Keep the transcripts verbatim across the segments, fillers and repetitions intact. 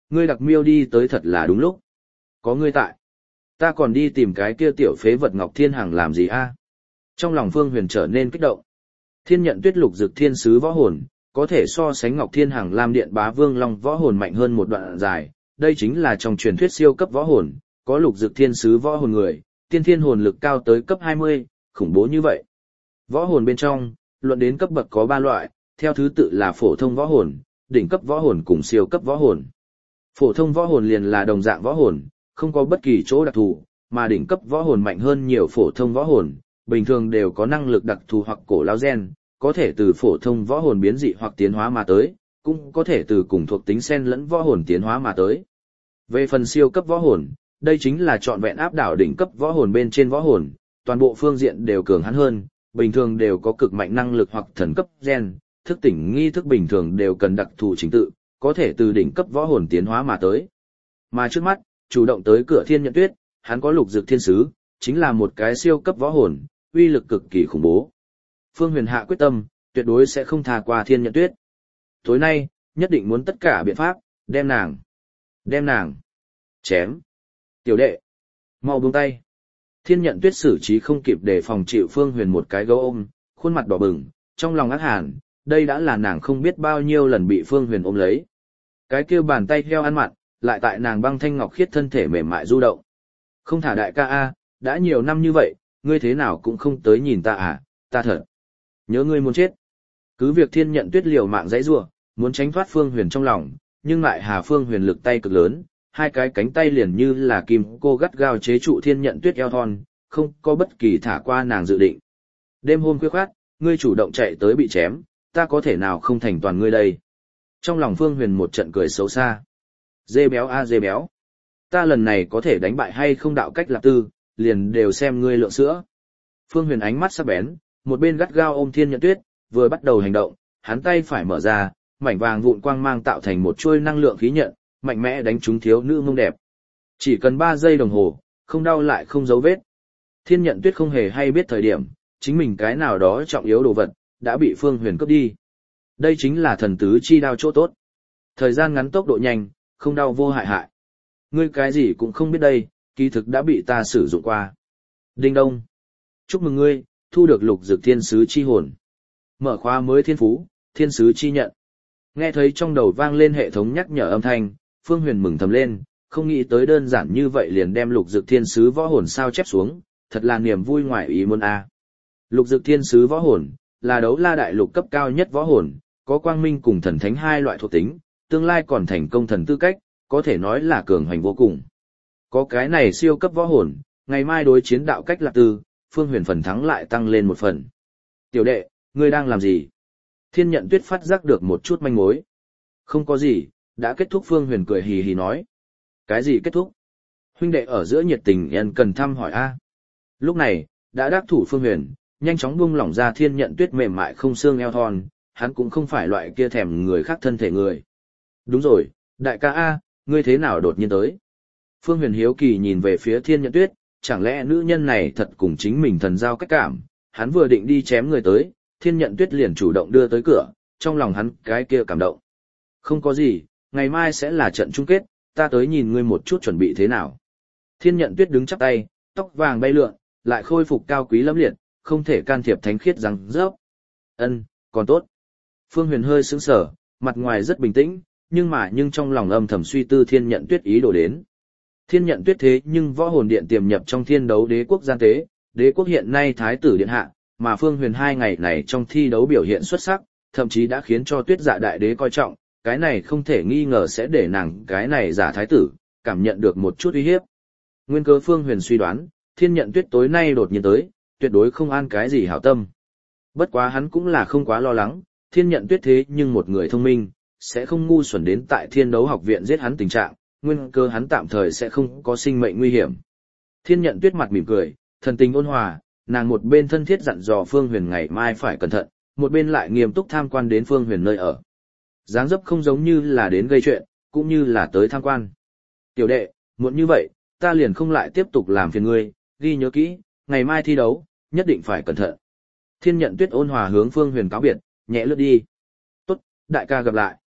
ngươi đặc miêu đi tới thật là đúng lúc. Có ngươi tại. Ta còn đi tìm cái kia tiểu phế vật Ngọc Thiên Hằng làm gì a? Trong lòng Phương Huyền trở nên kích động. Thiên nhận tuyết lục dực thiên sứ võ hồn, có thể so sánh Ngọc Thiên Hằng Lam Điện Bá Vương Long võ hồn mạnh hơn một đoạn dài, đây chính là trong truyền thuyết siêu cấp võ hồn, có lục dực thiên sứ võ hồn người, tiên thiên hồn lực cao tới cấp hai mươi, khủng bố như vậy. Võ hồn bên trong, luận đến cấp bậc có ba loại, theo thứ tự là phổ thông võ hồn, đỉnh cấp võ hồn cùng siêu cấp võ hồn. Phổ thông võ hồn liền là đồng dạng võ hồn, không có bất kỳ chỗ đặc thù, mà đỉnh cấp võ hồn mạnh hơn nhiều phổ thông võ hồn, bình thường đều có năng lực đặc thù hoặc cổ lao gen, có thể từ phổ thông võ hồn biến dị hoặc tiến hóa mà tới, cũng có thể từ cùng thuộc tính xen lẫn võ hồn tiến hóa mà tới. Về phần siêu cấp võ hồn, đây chính là trọn vẹn áp đảo đỉnh cấp võ hồn bên trên võ hồn, toàn bộ phương diện đều cường hắn hơn, bình thường đều có cực mạnh năng lực hoặc thần cấp gen, thức tỉnh nghi thức bình thường đều cần đặc thù chính tự, có thể từ đỉnh cấp võ hồn tiến hóa mà tới. Mà trước mắt, chủ động tới cửa Thiên Nhận Tuyết, hắn có lục dực thiên sứ, chính là một cái siêu cấp võ hồn, uy lực cực kỳ khủng bố. Phương Huyền hạ quyết tâm, tuyệt đối sẽ không tha qua Thiên Nhận Tuyết. Tối nay, nhất định muốn tất cả biện pháp, đem nàng, đem nàng, chém. Tiểu đệ, mau buông tay. Thiên Nhận Tuyết xử trí không kịp để phòng chịu Phương Huyền một cái gấu ôm, khuôn mặt đỏ bừng, trong lòng ác hàn, đây đã là nàng không biết bao nhiêu lần bị Phương Huyền ôm lấy. Cái kia bàn tay heo ăn mặn, lại tại nàng băng thanh ngọc khiết thân thể mềm mại du động. Không thả đại ca a, đã nhiều năm như vậy, ngươi thế nào cũng không tới nhìn ta à, ta thật nhớ ngươi muốn chết. Cứ việc Thiên Nhận Tuyết liều mạng dãy rủa, muốn tránh thoát Phương Huyền trong lòng, nhưng lại Hà Phương Huyền lực tay cực lớn, hai cái cánh tay liền như là kim cô gắt gao chế trụ Thiên Nhận Tuyết eo thon, không có bất kỳ thả qua nàng dự định. Đêm hôm khuya khoắt, ngươi chủ động chạy tới bị chém, ta có thể nào không thành toàn ngươi đây. Trong lòng Phương Huyền một trận cười xấu xa. Dê béo a dê béo. Ta lần này có thể đánh bại hay không đạo cách lạc tư, liền đều xem ngươi lượng sữa. Phương Huyền ánh mắt sắc bén, một bên gắt gao ôm Thiên Nhận Tuyết, vừa bắt đầu hành động, hắn tay phải mở ra, mảnh vàng vụn quang mang tạo thành một chuôi năng lượng khí nhận, mạnh mẽ đánh trúng thiếu nữ mông đẹp. Chỉ cần ba giây đồng hồ, không đau lại không dấu vết. Thiên Nhận Tuyết không hề hay biết thời điểm, chính mình cái nào đó trọng yếu đồ vật, đã bị Phương Huyền cướp đi. Đây chính là thần tứ chi đao chỗ tốt. Thời gian ngắn tốc độ nhanh, không đau vô hại hại. Ngươi cái gì cũng không biết đây, kỳ thực đã bị ta sử dụng qua. Đinh đông. Chúc mừng ngươi, thu được lục dực thiên sứ chi hồn. Mở khóa mới thiên phú, thiên sứ chi nhận. Nghe thấy trong đầu vang lên hệ thống nhắc nhở âm thanh, Phương Huyền mừng thầm lên, không nghĩ tới đơn giản như vậy liền đem lục dực thiên sứ võ hồn sao chép xuống, thật là niềm vui ngoài ý muốn a. Lục dực thiên sứ võ hồn là đấu la đại lục cấp cao nhất võ hồn, có quang minh cùng thần thánh hai loại thuộc tính, tương lai còn thành công thần tư cách, có thể nói là cường hoành vô cùng. Có cái này siêu cấp võ hồn, ngày mai đối chiến đạo cách lạc tư, Phương Huyền phần thắng lại tăng lên một phần. Tiểu đệ, ngươi đang làm gì? Thiên Nhận Tuyết phát giác được một chút manh mối. Không có gì, đã kết thúc. Phương Huyền cười hì hì nói. Cái gì kết thúc? Huynh đệ ở giữa nhiệt tình ân cần thăm hỏi a. Lúc này, đã đắc thủ Phương Huyền, nhanh chóng buông lỏng ra Thiên Nhận Tuyết mềm mại không xương eo thon, hắn cũng không phải loại kia thèm người khác thân thể người. Đúng rồi, đại ca a, ngươi thế nào đột nhiên tới? Phương Huyền hiếu kỳ nhìn về phía Thiên Nhận Tuyết, chẳng lẽ nữ nhân này thật cùng chính mình thần giao cách cảm, hắn vừa định đi chém người tới, Thiên Nhận Tuyết liền chủ động đưa tới cửa, trong lòng hắn cái kia cảm động. Không có gì, ngày mai sẽ là trận chung kết, ta tới nhìn ngươi một chút chuẩn bị thế nào. Thiên Nhận Tuyết đứng chắp tay, tóc vàng bay lượn, lại khôi phục cao quý lẫm liệt, không thể can thiệp thánh khiết răng rớp. Ân, còn tốt. Phương Huyền hơi sững sờ, mặt ngoài rất bình tĩnh, nhưng mà nhưng trong lòng âm thầm suy tư Thiên Nhận Tuyết ý đồ đến. Thiên Nhận Tuyết thế nhưng võ hồn điện tiềm nhập trong thiên đấu đế quốc gian tế, đế quốc hiện nay thái tử điện hạ, mà Phương Huyền hai ngày này trong thi đấu biểu hiện xuất sắc, thậm chí đã khiến cho Tuyết Dạ đại đế coi trọng, cái này không thể nghi ngờ sẽ để nàng cái này giả thái tử cảm nhận được một chút uy hiếp. Nguyên cớ Phương Huyền suy đoán, Thiên Nhận Tuyết tối nay đột nhiên tới, tuyệt đối không an cái gì hảo tâm. Bất quá hắn cũng là không quá lo lắng, Thiên Nhận Tuyết thế nhưng một người thông minh, sẽ không ngu xuẩn đến tại Thiên Đấu học viện giết hắn tình trạng, nguyên cơ hắn tạm thời sẽ không có sinh mệnh nguy hiểm. Thiên Nhận Tuyết mặt mỉm cười, thần tình ôn hòa, nàng một bên thân thiết dặn dò Phương Huyền ngày mai phải cẩn thận, một bên lại nghiêm túc tham quan đến Phương Huyền nơi ở. Dáng dấp không giống như là đến gây chuyện, cũng như là tới tham quan. Tiểu đệ, muộn như vậy, ta liền không lại tiếp tục làm phiền ngươi, ghi nhớ kỹ, ngày mai thi đấu, nhất định phải cẩn thận. Thiên Nhận Tuyết ôn hòa hướng Phương Huyền cáo biệt, nhẹ lướt đi. Tốt, đại ca gặp lại.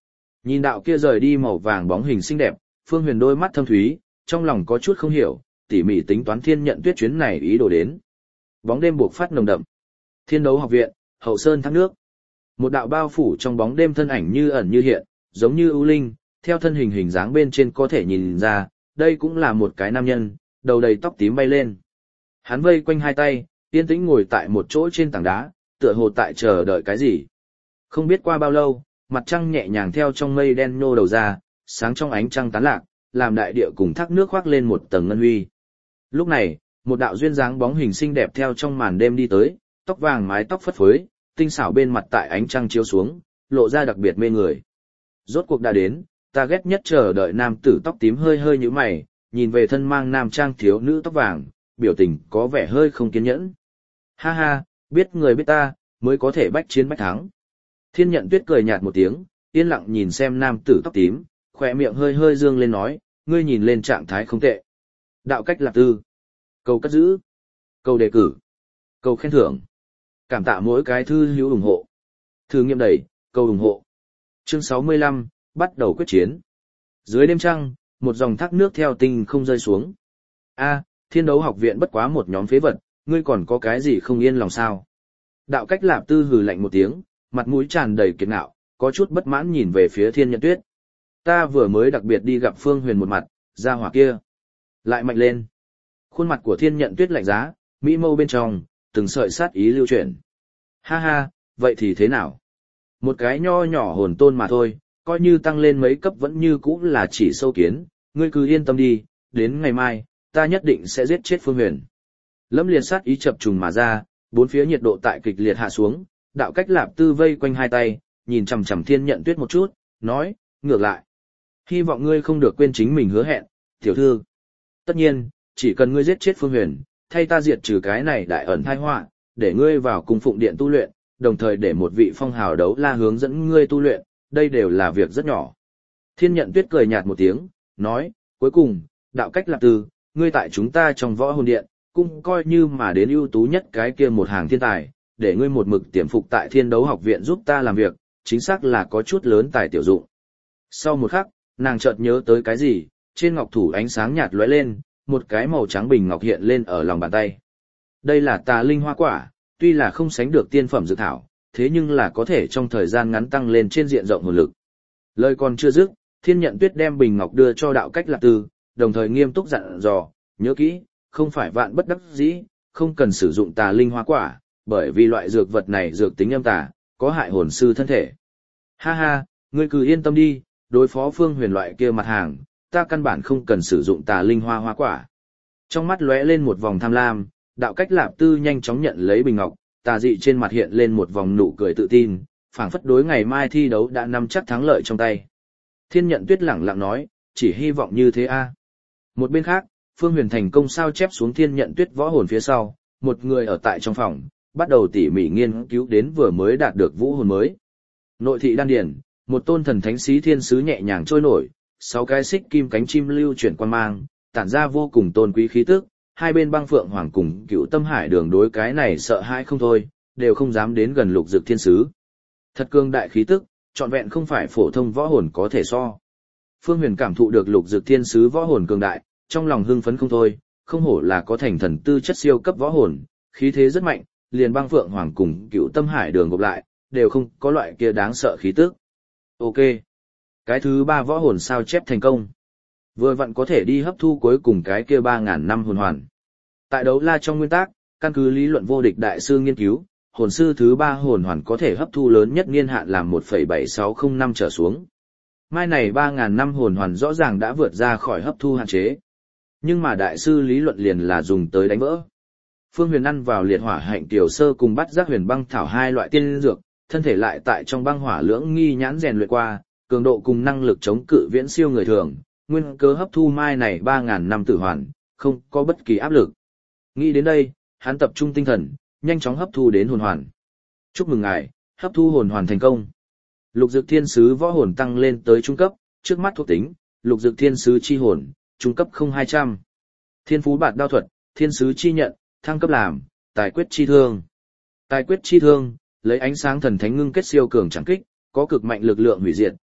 Nhìn đạo kia rời đi màu vàng bóng hình xinh đẹp, Phương Huyền đôi mắt thâm thúy, trong lòng có chút không hiểu, tỉ mỉ tính toán Thiên Nhận Tuyết chuyến này ý đồ đến. Bóng đêm buộc phát nồng đậm. Thiên Đấu học viện, hậu sơn thác nước. Một đạo bao phủ trong bóng đêm thân ảnh như ẩn như hiện, giống như ưu linh, theo thân hình hình dáng bên trên có thể nhìn ra, đây cũng là một cái nam nhân, đầu đầy tóc tím bay lên. Hắn vây quanh hai tay, yên tĩnh ngồi tại một chỗ trên tảng đá, tựa hồ tại chờ đợi cái gì. Không biết qua bao lâu, mặt trăng nhẹ nhàng theo trong mây đen nhô đầu ra, sáng trong ánh trăng tán lạc, làm đại địa cùng thác nước khoác lên một tầng ngân huy. Lúc này, một đạo duyên dáng bóng hình xinh đẹp theo trong màn đêm đi tới, tóc vàng mái tóc phất phới, tinh xảo bên mặt tại ánh trăng chiếu xuống, lộ ra đặc biệt mê người. Rốt cuộc đã đến, ta ghét nhất chờ đợi nam tử tóc tím hơi hơi như mày, nhìn về thân mang nam trang thiếu nữ tóc vàng, biểu tình có vẻ hơi không kiên nhẫn. Ha ha, biết người biết ta, mới có thể bách chiến bách thắng. Thiên Nhận Tuyết cười nhạt một tiếng, yên lặng nhìn xem nam tử tóc tím, khỏe miệng hơi hơi dương lên nói, ngươi nhìn lên trạng thái không tệ. Đạo cách lạc tư. Cầu cất giữ. Cầu đề cử. Cầu khen thưởng. Cảm tạ mỗi cái thư hữu ủng hộ. Thư nghiệm đẩy, cầu ủng hộ. Chương sáu mươi lăm, bắt đầu quyết chiến. Dưới đêm trăng, một dòng thác nước theo tinh không rơi xuống. A, Thiên Đấu học viện bất quá một nhóm phế vật, ngươi còn có cái gì không yên lòng sao? Đạo cách lạp tư hừ lạnh một tiếng, mặt mũi tràn đầy kiệt ngạo, có chút bất mãn nhìn về phía Thiên Nhận Tuyết. Ta vừa mới đặc biệt đi gặp Phương Huyền một mặt, ra hỏa kia. Lại mạnh lên. Khuôn mặt của Thiên Nhận Tuyết lạnh giá, mỹ mâu bên trong, từng sợi sát ý lưu chuyển. Ha ha, vậy thì thế nào? Một cái nho nhỏ hồn tôn mà thôi, coi như tăng lên mấy cấp vẫn như cũ là chỉ sâu kiến, ngươi cứ yên tâm đi, đến ngày mai, ta nhất định sẽ giết chết Phương Huyền. Lâm liệt sát ý chập trùng mà ra, bốn phía nhiệt độ tại kịch liệt hạ xuống, đạo cách lạp tư vây quanh hai tay, nhìn chằm chằm Thiên Nhận Tuyết một chút, nói, ngược lại. Hy vọng ngươi không được quên chính mình hứa hẹn, tiểu thư. Tất nhiên, chỉ cần ngươi giết chết Phương Huyền, thay ta diệt trừ cái này đại ẩn tai họa, để ngươi vào cung phụng điện tu luyện, đồng thời để một vị phong hào đấu la hướng dẫn ngươi tu luyện, đây đều là việc rất nhỏ. Thiên Nhận Tuyết cười nhạt một tiếng, nói, cuối cùng, đạo cách lạp tư, ngươi tại chúng ta trong võ hồn điện, cũng coi như mà đến ưu tú nhất cái kia một hàng thiên tài, để ngươi một mực tiềm phục tại Thiên Đấu học viện giúp ta làm việc, chính xác là có chút lớn tài tiểu dụng. Sau một khắc, nàng chợt nhớ tới cái gì, trên ngọc thủ ánh sáng nhạt lóe lên, một cái màu trắng bình ngọc hiện lên ở lòng bàn tay. Đây là tà linh hoa quả, tuy là không sánh được tiên phẩm dược thảo, thế nhưng là có thể trong thời gian ngắn tăng lên trên diện rộng hồn lực. Lời còn chưa dứt, Thiên Nhận Tuyết đem bình ngọc đưa cho đạo cách lạc tư, đồng thời nghiêm túc dặn dò, nhớ kỹ, không phải vạn bất đắc dĩ, không cần sử dụng tà linh hoa quả, bởi vì loại dược vật này dược tính âm tà, có hại hồn sư thân thể. Ha ha, ngươi cứ yên tâm đi, đối phó Phương Huyền loại kia mặt hàng, ta căn bản không cần sử dụng tà linh hoa hoa quả. Trong mắt lóe lên một vòng tham lam, đạo cách lạp tư nhanh chóng nhận lấy bình ngọc, tà dị trên mặt hiện lên một vòng nụ cười tự tin, phảng phất đối ngày mai thi đấu đã nắm chắc thắng lợi trong tay. Thiên Nhận Tuyết lẳng lặng nói, chỉ hy vọng như thế a. Một bên khác, Phương Huyền thành công sao chép xuống Thiên Nhận Tuyết võ hồn phía sau, một người ở tại trong phòng, bắt đầu tỉ mỉ nghiên cứu đến vừa mới đạt được vũ hồn mới. Nội thị đan điển, một tôn thần thánh xí thiên sứ nhẹ nhàng trôi nổi, sáu cái xích kim cánh chim lưu chuyển quan mang, tản ra vô cùng tôn quý khí tức, hai bên băng phượng hoàng cùng cựu tâm hải đường đối cái này sợ hãi không thôi, đều không dám đến gần lục dực thiên sứ. Thật cương đại khí tức, trọn vẹn không phải phổ thông võ hồn có thể so. Phương Huyền cảm thụ được lục dực thiên sứ võ hồn cường đại, trong lòng hưng phấn không thôi, không hổ là có thành thần tư chất siêu cấp võ hồn, khí thế rất mạnh, liền băng phượng hoàng cùng cựu tâm hải đường gộp lại, đều không có loại kia đáng sợ khí tức. Ok. Cái thứ ba võ hồn sao chép thành công. Vừa vặn có thể đi hấp thu cuối cùng cái kia ba ngàn năm hồn hoàn. Tại đấu la trong nguyên tắc, căn cứ lý luận vô địch đại sư nghiên cứu, hồn sư thứ ba hồn hoàn có thể hấp thu lớn nhất niên hạn làm một phẩy bảy sáu không năm trở xuống. Mai này ba ngàn năm hồn hoàn rõ ràng đã vượt ra khỏi hấp thu hạn chế. Nhưng mà đại sư lý luận liền là dùng tới đánh vỡ. Phương Huyền ăn vào liệt hỏa hạnh tiểu sơ cùng bắt giác huyền băng thảo hai loại tiên dược, thân thể lại tại trong băng hỏa lưỡng nghi nhãn rèn luyện qua, cường độ cùng năng lực chống cự viễn siêu người thường, nguyên cớ hấp thu mai này ba ngàn năm tử hoàn, không có bất kỳ áp lực. Nghĩ đến đây, hắn tập trung tinh thần, nhanh chóng hấp thu đến hồn hoàn. Chúc mừng ngài, hấp thu hồn hoàn thành công. Lục dực thiên sứ võ hồn tăng lên tới trung cấp, trước mắt thuộc tính, lục dực thiên sứ chi hồn, trung cấp không hai trăm. Thiên phú bạt đao thuật, thiên sứ chi nhận, thăng cấp làm, tài quyết chi thương. Tài quyết chi thương, lấy ánh sáng thần thánh ngưng kết siêu cường chẳng kích, có cực mạnh lực lượng hủy diệt,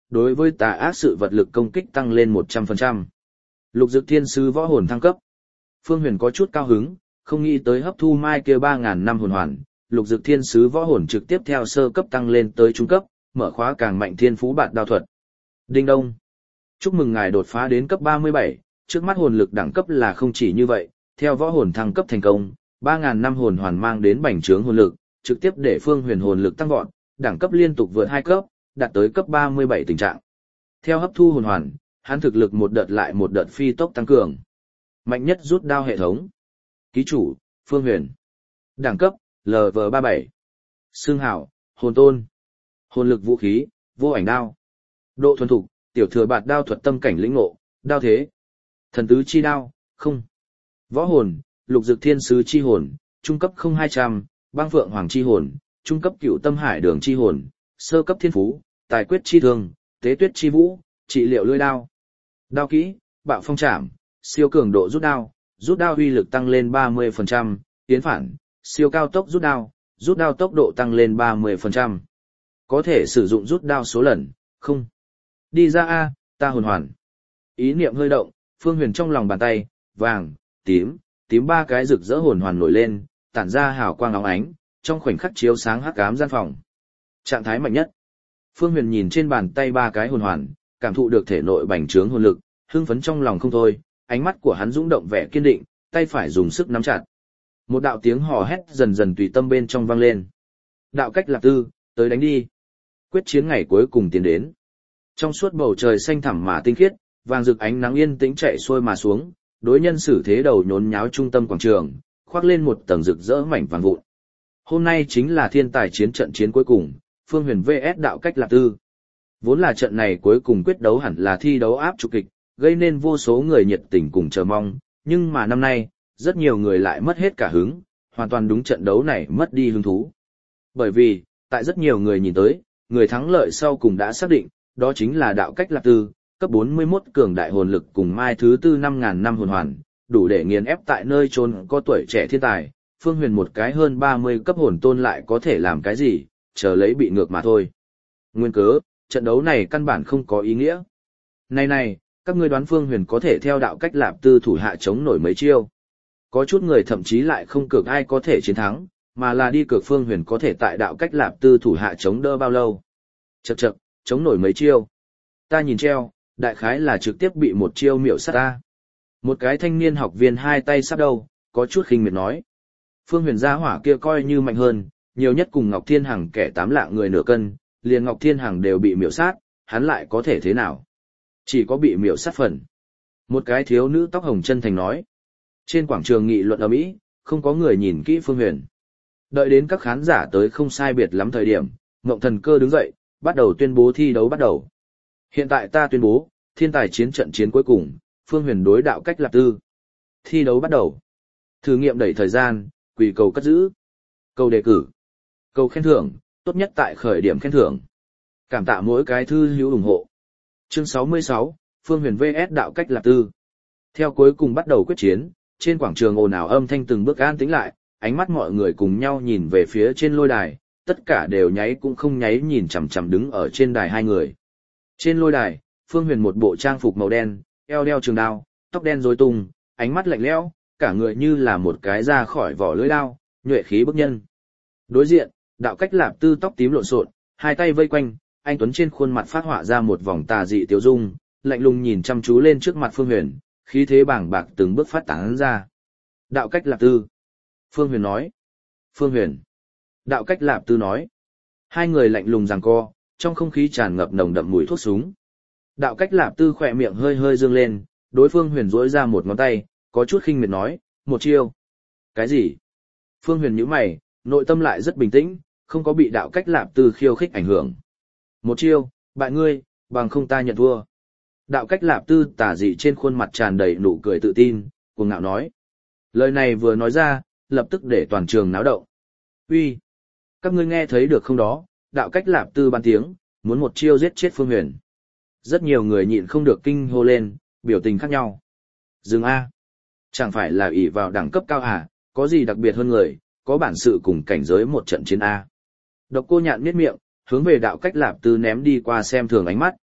đối với tà ác sự vật lực công kích tăng lên một trăm phần trăm. Lục Dực Thiên Sứ võ hồn thăng cấp. Phương Huyền có chút cao hứng, không nghĩ tới hấp thu mai kia ba ngàn năm hồn hoàn, Lục Dực Thiên Sứ võ hồn trực tiếp theo sơ cấp tăng lên tới trung cấp, mở khóa càng mạnh thiên phú bạt đao thuật. Đinh đông. Chúc mừng ngài đột phá đến cấp ba mươi bảy, trước mắt hồn lực đẳng cấp là không chỉ như vậy, theo võ hồn thăng cấp thành công, ba ngàn năm hồn hoàn mang đến bành trướng hồn lực, trực tiếp để Phương Huyền hồn lực tăng vọt, đẳng cấp liên tục vượt hai cấp, đạt tới cấp ba mươi bảy tình trạng. Theo hấp thu hồn hoàn, hắn thực lực một đợt lại một đợt phi tốc tăng cường. Mạnh nhất rút đao hệ thống. Ký chủ, Phương Huyền. Đẳng cấp, lv ba mươi bảy. Xương hảo, hồn tôn. Hồn lực vũ khí, vô ảnh đao. Độ thuần thục, tiểu thừa bạt đao thuật tâm cảnh lĩnh ngộ, đao thế. Thần tứ chi đao, không. Võ hồn, Lục Dực Thiên Sứ chi hồn, trung cấp không hai trăm, băng phượng hoàng chi hồn, trung cấp cựu tâm hải đường chi hồn, sơ cấp thiên phú, tài quyết chi thương, tế tuyết chi vũ, trị liệu lưỡi đao. Đao kỹ, bạo phong trảm, siêu cường độ rút đao, rút đao uy lực tăng lên ba mươi phần trăm, tiến phản, siêu cao tốc rút đao, rút đao tốc độ tăng lên ba mươi phần trăm. Có thể sử dụng rút đao số lần, không. Đi ra A, ta hồn hoàn. Ý niệm hơi động, Phương Huyền trong lòng bàn tay, vàng, tím, tím ba cái rực rỡ hồn hoàn nổi lên, tản ra hào quang óng ánh, trong khoảnh khắc chiếu sáng hắc ám gian phòng. Trạng thái mạnh nhất. Phương Huyền nhìn trên bàn tay ba cái hồn hoàn, cảm thụ được thể nội bành trướng hồn lực, hưng phấn trong lòng không thôi, ánh mắt của hắn dũng động vẻ kiên định, tay phải dùng sức nắm chặt. Một đạo tiếng hò hét dần dần tùy tâm bên trong vang lên. Đạo cách lạc tư, tới đánh đi. Quyết chiến ngày cuối cùng tiến đến. Trong suốt bầu trời xanh thẳm mà tinh khiết, vàng rực ánh nắng yên tĩnh chạy xuôi mà xuống, đối nhân xử thế đầu nhốn nháo trung tâm quảng trường, khoác lên một tầng rực rỡ mảnh vàng vụn. Hôm nay chính là thiên tài chiến trận chiến cuối cùng, Phương Huyền vs đạo cách lạc tư. Vốn là trận này cuối cùng quyết đấu hẳn là thi đấu áp trục kịch, gây nên vô số người nhiệt tình cùng chờ mong, nhưng mà năm nay, rất nhiều người lại mất hết cả hứng, hoàn toàn đúng trận đấu này mất đi hứng thú. Bởi vì, tại rất nhiều người nhìn tới, người thắng lợi sau cùng đã xác định, đó chính là đạo cách lạc tư, cấp bốn mươi mốt cường đại hồn lực cùng mai thứ tư năm ngàn năm hồn hoàn, đủ để nghiền ép tại nơi chốn có tuổi trẻ thiên tài, Phương Huyền một cái hơn ba mươi cấp hồn tôn lại có thể làm cái gì, chờ lấy bị ngược mà thôi. Nguyên cớ, trận đấu này căn bản không có ý nghĩa. Này này, các ngươi đoán Phương Huyền có thể theo đạo cách lạp tư thủ hạ chống nổi mấy chiêu. Có chút người thậm chí lại không cược ai có thể chiến thắng, mà là đi cược Phương Huyền có thể tại đạo cách lạp tư thủ hạ chống đỡ bao lâu. Chậc chậc, chống nổi mấy chiêu. Ta nhìn treo, đại khái là trực tiếp bị một chiêu miểu sát ta. Một cái thanh niên học viên hai tay sắp đầu, có chút khinh miệt nói. Phương Huyền gia hỏa kia coi như mạnh hơn, nhiều nhất cùng Ngọc Thiên Hằng kẻ tám lạng người nửa cân, liền Ngọc Thiên Hằng đều bị miểu sát, hắn lại có thể thế nào? Chỉ có bị miểu sát phần. Một cái thiếu nữ tóc hồng chân thành nói. Trên quảng trường nghị luận ầm ĩ, không có người nhìn kỹ Phương Huyền. Đợi đến các khán giả tới không sai biệt lắm thời điểm, Ngộng Thần Cơ đứng dậy, bắt đầu tuyên bố thi đấu bắt đầu. Hiện tại ta tuyên bố, thiên tài chiến trận chiến cuối cùng, Phương Huyền đối đạo cách lạp tư. Thi đấu bắt đầu. Thử nghiệm đẩy thời gian, quỳ cầu cất giữ. Cầu đề cử. Cầu khen thưởng, tốt nhất tại khởi điểm khen thưởng. Cảm tạ mỗi cái thư hữu ủng hộ. Chương sáu mươi sáu, Phương Huyền vs đạo cách lạp tư. Theo cuối cùng bắt đầu quyết chiến, trên quảng trường ồn ào âm thanh từng bước an tĩnh lại, ánh mắt mọi người cùng nhau nhìn về phía trên lôi đài, tất cả đều nháy cũng không nháy nhìn chằm chằm đứng ở trên đài hai người. Trên lôi đài, Phương Huyền một bộ trang phục màu đen, eo đeo trường đao, tóc đen rối tung, ánh mắt lạnh lẽo, cả người như là một cái ra khỏi vỏ lưỡi đao, nhuệ khí bức nhân. Đối diện, đạo cách lạp tư tóc tím lộn xộn, hai tay vây quanh, anh tuấn trên khuôn mặt phát họa ra một vòng tà dị tiêu dung, lạnh lùng nhìn chăm chú lên trước mặt Phương Huyền, khí thế bàng bạc từng bước phát tán ra. Đạo cách lạp tư. Phương Huyền nói. Phương Huyền. Đạo cách lạp tư nói. Hai người lạnh lùng giằng co, trong không khí tràn ngập nồng đậm mùi thuốc súng. Đạo cách lạp tư khỏe miệng hơi hơi dương lên, đối Phương Huyền duỗi ra một ngón tay, có chút khinh miệt nói, một chiêu. Cái gì? Phương Huyền nhíu mày, nội tâm lại rất bình tĩnh, không có bị đạo cách lạp tư khiêu khích ảnh hưởng. Một chiêu, bại ngươi, bằng không ta nhận thua. Đạo cách lạp tư tà dị trên khuôn mặt tràn đầy nụ cười tự tin, cuồng ngạo nói. Lời này vừa nói ra, lập tức để toàn trường náo động. Uy, các ngươi nghe thấy được không đó? Đạo cách lạp tư ban tiếng, muốn một chiêu giết chết Phương Huyền. Rất nhiều người nhịn không được kinh hô lên, biểu tình khác nhau. Dừng A. Chẳng phải là ỷ vào đẳng cấp cao à, có gì đặc biệt hơn người, có bản sự cùng cảnh giới một trận chiến A. Độc Cô Nhạn miết miệng, hướng về đạo cách lạp tư ném đi qua xem thường ánh mắt.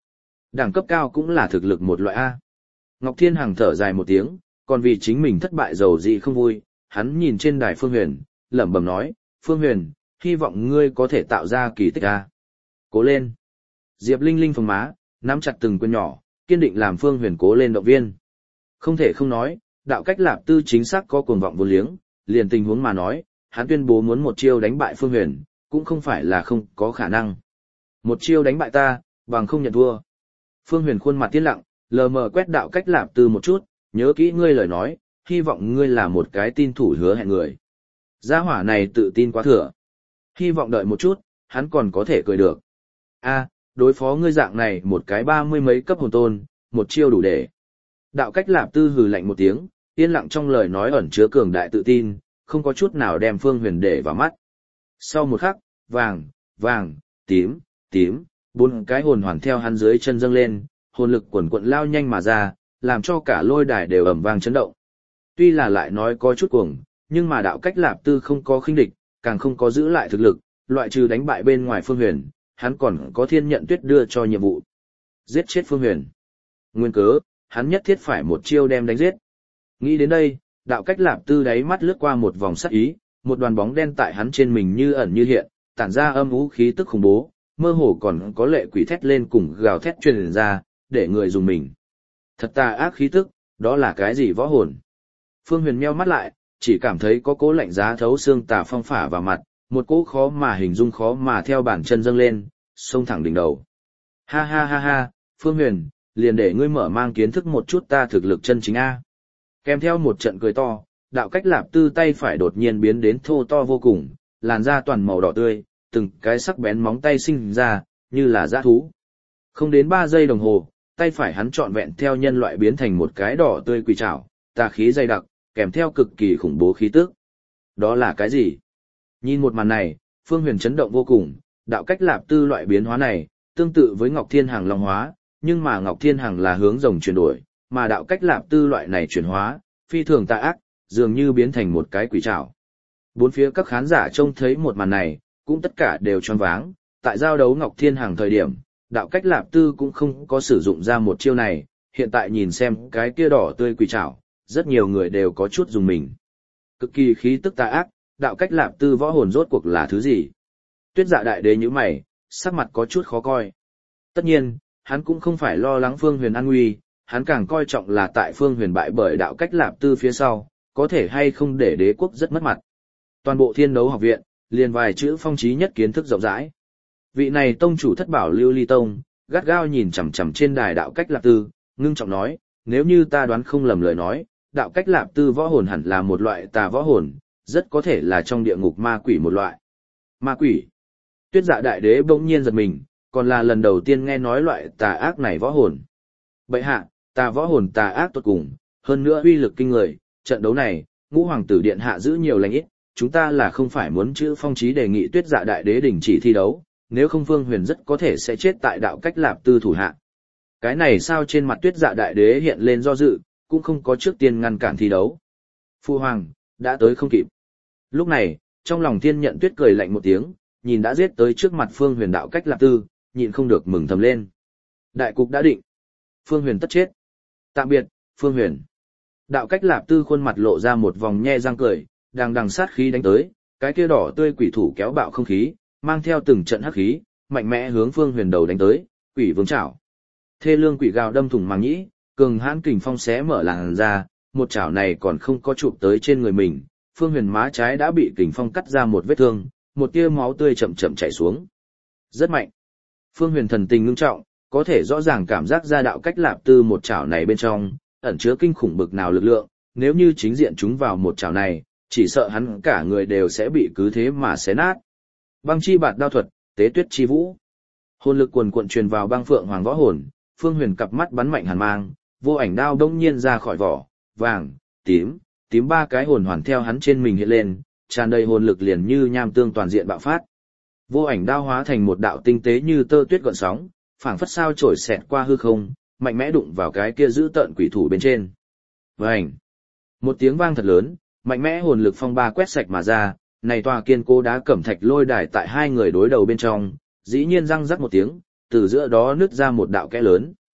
Đẳng cấp cao cũng là thực lực một loại A. Ngọc Thiên Hằng thở dài một tiếng, còn vì chính mình thất bại giàu gì không vui, hắn nhìn trên đài Phương Huyền, lẩm bẩm nói, Phương Huyền, hy vọng ngươi có thể tạo ra kỳ tích A. Cố lên. Diệp Linh Linh phồng má, nắm chặt từng quyền nhỏ, kiên định làm Phương Huyền cố lên động viên. Không thể không nói, đạo cách lạp tư chính xác có cuồng vọng vô liếng, liền tình huống mà nói, hắn tuyên bố muốn một chiêu đánh bại Phương Huyền, cũng không phải là không có khả năng. Một chiêu đánh bại ta, bằng không nhận thua. Phương Huyền khuôn mặt tiến lặng, lờ mờ quét đạo cách lạp tư một chút, nhớ kỹ ngươi lời nói, hy vọng ngươi là một cái tin thủ hứa hẹn người. Gia hỏa này tự tin quá thừa. Hy vọng đợi một chút, hắn còn có thể cười được. A, đối phó ngươi dạng này một cái ba mươi mấy cấp hồn tôn, một chiêu đủ để. Đạo cách lạp tư hừ lạnh một tiếng, yên lặng trong lời nói ẩn chứa cường đại tự tin, không có chút nào đem Phương Huyền để vào mắt. Sau một khắc, vàng, vàng, tím, tím, bốn cái hồn hoàn theo hắn dưới chân dâng lên, hồn lực quần quận lao nhanh mà ra, làm cho cả lôi đài đều ầm vang chấn động. Tuy là lại nói có chút cuồng, nhưng mà đạo cách lạp tư không có khinh địch, càng không có giữ lại thực lực, loại trừ đánh bại bên ngoài Phương Huyền, hắn còn có Thiên Nhận Tuyết đưa cho nhiệm vụ. Giết chết Phương Huyền. Nguyên cớ, hắn nhất thiết phải một chiêu đem đánh giết. Nghĩ đến đây, đạo cách lạp tư đáy mắt lướt qua một vòng sắc ý, một đoàn bóng đen tại hắn trên mình như ẩn như hiện, tản ra âm u khí tức khủng bố, mơ hồ còn có lệ quỷ thét lên cùng gào thét truyền ra, để người dùng mình. Thật tà ác khí tức, đó là cái gì võ hồn? Phương Huyền meo mắt lại, chỉ cảm thấy có cỗ lạnh giá thấu xương tà phong phả vào mặt, một cỗ khó mà hình dung khó mà theo bản chân dâng lên, xông thẳng đỉnh đầu. Ha ha ha ha, Phương Huyền, liền để ngươi mở mang kiến thức một chút ta thực lực chân chính A. Kèm theo một trận cười to, đạo cách lạp tư tay phải đột nhiên biến đến thô to vô cùng, làn da toàn màu đỏ tươi, từng cái sắc bén móng tay sinh ra, như là dã thú. Không đến ba giây đồng hồ, tay phải hắn trọn vẹn theo nhân loại biến thành một cái đỏ tươi quỷ trảo, tà khí dày đặc, kèm theo cực kỳ khủng bố khí tức. Đó là cái gì? Nhìn một màn này, Phương Huyền chấn động vô cùng, đạo cách lạp tư loại biến hóa này, tương tự với Ngọc Thiên Hằng long hóa, nhưng mà Ngọc Thiên Hằng là hướng rồng chuyển đổi, mà đạo cách lạp tư loại này chuyển hóa, phi thường tà ác, dường như biến thành một cái quỷ trảo. Bốn phía các khán giả trông thấy một màn này, cũng tất cả đều choáng váng, tại giao đấu Ngọc Thiên Hằng thời điểm, đạo cách lạp tư cũng không có sử dụng ra một chiêu này, hiện tại nhìn xem cái kia đỏ tươi quỷ trảo, rất nhiều người đều có chút dùng mình. Cực kỳ khí tức tà ác, đạo cách lạp tư võ hồn rốt cuộc là thứ gì? Tuyết Dạ đại đế nhíu mày, sắc mặt có chút khó coi. Tất nhiên, hắn cũng không phải lo lắng Phương Huyền an nguy, hắn càng coi trọng là tại Phương Huyền bại bởi đạo cách lạp tư phía sau, có thể hay không để đế quốc rất mất mặt. Toàn bộ Thiên Đấu học viện, liền vài chữ phong trí nhất kiến thức rộng rãi. Vị này tông chủ thất bảo Lưu Ly Tông, gắt gao nhìn chằm chằm trên đài đạo cách lạp tư, ngưng trọng nói, nếu như ta đoán không lầm lời nói, đạo cách lạp tư võ hồn hẳn là một loại tà võ hồn, rất có thể là trong địa ngục ma quỷ một loại. Ma quỷ. Tuyết Dạ đại đế bỗng nhiên giật mình, còn là lần đầu tiên nghe nói loại tà ác này võ hồn. Bệ hạ, tà võ hồn tà ác tuyệt cùng, hơn nữa uy lực kinh người, trận đấu này, Ngũ hoàng tử điện hạ giữ nhiều lành ít, chúng ta là không phải muốn chữ phong chí đề nghị Tuyết Dạ đại đế đình chỉ thi đấu, nếu không Phương Huyền rất có thể sẽ chết tại đạo cách lạp tư thủ hạ. Cái này sao trên mặt Tuyết Dạ đại đế hiện lên do dự, cũng không có trước tiên ngăn cản thi đấu. Phu hoàng, đã tới không kịp. Lúc này, trong lòng Thiên Nhận Tuyết cười lạnh một tiếng, nhìn đã giết tới trước mặt Phương Huyền đạo cách lạp tư, nhịn không được mừng thầm lên. Đại cục đã định. Phương Huyền tất chết. Tạm biệt, Phương Huyền. Đạo cách lạp tư khuôn mặt lộ ra một vòng nhe răng cười, đang đằng sát khí đánh tới, cái kia đỏ tươi quỷ thủ kéo bạo không khí, mang theo từng trận hắc khí, mạnh mẽ hướng Phương Huyền đầu đánh tới, quỷ vương chảo. Thê lương quỷ gào đâm thủng màng nhĩ, cường hãn kình phong xé mở làn ra, một chảo này còn không có chụp tới trên người mình, Phương Huyền má trái đã bị kình phong cắt ra một vết thương, một tia máu tươi chậm chậm chảy xuống. Rất mạnh. Phương Huyền thần tình ngưng trọng, có thể rõ ràng cảm giác ra đạo cách lạp tư một chảo này bên trong, ẩn chứa kinh khủng bực nào lực lượng, nếu như chính diện chúng vào một chảo này, chỉ sợ hắn cả người đều sẽ bị cứ thế mà xé nát. Băng chi bạt đao thuật, tế tuyết chi vũ. Hồn lực cuồn cuộn truyền vào băng phượng hoàng võ hồn, Phương Huyền cặp mắt bắn mạnh hàn mang, vô ảnh đao đông nhiên ra khỏi vỏ, vàng, tím, tím ba cái hồn hoàn theo hắn trên mình hiện lên, tràn đầy hồn lực liền như nham tương toàn diện bạo phát. Vô ảnh đao hóa thành một đạo tinh tế như tơ tuyết gợn sóng, phảng phất sao trổi xẹt qua hư không, mạnh mẽ đụng vào cái kia giữ tợn quỷ thủ bên trên. Vành! Một tiếng vang thật lớn, mạnh mẽ hồn lực phong ba quét sạch mà ra, này tòa kiên cố đá cẩm thạch lôi đài tại hai người đối đầu bên trong, dĩ nhiên răng rắc một tiếng, từ giữa đó nứt ra một đạo kẽ lớn,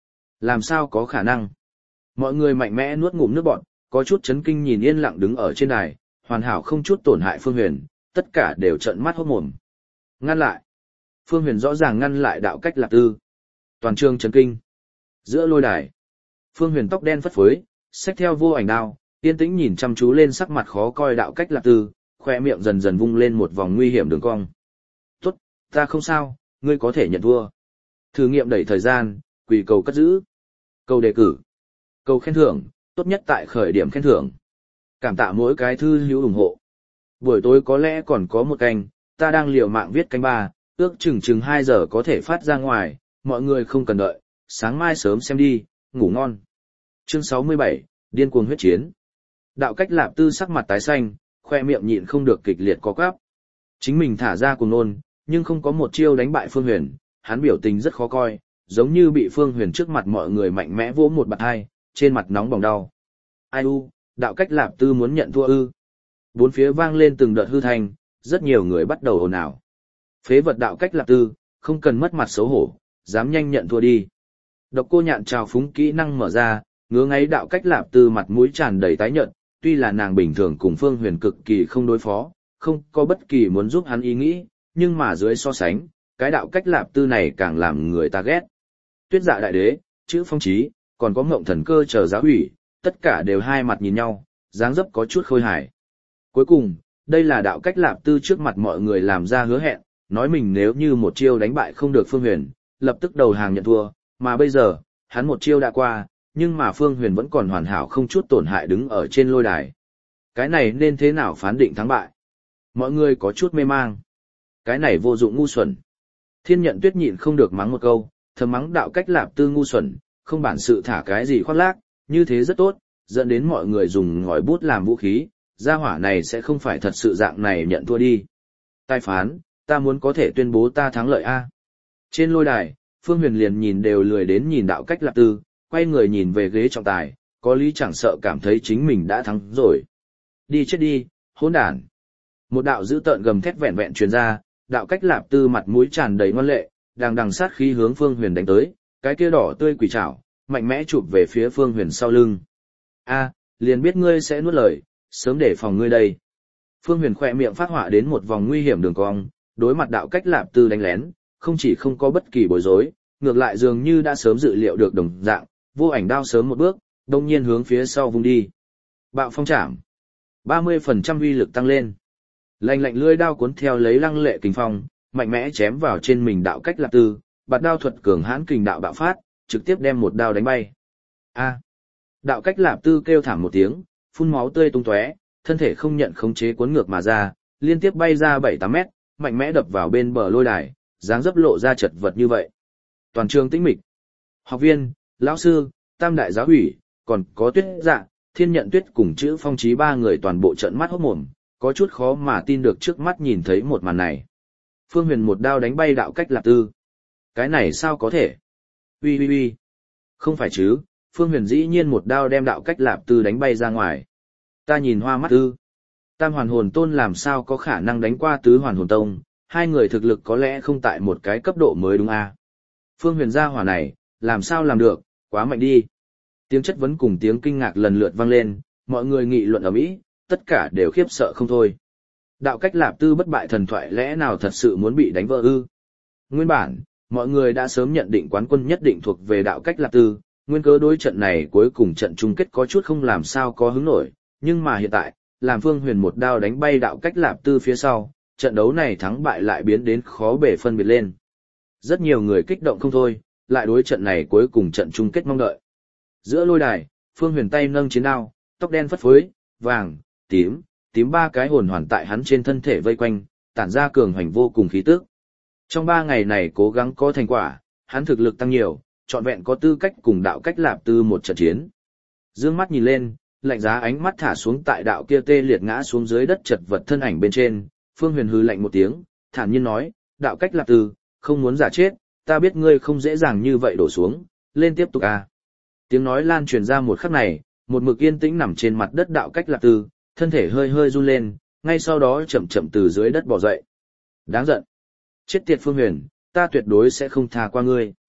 Làm sao có khả năng? Mọi người mạnh mẽ nuốt ngụm nước bọt, có chút chấn kinh nhìn yên lặng đứng ở trên đài, hoàn hảo không chút tổn hại Phương Huyền, tất cả đều trợn mắt hốt mồm. Ngăn lại. Phương Huyền rõ ràng ngăn lại đạo cách Lạp Tư. Toàn trường chấn kinh. Giữa lôi đài, Phương Huyền tóc đen phất phới, xách theo vô ảnh đao, yên tĩnh nhìn chăm chú lên sắc mặt khó coi đạo cách Lạp Tư, khoe miệng dần dần vung lên một vòng nguy hiểm đường cong. Tốt, ta không sao, ngươi có thể nhận thua. Thử nghiệm đẩy thời gian, quỳ cầu cất giữ. Cầu đề cử. Cầu khen thưởng, tốt nhất tại khởi điểm khen thưởng. Cảm tạ mỗi cái thư hữu ủng hộ. Buổi tối có lẽ còn có một canh, ta đang liều mạng viết canh ba, ước chừng chừng hai giờ có thể phát ra ngoài, mọi người không cần đợi, sáng mai sớm xem đi, ngủ ngon. Chương sáu mươi bảy, Điên cuồng huyết chiến. Đạo cách Lạp Tư sắc mặt tái xanh, khoe miệng nhịn không được kịch liệt có quắp. Chính mình thả ra cuồng nôn, nhưng không có một chiêu đánh bại Phương Huyền, hắn biểu tình rất khó coi, giống như bị Phương Huyền trước mặt mọi người mạnh mẽ vỗ một bạt hai, trên mặt nóng bỏng đau. Ai u, đạo cách Lạp Tư muốn nhận thua ư? Bốn phía vang lên từng đợt hư thanh, rất nhiều người bắt đầu ồn ào. Phế vật đạo cách Lạp Tư, không cần mất mặt xấu hổ, dám nhanh nhận thua đi. Độc Cô Nhạn trào phúng kỹ năng mở ra, ngứa ngáy đạo cách Lạp Tư mặt mũi tràn đầy tái nhợt, tuy là nàng bình thường cùng Phương Huyền cực kỳ không đối phó, không có bất kỳ muốn giúp hắn ý nghĩ, nhưng mà dưới so sánh, cái đạo cách Lạp Tư này càng làm người ta ghét. Tuyết Dạ Đại Đế, Chữ Phong Chí, còn có Ngộng Thần Cơ chờ giáo ủy, tất cả đều hai mặt nhìn nhau, dáng dấp có chút khôi hài. Cuối cùng, đây là đạo cách Lạp Tư trước mặt mọi người làm ra hứa hẹn, nói mình nếu như một chiêu đánh bại không được Phương Huyền, lập tức đầu hàng nhận thua, mà bây giờ, hắn một chiêu đã qua, nhưng mà Phương Huyền vẫn còn hoàn hảo không chút tổn hại đứng ở trên lôi đài. Cái này nên thế nào phán định thắng bại? Mọi người có chút mê mang. Cái này vô dụng ngu xuẩn. Thiên Nhận Tuyết nhịn không được mắng một câu, thầm mắng đạo cách Lạp Tư ngu xuẩn, không bản sự thả cái gì khoác lác, như thế rất tốt, dẫn đến mọi người dùng ngòi bút làm vũ khí, gia hỏa này sẽ không phải thật sự dạng này nhận thua đi. Tài phán, ta muốn có thể tuyên bố ta thắng lợi a. Trên lôi đài, Phương Huyền liền nhìn đều lười đến nhìn đạo cách Lạp Tư, quay người nhìn về ghế trọng tài, có lý chẳng sợ cảm thấy chính mình đã thắng rồi. Đi chết đi, hỗn đản. Một đạo dữ tợn gầm thét vẹn vẹn truyền ra, đạo cách Lạp Tư mặt mũi tràn đầy ngoan lệ, đang đằng sát khí hướng Phương Huyền đánh tới, cái kia đỏ tươi quỷ trảo, mạnh mẽ chụp về phía Phương Huyền sau lưng. A, liền biết ngươi sẽ nuốt lời, sớm để phòng ngươi đây. Phương Huyền khỏe miệng phát họa đến một vòng nguy hiểm đường cong, đối mặt đạo cách Lạp Tư đánh lén, không chỉ không có bất kỳ bối rối, ngược lại dường như đã sớm dự liệu được đồng dạng, vô ảnh đao sớm một bước, đông nhiên hướng phía sau vung đi. Bạo phong chạm. ba mươi phần trăm uy lực tăng lên. Lạnh lạnh lưỡi đao cuốn theo lấy lăng lệ kình phong, mạnh mẽ chém vào trên mình đạo cách Lạp Tư, bạt đao thuật cường hãn kình đạo bạo phát, trực tiếp đem một đao đánh bay. A. Đạo cách Lạp Tư kêu thảm một tiếng, phun máu tươi tung tóe, thân thể không nhận khống chế cuốn ngược mà ra, liên tiếp bay ra bảy tám mét, mạnh mẽ đập vào bên bờ lôi đài, dáng dấp lộ ra chật vật như vậy. Toàn trường tĩnh mịch. Học viên, lão sư, tam đại giáo ủy, còn có Tuyết Dạ, Thiên Nhận Tuyết cùng Chữ Phong Chí ba người toàn bộ trợn mắt hốt mồm, có chút khó mà tin được trước mắt nhìn thấy một màn này. Phương Huyền một đao đánh bay đạo cách Lạp Tư. Cái này sao có thể? Ui ui ui. Không phải chứ, Phương Huyền dĩ nhiên một đao đem đạo cách Lạp Tư đánh bay ra ngoài. Ta nhìn hoa mắt ư. Tam hoàn hồn tôn làm sao có khả năng đánh qua tứ hoàn hồn tông, hai người thực lực có lẽ không tại một cái cấp độ mới đúng a. À? Phương Huyền gia hỏa này, làm sao làm được, quá mạnh đi. Tiếng chất vấn cùng tiếng kinh ngạc lần lượt vang lên, mọi người nghị luận ầm ĩ, tất cả đều khiếp sợ không thôi. Đạo cách Lạp Tư bất bại thần thoại lẽ nào thật sự muốn bị đánh vỡ ư? Nguyên bản, mọi người đã sớm nhận định quán quân nhất định thuộc về đạo cách Lạp Tư, nguyên cớ đối trận này cuối cùng trận chung kết có chút không làm sao có hứng nổi, nhưng mà hiện tại, làm Phương Huyền một đao đánh bay đạo cách Lạp Tư phía sau, trận đấu này thắng bại lại biến đến khó bể phân biệt lên. Rất nhiều người kích động không thôi, lại đối trận này cuối cùng trận chung kết mong đợi. Giữa lôi đài, Phương Huyền tay nâng chiến đao, tóc đen phất phới, vàng, tím, tím ba cái hồn hoàn tại hắn trên thân thể vây quanh, tản ra cường hoành vô cùng khí tức. Trong ba ngày này cố gắng có thành quả, hắn thực lực tăng nhiều, trọn vẹn có tư cách cùng đạo cách Lạp Tư một trận chiến. Dương mắt nhìn lên, lạnh giá ánh mắt thả xuống tại đạo kia tê liệt ngã xuống dưới đất chật vật thân ảnh bên trên, Phương Huyền hừ lạnh một tiếng, thản nhiên nói, đạo cách Lạp Tư, không muốn giả chết, ta biết ngươi không dễ dàng như vậy đổ xuống, lên tiếp tục à. Tiếng nói lan truyền ra một khắc này, một mực yên tĩnh nằm trên mặt đất đạo cách Lạp Tư, thân thể hơi hơi run lên, ngay sau đó chậm chậm từ dưới đất bò dậy. Đáng giận. Chết tiệt Phương Huyền, ta tuyệt đối sẽ không tha qua ngươi.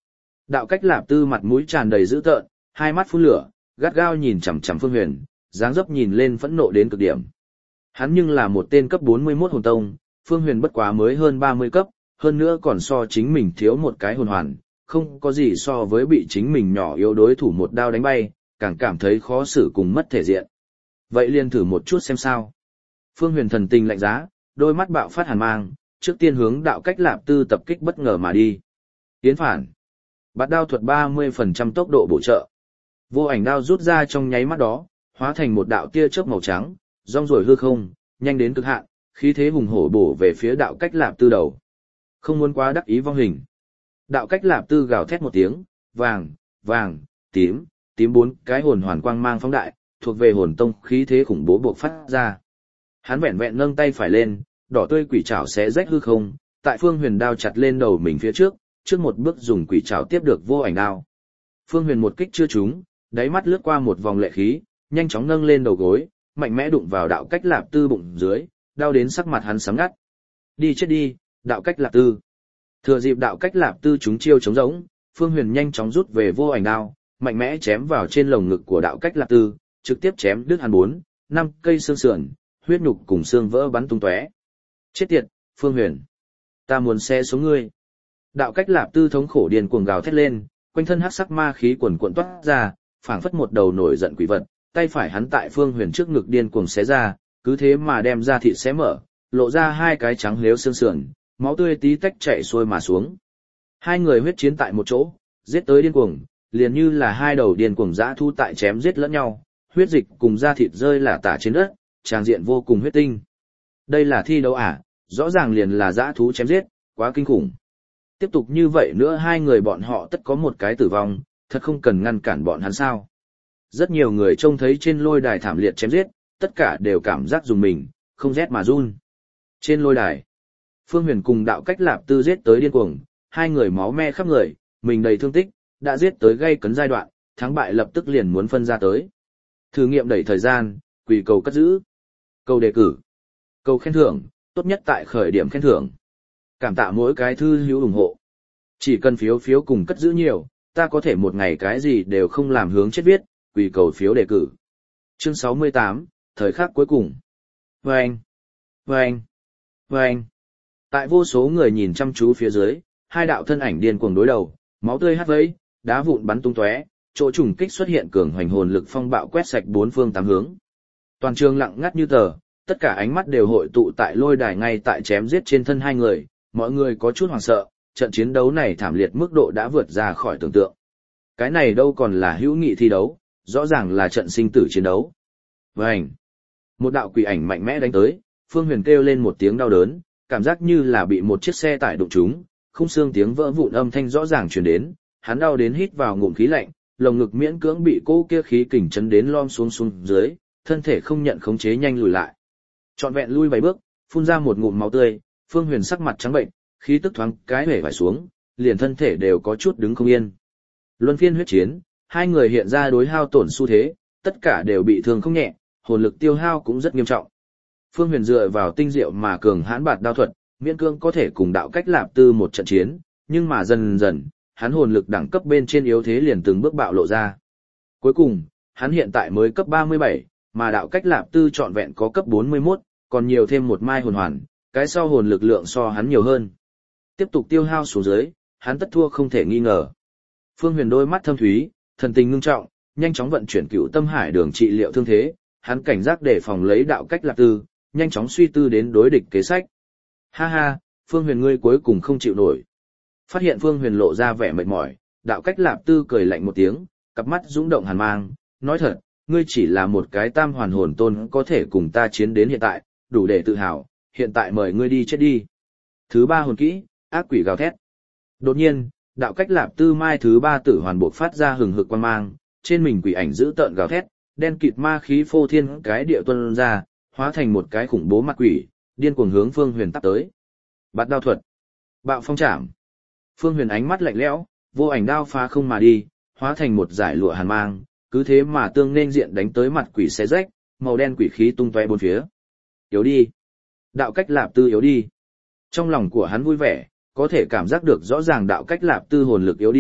Đạo cách lạp tư mặt mũi tràn đầy dữ tợn, hai mắt phun lửa, gắt gao nhìn chằm chằm Phương Huyền, dáng dấp nhìn lên phẫn nộ đến cực điểm. Hắn nhưng là một tên cấp bốn mươi mốt hồn tông, Phương Huyền bất quá mới hơn ba mươi cấp, hơn nữa còn so chính mình thiếu một cái hồn hoàn, không có gì so với bị chính mình nhỏ yếu đối thủ một đao đánh bay, càng cảm thấy khó xử cùng mất thể diện. Vậy liền thử một chút xem sao. Phương Huyền thần tình lạnh giá, đôi mắt bạo phát hàn mang, trước tiên hướng đạo cách lạp tư tập kích bất ngờ mà đi. Tiến phản. Bạt đao thuật ba mươi phần trăm tốc độ bổ trợ. Vô ảnh đao rút ra trong nháy mắt đó, hóa thành một đạo tia chớp màu trắng, rong ruổi hư không, nhanh đến cực hạn, khí thế hùng hổ bổ về phía đạo cách lạp tư đầu. Không muốn quá đắc ý vong hình. Đạo cách lạp tư gào thét một tiếng, vàng, vàng, tím, tím bốn cái hồn hoàn quang mang phóng đại, thuộc về hồn tông khí thế khủng bố buộc phát ra. Hắn vẹn vẹn nâng tay phải lên, đỏ tươi quỷ trảo xé rách hư không, tại Phương Huyền đao chặt lên đầu mình phía trước, trước một bước dùng quỷ trảo tiếp được vô ảnh đao. Phương Huyền một kích chưa trúng, đáy mắt lướt qua một vòng lệ khí, nhanh chóng nâng lên đầu gối, mạnh mẽ đụng vào đạo cách lạp tư bụng dưới, đau đến sắc mặt hắn sám ngắt. Đi chết đi, đạo cách lạp tư. Thừa dịp đạo cách lạp tư chúng chiêu chống rỗng, Phương Huyền nhanh chóng rút về vô ảnh đao, mạnh mẽ chém vào trên lồng ngực của đạo cách lạp tư, trực tiếp chém đứt hắn bốn, năm cây xương sườn, huyết nhục cùng xương vỡ bắn tung tóe. Chết tiệt, Phương Huyền, ta muốn xé sống ngươi. Đạo cách lạp tư thống khổ điên cuồng gào thét lên, quanh thân hắc sắc ma khí quần cuộn toát ra, phảng phất một đầu nổi giận quỷ vật, tay phải hắn tại Phương Huyền trước ngực điên cuồng xé ra, cứ thế mà đem ra thịt xé mở, lộ ra hai cái trắng lếu xương sườn, máu tươi tí tách chảy xuôi mà xuống. Hai người huyết chiến tại một chỗ, giết tới điên cuồng, liền như là hai đầu điên cuồng dã thu tại chém giết lẫn nhau, huyết dịch cùng da thịt rơi lả tả trên đất, tràng diện vô cùng huyết tinh. Đây là thi đấu à, rõ ràng liền là dã thú chém giết, quá kinh khủng. Tiếp tục như vậy nữa hai người bọn họ tất có một cái tử vong, thật không cần ngăn cản bọn hắn sao. Rất nhiều người trông thấy trên lôi đài thảm liệt chém giết, tất cả đều cảm giác dùng mình, không rét mà run. Trên lôi đài, Phương Huyền cùng đạo cách lạp tư giết tới điên cuồng, hai người máu me khắp người, mình đầy thương tích, đã giết tới gây cấn giai đoạn, thắng bại lập tức liền muốn phân ra tới. Thử nghiệm đẩy thời gian, quỳ cầu cất giữ. Cầu đề cử. Cầu khen thưởng, tốt nhất tại khởi điểm khen thưởng. Cảm tạ mỗi cái thư hữu ủng hộ. Chỉ cần phiếu phiếu cùng cất giữ nhiều, ta có thể một ngày cái gì đều không làm hướng chết viết, quỳ cầu phiếu đề cử. Chương sáu mươi tám, thời khắc cuối cùng. Vâng! Vâng! Vâng! Tại vô số người nhìn chăm chú phía dưới, hai đạo thân ảnh điên cuồng đối đầu, máu tươi hắt vẫy, đá vụn bắn tung tóe, chỗ trùng kích xuất hiện cường hoành hồn lực phong bạo quét sạch bốn phương tám hướng. Toàn trường lặng ngắt như tờ, tất cả ánh mắt đều hội tụ tại lôi đài ngay tại chém giết trên thân hai người, mọi người có chút hoảng sợ, trận chiến đấu này thảm liệt mức độ đã vượt ra khỏi tưởng tượng. Cái này đâu còn là hữu nghị thi đấu, rõ ràng là trận sinh tử chiến đấu. Vành! Một đạo quỷ ảnh mạnh mẽ đánh tới, Phương Huyền kêu lên một tiếng đau đớn, cảm giác như là bị một chiếc xe tải đụng trúng, khung xương tiếng vỡ vụn âm thanh rõ ràng truyền đến, hắn đau đến hít vào ngụm khí lạnh, lồng ngực miễn cưỡng bị cô kia khí kình chấn đến lom xuống xuống dưới, thân thể không nhận khống chế nhanh lùi lại. Trọn vẹn lui vài bước, phun ra một ngụm máu tươi, Phương Huyền sắc mặt trắng bệnh, khí tức thoáng cái hể vải xuống, liền thân thể đều có chút đứng không yên. Luân phiên huyết chiến, hai người hiện ra đối hao tổn xu thế, tất cả đều bị thương không nhẹ, hồn lực tiêu hao cũng rất nghiêm trọng. Phương Huyền dựa vào tinh diệu mà cường hãn bạt đao thuật, miễn cưỡng có thể cùng đạo cách lạp tư một trận chiến, nhưng mà dần dần, hắn hồn lực đẳng cấp bên trên yếu thế liền từng bước bạo lộ ra. Cuối cùng, hắn hiện tại mới cấp ba mươi bảy, mà đạo cách lạp tư trọn vẹn có cấp bốn mươi mốt, còn nhiều thêm một mai hồn hoàn, cái sau hồn lực lượng so hắn nhiều hơn. Tiếp tục tiêu hao xuống dưới, hắn tất thua không thể nghi ngờ. Phương Huyền đôi mắt thâm thúy, thần tình ngưng trọng, nhanh chóng vận chuyển Cửu Tâm Hải Đường trị liệu thương thế, hắn cảnh giác để phòng lấy đạo cách lạp tư, nhanh chóng suy tư đến đối địch kế sách. Ha ha, Phương Huyền ngươi cuối cùng không chịu nổi. Phát hiện Phương Huyền lộ ra vẻ mệt mỏi, đạo cách lạp tư cười lạnh một tiếng, cặp mắt dũng động hàn mang, nói thật, ngươi chỉ là một cái tam hoàn hồn tôn có thể cùng ta chiến đến hiện tại, đủ để tự hào, hiện tại mời ngươi đi chết đi. Thứ ba hồn kỹ, ác quỷ gào thét. Đột nhiên, đạo cách lạp tư mai thứ ba tử hoàn buộc phát ra hừng hực quang mang, trên mình quỷ ảnh dữ tợn gào thét, đen kịt ma khí phô thiên cái địa tuôn ra, hóa thành một cái khủng bố mặt quỷ, điên cuồng hướng Phương Huyền tắp tới. Bạt đao thuật, bạo phong trảm. Phương Huyền ánh mắt lạnh lẽo, vô ảnh đao phá không mà đi, hóa thành một dải lụa hàn mang, cứ thế mà tương nên diện đánh tới mặt quỷ xé rách, màu đen quỷ khí tung tóe bốn phía. Yếu đi. Đạo cách lạp tư yếu đi. Trong lòng của hắn vui vẻ, có thể cảm giác được rõ ràng đạo cách lạp tư hồn lực yếu đi,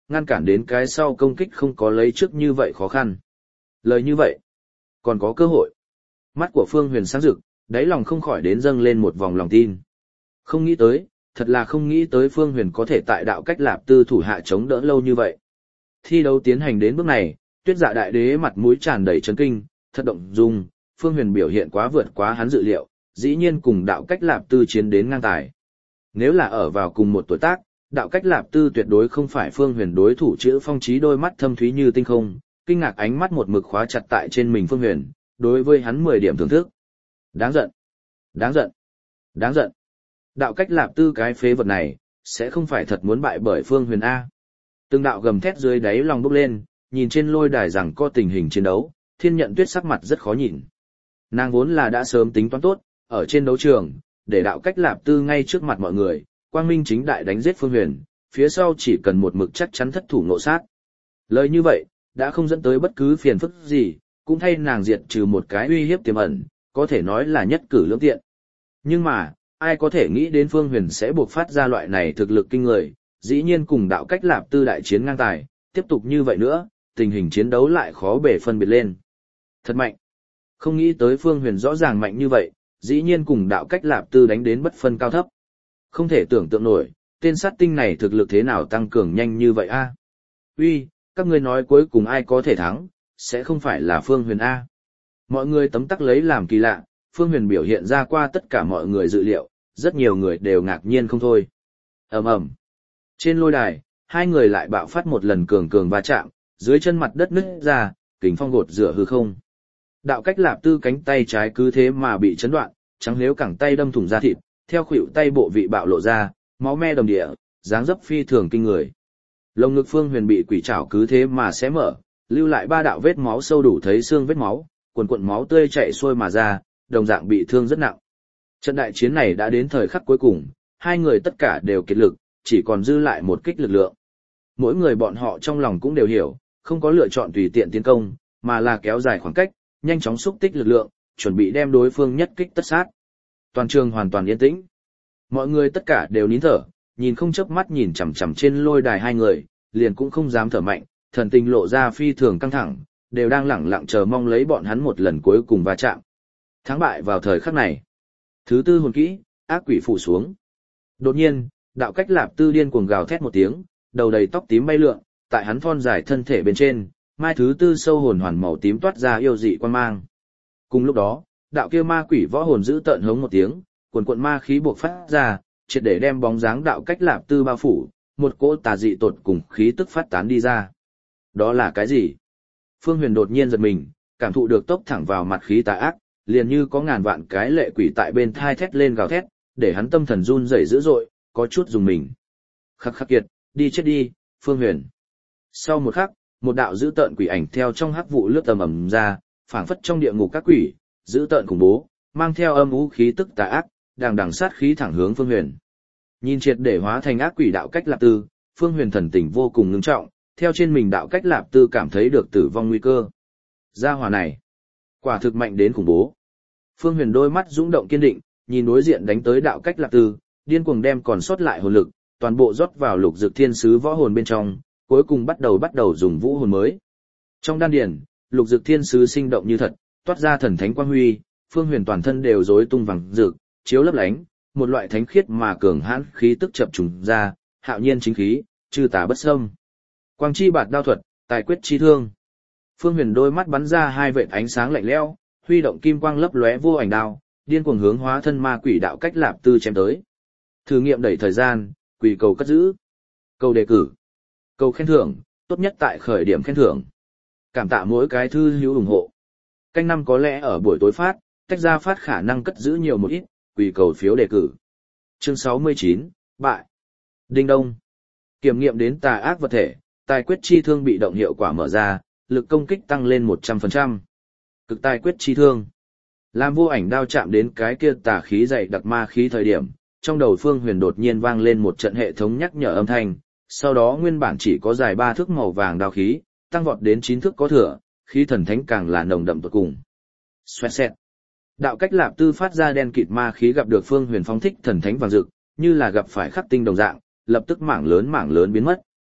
ngăn cản đến cái sau công kích không có lấy trước như vậy khó khăn. Lời như vậy, còn có cơ hội. Mắt của Phương Huyền sáng rực, đáy lòng không khỏi đến dâng lên một vòng lòng tin. Không nghĩ tới, thật là không nghĩ tới Phương Huyền có thể tại đạo cách lạp tư thủ hạ chống đỡ lâu như vậy. Thi đấu tiến hành đến bước này, Tuyết Dạ đại đế mặt mũi tràn đầy chấn kinh, thật động dung, Phương Huyền biểu hiện quá vượt quá hắn dự liệu, dĩ nhiên cùng đạo cách lạp tư chiến đến ngang tài. Nếu là ở vào cùng một tuổi tác, đạo cách lạp tư tuyệt đối không phải Phương Huyền đối thủ. Chữ Phong Chí đôi mắt thâm thúy như tinh không, kinh ngạc ánh mắt một mực khóa chặt tại trên mình Phương Huyền, đối với hắn mười điểm thưởng thức. Đáng giận, đáng giận, đáng giận. Đạo cách lạp tư cái phế vật này, sẽ không phải thật muốn bại bởi Phương Huyền A. Từng đạo gầm thét dưới đáy lòng bốc lên, nhìn trên lôi đài rằng có tình hình chiến đấu, Thiên Nhận Tuyết sắc mặt rất khó nhìn. Nàng vốn là đã sớm tính toán tốt, ở trên đấu trường, để đạo cách lạp tư ngay trước mặt mọi người, quang minh chính đại đánh giết Phương Huyền, phía sau chỉ cần một mực chắc chắn thất thủ nộ sát. Lời như vậy, đã không dẫn tới bất cứ phiền phức gì, cũng thay nàng diệt trừ một cái uy hiếp tiềm ẩn, có thể nói là nhất cử lưỡng tiện. Nhưng mà, ai có thể nghĩ đến Phương Huyền sẽ buộc phát ra loại này thực lực kinh người, dĩ nhiên cùng đạo cách lạp tư đại chiến ngang tài, tiếp tục như vậy nữa, tình hình chiến đấu lại khó bề phân biệt lên. Thật mạnh. Không nghĩ tới Phương Huyền rõ ràng mạnh như vậy, dĩ nhiên cùng đạo cách lạp tư đánh đến bất phân cao thấp. Không thể tưởng tượng nổi, tên sát tinh này thực lực thế nào tăng cường nhanh như vậy a? Uy, các ngươi nói cuối cùng ai có thể thắng, sẽ không phải là Phương Huyền a? Mọi người tấm tắc lấy làm kỳ lạ, Phương Huyền biểu hiện ra qua tất cả mọi người dự liệu, rất nhiều người đều ngạc nhiên không thôi. Ầm ầm. Trên lôi đài, hai người lại bạo phát một lần cường cường va chạm, dưới chân mặt đất nứt ra, kình phong gột rửa hư không. Đạo cách lạp tư cánh tay trái cứ thế mà bị chấn đoạn, trắng liếu cẳng tay đâm thủng da thịt, theo khuỷu tay bộ vị bạo lộ ra, máu me đầm địa, dáng dấp phi thường kinh người. Lồng ngực Phương Huyền bị quỷ trảo cứ thế mà xé mở, lưu lại ba đạo vết máu sâu đủ thấy xương vết máu, quần quần máu tươi chảy xuôi mà ra, đồng dạng bị thương rất nặng. Trận đại chiến này đã đến thời khắc cuối cùng, hai người tất cả đều kiệt lực, chỉ còn dư lại một kích lực lượng. Mỗi người bọn họ trong lòng cũng đều hiểu, không có lựa chọn tùy tiện tiến công, mà là kéo dài khoảng cách, nhanh chóng xúc tích lực lượng, chuẩn bị đem đối phương nhất kích tất sát. Toàn trường hoàn toàn yên tĩnh. Mọi người tất cả đều nín thở, nhìn không chớp mắt nhìn chằm chằm trên lôi đài hai người, liền cũng không dám thở mạnh, thần tình lộ ra phi thường căng thẳng, đều đang lẳng lặng chờ mong lấy bọn hắn một lần cuối cùng va chạm. Thắng bại vào thời khắc này. Thứ tư hồn kỹ, ác quỷ phủ xuống. Đột nhiên, đạo cách lạp tư điên cuồng gào thét một tiếng, đầu đầy tóc tím bay lượn, tại hắn thon dài thân thể bên trên, mai thứ tư sâu hồn hoàn màu tím toát ra yêu dị quan mang. Cùng lúc đó, đạo kia ma quỷ võ hồn giữ tợn hống một tiếng, quần quần ma khí buộc phát ra, triệt để đem bóng dáng đạo cách lạp tư bao phủ, một cỗ tà dị tột cùng khí tức phát tán đi ra. Đó là cái gì? Phương Huyền đột nhiên giật mình, cảm thụ được tốc thẳng vào mặt khí tà ác, liền như có ngàn vạn cái lệ quỷ tại bên thai thét lên gào thét, để hắn tâm thần run rẩy dữ dội, có chút dùng mình. Khắc khắc kiệt, đi chết đi, Phương Huyền. Sau một khắc, một đạo dữ tợn quỷ ảnh theo trong hắc vụ lướt tầm ầm ra, phảng phất trong địa ngục các quỷ, dữ tợn khủng bố, mang theo âm u khí tức tà ác, đằng đằng sát khí thẳng hướng Phương Huyền. Nhìn triệt để hóa thành ác quỷ đạo cách lạp tư, Phương Huyền thần tình vô cùng ngưng trọng, theo trên mình đạo cách lạp tư cảm thấy được tử vong nguy cơ. Gia hỏa này, quả thực mạnh đến khủng bố. Phương Huyền đôi mắt dũng động kiên định, nhìn đối diện đánh tới đạo cách lạp tư, điên cuồng đem còn sót lại hồn lực, toàn bộ rót vào lục dực thiên sứ võ hồn bên trong, cuối cùng bắt đầu bắt đầu dùng vũ hồn mới. Trong đan điển, lục dực thiên sứ sinh động như thật, toát ra thần thánh quang huy, Phương Huyền toàn thân đều rối tung vàng rực, chiếu lấp lánh, một loại thánh khiết mà cường hãn khí tức chập trùng ra, hạo nhiên chính khí, chư tà bất xâm. Quang chi bạt đao thuật, tài quyết chi thương. Phương Huyền đôi mắt bắn ra hai vệt ánh sáng lạnh lẽo, huy động kim quang lấp lóe vô ảnh đao, điên cuồng hướng hóa thân ma quỷ đạo cách lạp tư chém tới. Thử nghiệm đẩy thời gian, quỷ cầu cất giữ. Cầu đề cử. Cầu khen thưởng, tốt nhất tại khởi điểm khen thưởng. Cảm tạ mỗi cái thư hữu ủng hộ. Canh năm có lẽ ở buổi tối phát, tách ra phát khả năng cất giữ nhiều một ít, quỷ cầu phiếu đề cử. Chương sáu mươi chín, bại. Đinh đông. Kiểm nghiệm đến tà ác vật thể, tài quyết chi thương bị động hiệu quả mở ra, lực công kích tăng lên một trăm phần trăm. Cực tài quyết chi thương. Làm vô ảnh đao chạm đến cái kia tà khí dày đặc ma khí thời điểm, trong đầu Phương Huyền đột nhiên vang lên một trận hệ thống nhắc nhở âm thanh, sau đó nguyên bản chỉ có dài ba thước màu vàng đao khí, tăng vọt đến chín thước có thừa, khí thần thánh càng là nồng đậm tột cùng. Xoẹt xẹt. Đạo cách lạp tư phát ra đen kịt ma khí gặp được Phương Huyền phóng thích thần thánh vàng rực, như là gặp phải khắc tinh đồng dạng, lập tức mảng lớn mảng lớn biến mất.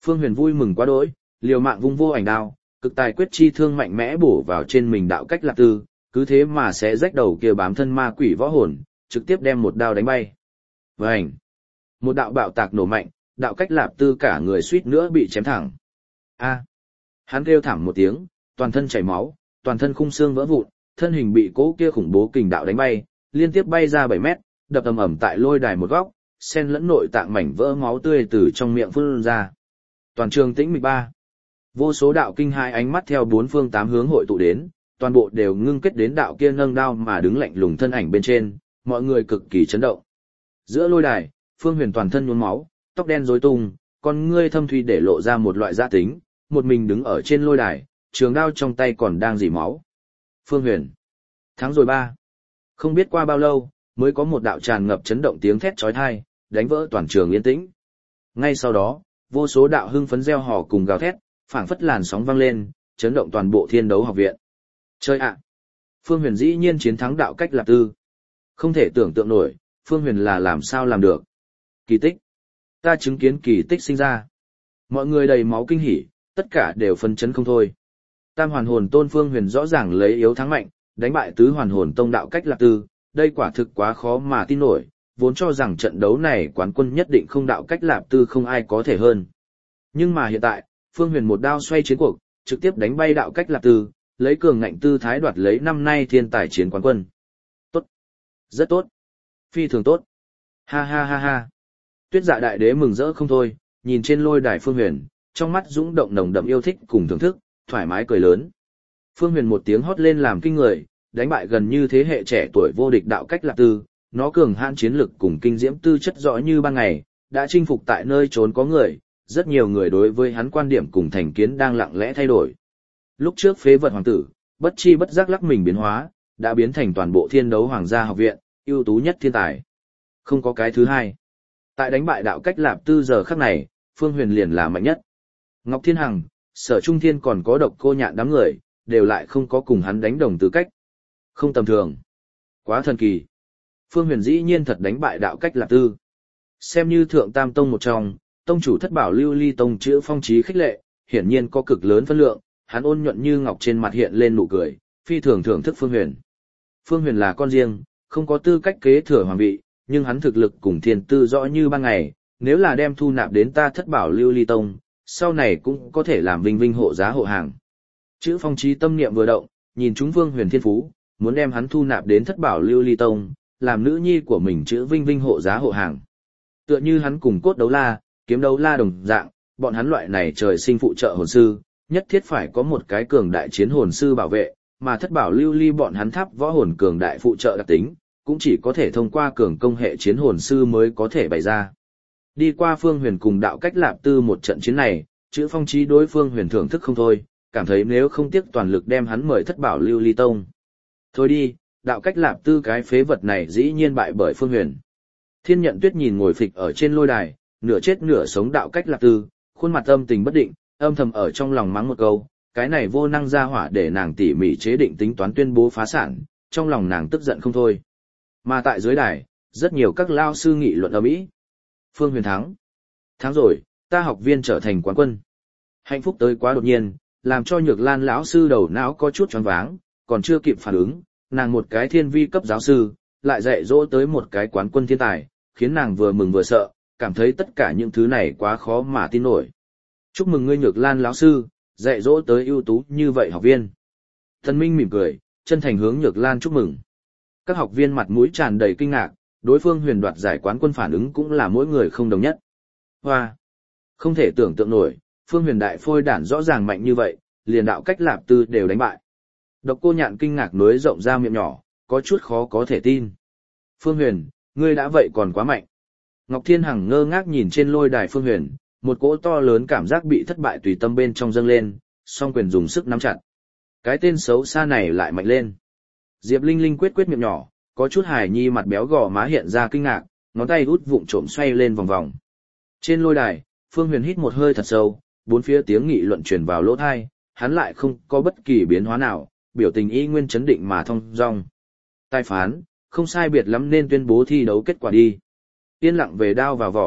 Phương Huyền vui mừng quá đỗi, liều mạng vung vô ảnh đao, cực tài quyết chi thương mạnh mẽ bổ vào trên mình đạo cách Lạp Tư, cứ thế mà sẽ rách đầu kia bám thân ma quỷ võ hồn, trực tiếp đem một đao đánh bay. Vành! Một đạo bạo tạc nổ mạnh, đạo cách Lạp Tư cả người suýt nữa bị chém thẳng. A! Hắn kêu thảm một tiếng, toàn thân chảy máu, toàn thân khung xương vỡ vụn, thân hình bị cố kia khủng bố kình đạo đánh bay, liên tiếp bay ra bảy mét, đập ầm ầm tại lôi đài một góc, xen lẫn nội tạng mảnh vỡ máu tươi từ trong miệng phun ra. Toàn trường tĩnh mịch ba. Vô số đạo kinh hai ánh mắt theo bốn phương tám hướng hội tụ đến, toàn bộ đều ngưng kết đến đạo kia nâng đao mà đứng lạnh lùng thân ảnh bên trên, mọi người cực kỳ chấn động. Giữa lôi đài, Phương Huyền toàn thân nhuốm máu, tóc đen rối tung, con ngươi thâm thúy để lộ ra một loại gia tính, một mình đứng ở trên lôi đài, trường đao trong tay còn đang rỉ máu. Phương Huyền, thắng rồi ba. Không biết qua bao lâu, mới có một đạo tràn ngập chấn động tiếng thét chói tai, đánh vỡ toàn trường yên tĩnh. Ngay sau đó, vô số đạo hưng phấn reo hò cùng gào thét, phảng phất làn sóng vang lên, chấn động toàn bộ Thiên Đấu Học viện. Chơi ạ! Phương Huyền dĩ nhiên chiến thắng đạo cách Lạp Tư. Không thể tưởng tượng nổi, Phương Huyền là làm sao làm được. Kỳ tích! Ta chứng kiến kỳ tích sinh ra. Mọi người đầy máu kinh hỉ, tất cả đều phân chấn không thôi. Tam hoàn hồn tôn Phương Huyền rõ ràng lấy yếu thắng mạnh, đánh bại tứ hoàn hồn tông đạo cách Lạp Tư, đây quả thực quá khó mà tin nổi, vốn cho rằng trận đấu này quán quân nhất định không đạo cách Lạp Tư không ai có thể hơn. Nhưng mà hiện tại, Phương Huyền một đao xoay chiến cuộc, trực tiếp đánh bay đạo cách Lạp Tư, lấy cường ngạnh tư thái đoạt lấy năm nay thiên tài chiến quán quân. Tốt. Rất tốt. Phi thường tốt. Ha ha ha ha. Tuyết Dạ đại đế mừng rỡ không thôi, nhìn trên lôi đài Phương Huyền, trong mắt dũng động nồng đậm yêu thích cùng thưởng thức, thoải mái cười lớn. Phương Huyền một tiếng hót lên làm kinh người, đánh bại gần như thế hệ trẻ tuổi vô địch đạo cách Lạp Tư, nó cường hãn chiến lực cùng kinh diễm tư chất rõ như ban ngày, đã chinh phục tại nơi trốn có người, rất nhiều người đối với hắn quan điểm cùng thành kiến đang lặng lẽ thay đổi. Lúc trước phế vật hoàng tử, bất chi bất giác lắc mình biến hóa, đã biến thành toàn bộ Thiên Đấu Hoàng gia học viện, ưu tú nhất thiên tài. Không có cái thứ hai. Tại đánh bại đạo cách Lạp Tư giờ khắc này, Phương Huyền liền là mạnh nhất. Ngọc Thiên Hằng, Sở Trung Thiên còn có Độc Cô Nhạn đám người, đều lại không có cùng hắn đánh đồng tư cách. Không tầm thường. Quá thần kỳ. Phương Huyền dĩ nhiên thật đánh bại đạo cách Lạp Tư. Xem như thượng tam tông một trong, tông chủ Thất Bảo Lưu Ly tông chữ phong trí khích lệ, hiển nhiên có cực lớn phân lượng, hắn ôn nhuận như ngọc trên mặt hiện lên nụ cười, phi thường thưởng thức Phương Huyền. Phương Huyền là con riêng, không có tư cách kế thừa hoàng vị, nhưng hắn thực lực cùng thiên tư rõ như ban ngày, nếu là đem thu nạp đến ta Thất Bảo Lưu Ly tông, sau này cũng có thể làm vinh vinh hộ giá hộ hàng. Chữ phong trí tâm niệm vừa động, nhìn chúng Phương Huyền thiên phú, muốn đem hắn thu nạp đến Thất Bảo Lưu Ly tông, làm nữ nhi của mình chữ vinh vinh hộ giá hộ hàng. Tựa như hắn cùng Cốt Đấu La, Kiếm Đấu La đồng dạng, bọn hắn loại này trời sinh phụ trợ hồn sư, nhất thiết phải có một cái cường đại chiến hồn sư bảo vệ, mà Thất Bảo Lưu Ly bọn hắn tháp võ hồn cường đại phụ trợ đặc tính, cũng chỉ có thể thông qua cường công hệ chiến hồn sư mới có thể bày ra. Đi qua Phương Huyền cùng đạo cách Lạp Tư một trận chiến này, chữ phong trí đối Phương Huyền thưởng thức không thôi, cảm thấy nếu không tiếc toàn lực đem hắn mời Thất Bảo Lưu Ly tông. Thôi đi, đạo cách Lạp Tư cái phế vật này dĩ nhiên bại bởi Phương Huyền. Thiên Nhận Tuyết nhìn ngồi phịch ở trên lôi đài, nửa chết nửa sống đạo cách Lạp Tư, khuôn mặt âm tình bất định, âm thầm ở trong lòng mắng một câu, cái này vô năng ra hỏa để nàng tỉ mỉ chế định tính toán tuyên bố phá sản, trong lòng nàng tức giận không thôi. Mà tại dưới đài, rất nhiều các lao sư nghị luận ầm ĩ. Phương Huyền thắng. Thắng rồi, ta học viên trở thành quán quân. Hạnh phúc tới quá đột nhiên, làm cho Nhược Lan lão sư đầu não có chút choáng váng, còn chưa kịp phản ứng, nàng một cái thiên vi cấp giáo sư, lại dạy dỗ tới một cái quán quân thiên tài, khiến nàng vừa mừng vừa sợ, cảm thấy tất cả những thứ này quá khó mà tin nổi. Chúc mừng ngươi Nhược Lan lão sư, dạy dỗ tới ưu tú như vậy học viên. Thần Minh mỉm cười, chân thành hướng Nhược Lan chúc mừng. Các học viên mặt mũi tràn đầy kinh ngạc, đối phương Huyền đoạt giải quán quân phản ứng cũng là mỗi người không đồng nhất. Hoa! Không thể tưởng tượng nổi, Phương Huyền đại phôi đản rõ ràng mạnh như vậy, liền đạo cách Lạp Tư đều đánh bại. Độc Cô Nhạn kinh ngạc nối rộng ra miệng nhỏ, có chút khó có thể tin. Phương Huyền, ngươi đã vậy còn quá mạnh. Ngọc Thiên Hằng ngơ ngác nhìn trên lôi đài Phương Huyền, một cỗ to lớn cảm giác bị thất bại tùy tâm bên trong dâng lên, song quyền dùng sức nắm chặt. Cái tên xấu xa này lại mạnh lên. Diệp Linh Linh quyết quyết miệng nhỏ, có chút hài nhi mặt béo gò má hiện ra kinh ngạc, ngón tay út vụng trộm xoay lên vòng vòng. Trên lôi đài, Phương Huyền hít một hơi thật sâu, bốn phía tiếng nghị luận truyền vào lỗ tai, hắn lại không có bất kỳ biến hóa nào, biểu tình y nguyên chấn định mà thong dong. Tài phán, không sai biệt lắm nên tuyên bố thi đấu kết quả đi. Yên lặng về đao vào vỏ,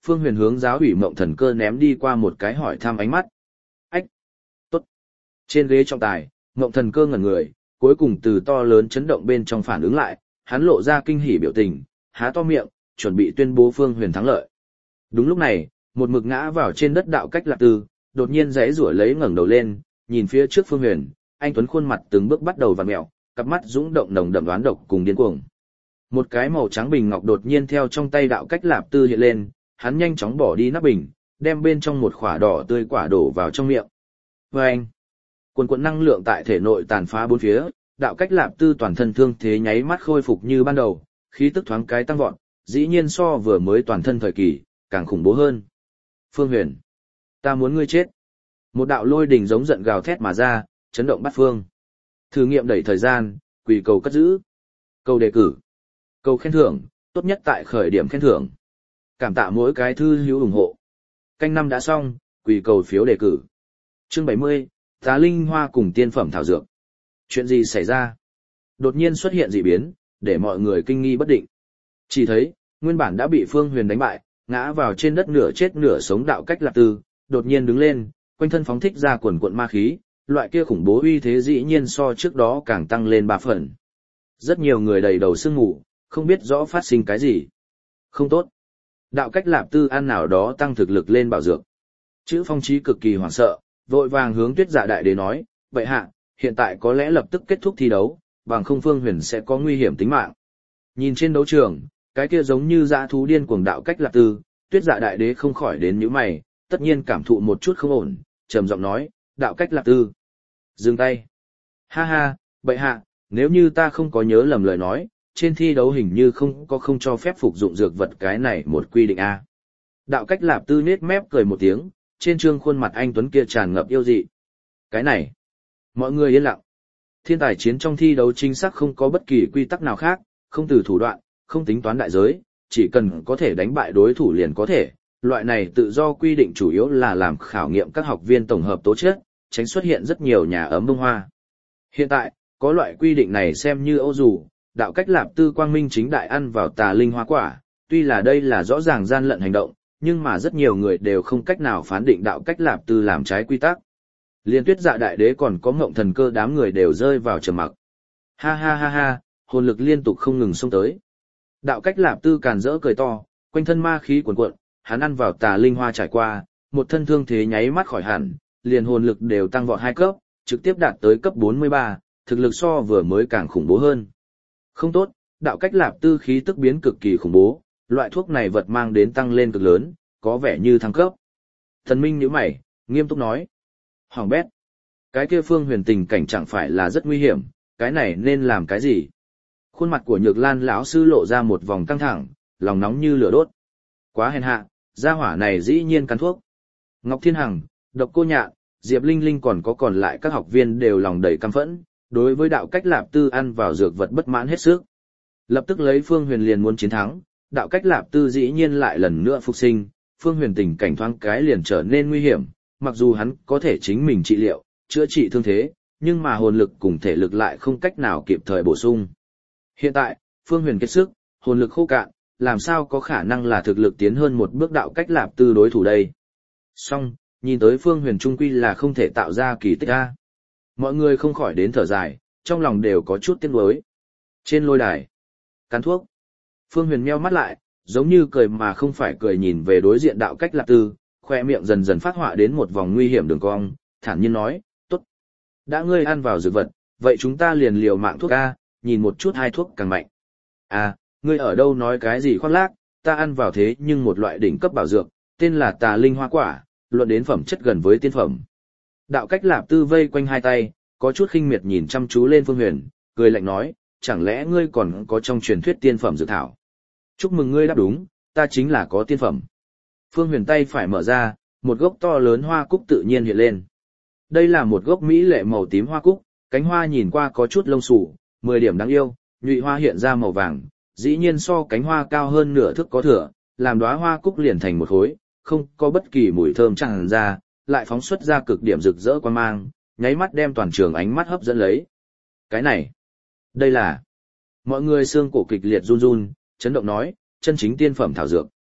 Phương Huyền hướng giáo ủy Mộng Thần Cơ ném đi qua một cái hỏi thăm ánh mắt. Ách! Tốt! Trên ghế trọng tài, Mộng Thần Cơ ngẩn người, cuối cùng từ to lớn chấn động bên trong phản ứng lại, hắn lộ ra kinh hỉ biểu tình, há to miệng, chuẩn bị tuyên bố Phương Huyền thắng lợi. Đúng lúc này, một mực ngã vào trên đất Đạo Cách Lạp Tư, đột nhiên giãy giụa lấy ngẩng đầu lên, nhìn phía trước Phương Huyền, anh tuấn khuôn mặt từng bước bắt đầu vặn mèo, cặp mắt dũng động nồng đậm đoán độc cùng điên cuồng. Một cái màu trắng bình ngọc đột nhiên theo trong tay Đạo Cách Lạp Tư hiện lên, hắn nhanh chóng bỏ đi nắp bình, đem bên trong một quả đỏ tươi quả đổ vào trong miệng. Vâng! Quần quần năng lượng tại thể nội tàn phá bốn phía, Đạo Cách Lạp Tư toàn thân thương thế nháy mắt khôi phục như ban đầu, khí tức thoáng cái tăng vọt, dĩ nhiên so vừa mới toàn thân thời kỳ, càng khủng bố hơn. Phương Huyền! Ta muốn ngươi chết! Một đạo lôi đình giống giận gào thét mà ra, chấn động bát phương. Thử nghiệm đẩy thời gian, quỳ cầu cất giữ. Cầu đề cử. Cầu khen thưởng, tốt nhất tại khởi điểm khen thưởng. Cảm tạ mỗi cái thư hữu ủng hộ. Canh năm đã xong, quỳ cầu phiếu đề cử. Chương bảy mươi, Tá Linh Hoa cùng tiên phẩm thảo dược. Chuyện gì xảy ra? Đột nhiên xuất hiện dị biến, để mọi người kinh nghi bất định. Chỉ thấy, nguyên bản đã bị Phương Huyền đánh bại, ngã vào trên đất nửa chết nửa sống Đạo Cách Lạp Tư, đột nhiên đứng lên, quanh thân phóng thích ra quần quận ma khí, loại kia khủng bố uy thế dĩ nhiên so trước đó càng tăng lên ba phần. Rất nhiều người đầy đầu sương mù, không biết rõ phát sinh cái gì. Không tốt. Đạo Cách Lạp Tư ăn nào đó tăng thực lực lên bảo dược. Chữ Phong Chí cực kỳ hoảng sợ, vội vàng hướng Tuyết Dạ Đại Đế nói, vậy hạ, hiện tại có lẽ lập tức kết thúc thi đấu, bằng không Phương Huyền sẽ có nguy hiểm tính mạng. Nhìn trên đấu trường, cái kia giống như dã thú điên cuồng Đạo Cách Lạp Tư, Tuyết Dạ Đại Đế không khỏi đến nhíu mày, tất nhiên cảm thụ một chút không ổn, trầm giọng nói, Đạo Cách Lạp Tư. Dừng tay. Ha ha, bệ hạ, nếu như ta không có nhớ lầm lời nói, trên thi đấu hình như không có không cho phép phục dụng dược vật cái này một quy định a. Đạo Cách Lạp Tư nết mép cười một tiếng, trên trương khuôn mặt anh tuấn kia tràn ngập yêu dị. Cái này, mọi người yên lặng. Thiên tài chiến trong thi đấu chính xác không có bất kỳ quy tắc nào khác, không từ thủ đoạn, không tính toán đại giới, chỉ cần có thể đánh bại đối thủ liền có thể. Loại này tự do quy định chủ yếu là làm khảo nghiệm các học viên tổng hợp tố chất, tránh xuất hiện rất nhiều nhà ấm bông hoa. Hiện tại, có loại quy định này xem như ô dù, Đạo Cách Lạp Tư quang minh chính đại ăn vào tà linh hoa quả, tuy là đây là rõ ràng gian lận hành động, nhưng mà rất nhiều người đều không cách nào phán định Đạo Cách Lạp Tư làm trái quy tắc. Liên Tuyết Dạ Đại Đế còn có Ngộng Thần Cơ đám người đều rơi vào trầm mặc. Ha ha ha ha, hồn lực liên tục không ngừng xông tới. Đạo Cách Lạp Tư càn rỡ cười to, quanh thân ma khí cuồn cuộn, hắn ăn vào tà linh hoa trải qua, một thân thương thế nháy mắt khỏi hẳn, liền hồn lực đều tăng vọt hai cấp, trực tiếp đạt tới cấp bốn mươi ba, thực lực so vừa mới càng khủng bố hơn. Không tốt, Đạo Cách Lạp Tư khí tức biến cực kỳ khủng bố, loại thuốc này vật mang đến tăng lên cực lớn, có vẻ như thăng cấp. Thần Minh nhíu mày, nghiêm túc nói. Hoàng bét. Cái kia Phương Huyền tình cảnh chẳng phải là rất nguy hiểm, cái này nên làm cái gì? Khuôn mặt của Nhược Lan lão sư lộ ra một vòng căng thẳng, lòng nóng như lửa đốt. Quá hèn hạ, gia hỏa này dĩ nhiên cắn thuốc. Ngọc Thiên Hằng, Độc Cô Nhạn, Diệp Linh Linh còn có còn lại các học viên đều lòng đầy căm phẫn, đối với Đạo Cách Lạp Tư ăn vào dược vật bất mãn hết sức. Lập tức lấy Phương Huyền liền muốn chiến thắng, Đạo Cách Lạp Tư dĩ nhiên lại lần nữa phục sinh, Phương Huyền tình cảnh thoáng cái liền trở nên nguy hiểm, mặc dù hắn có thể chính mình trị liệu, chữa trị thương thế, nhưng mà hồn lực cùng thể lực lại không cách nào kịp thời bổ sung. Hiện tại, Phương Huyền kiệt sức, hồn lực khô cạn, làm sao có khả năng là thực lực tiến hơn một bước Đạo Cách Lạp Tư đối thủ đây. Song, nhìn tới Phương Huyền trung quy là không thể tạo ra kỳ tích a. Mọi người không khỏi đến thở dài, trong lòng đều có chút tiếc nuối. Trên lôi đài, cắn thuốc. Phương Huyền meo mắt lại, giống như cười mà không phải cười nhìn về đối diện Đạo Cách Lạp Tư, khoe miệng dần dần phát họa đến một vòng nguy hiểm đường cong, thản nhiên nói, tốt. Đã ngươi ăn vào dược vật, vậy chúng ta liền liều mạng thuốc a, nhìn một chút hai thuốc càng mạnh. À, ngươi ở đâu nói cái gì khoác lác, ta ăn vào thế nhưng một loại đỉnh cấp bảo dược, tên là tà linh hoa quả, luận đến phẩm chất gần với tiên phẩm. Đạo Cách Lạp Tư vây quanh hai tay, có chút khinh miệt nhìn chăm chú lên Phương Huyền, cười lạnh nói, chẳng lẽ ngươi còn có trong truyền thuyết tiên phẩm dược thảo? Chúc mừng ngươi đáp đúng, ta chính là có tiên phẩm. Phương Huyền tay phải mở ra, một gốc to lớn hoa cúc tự nhiên hiện lên. Đây là một gốc mỹ lệ màu tím hoa cúc, cánh hoa nhìn qua có chút lông xù, mười điểm đáng yêu, nhụy hoa hiện ra màu vàng, dĩ nhiên so cánh hoa cao hơn nửa thước có thừa, làm đóa hoa cúc liền thành một khối, không có bất kỳ mùi thơm tràn ra, lại phóng xuất ra cực điểm rực rỡ quang mang, nháy mắt đem toàn trường ánh mắt hấp dẫn lấy. Cái này, đây là... Mọi người xương cổ kịch liệt run run, chấn động nói, chân chính tiên phẩm thảo dược.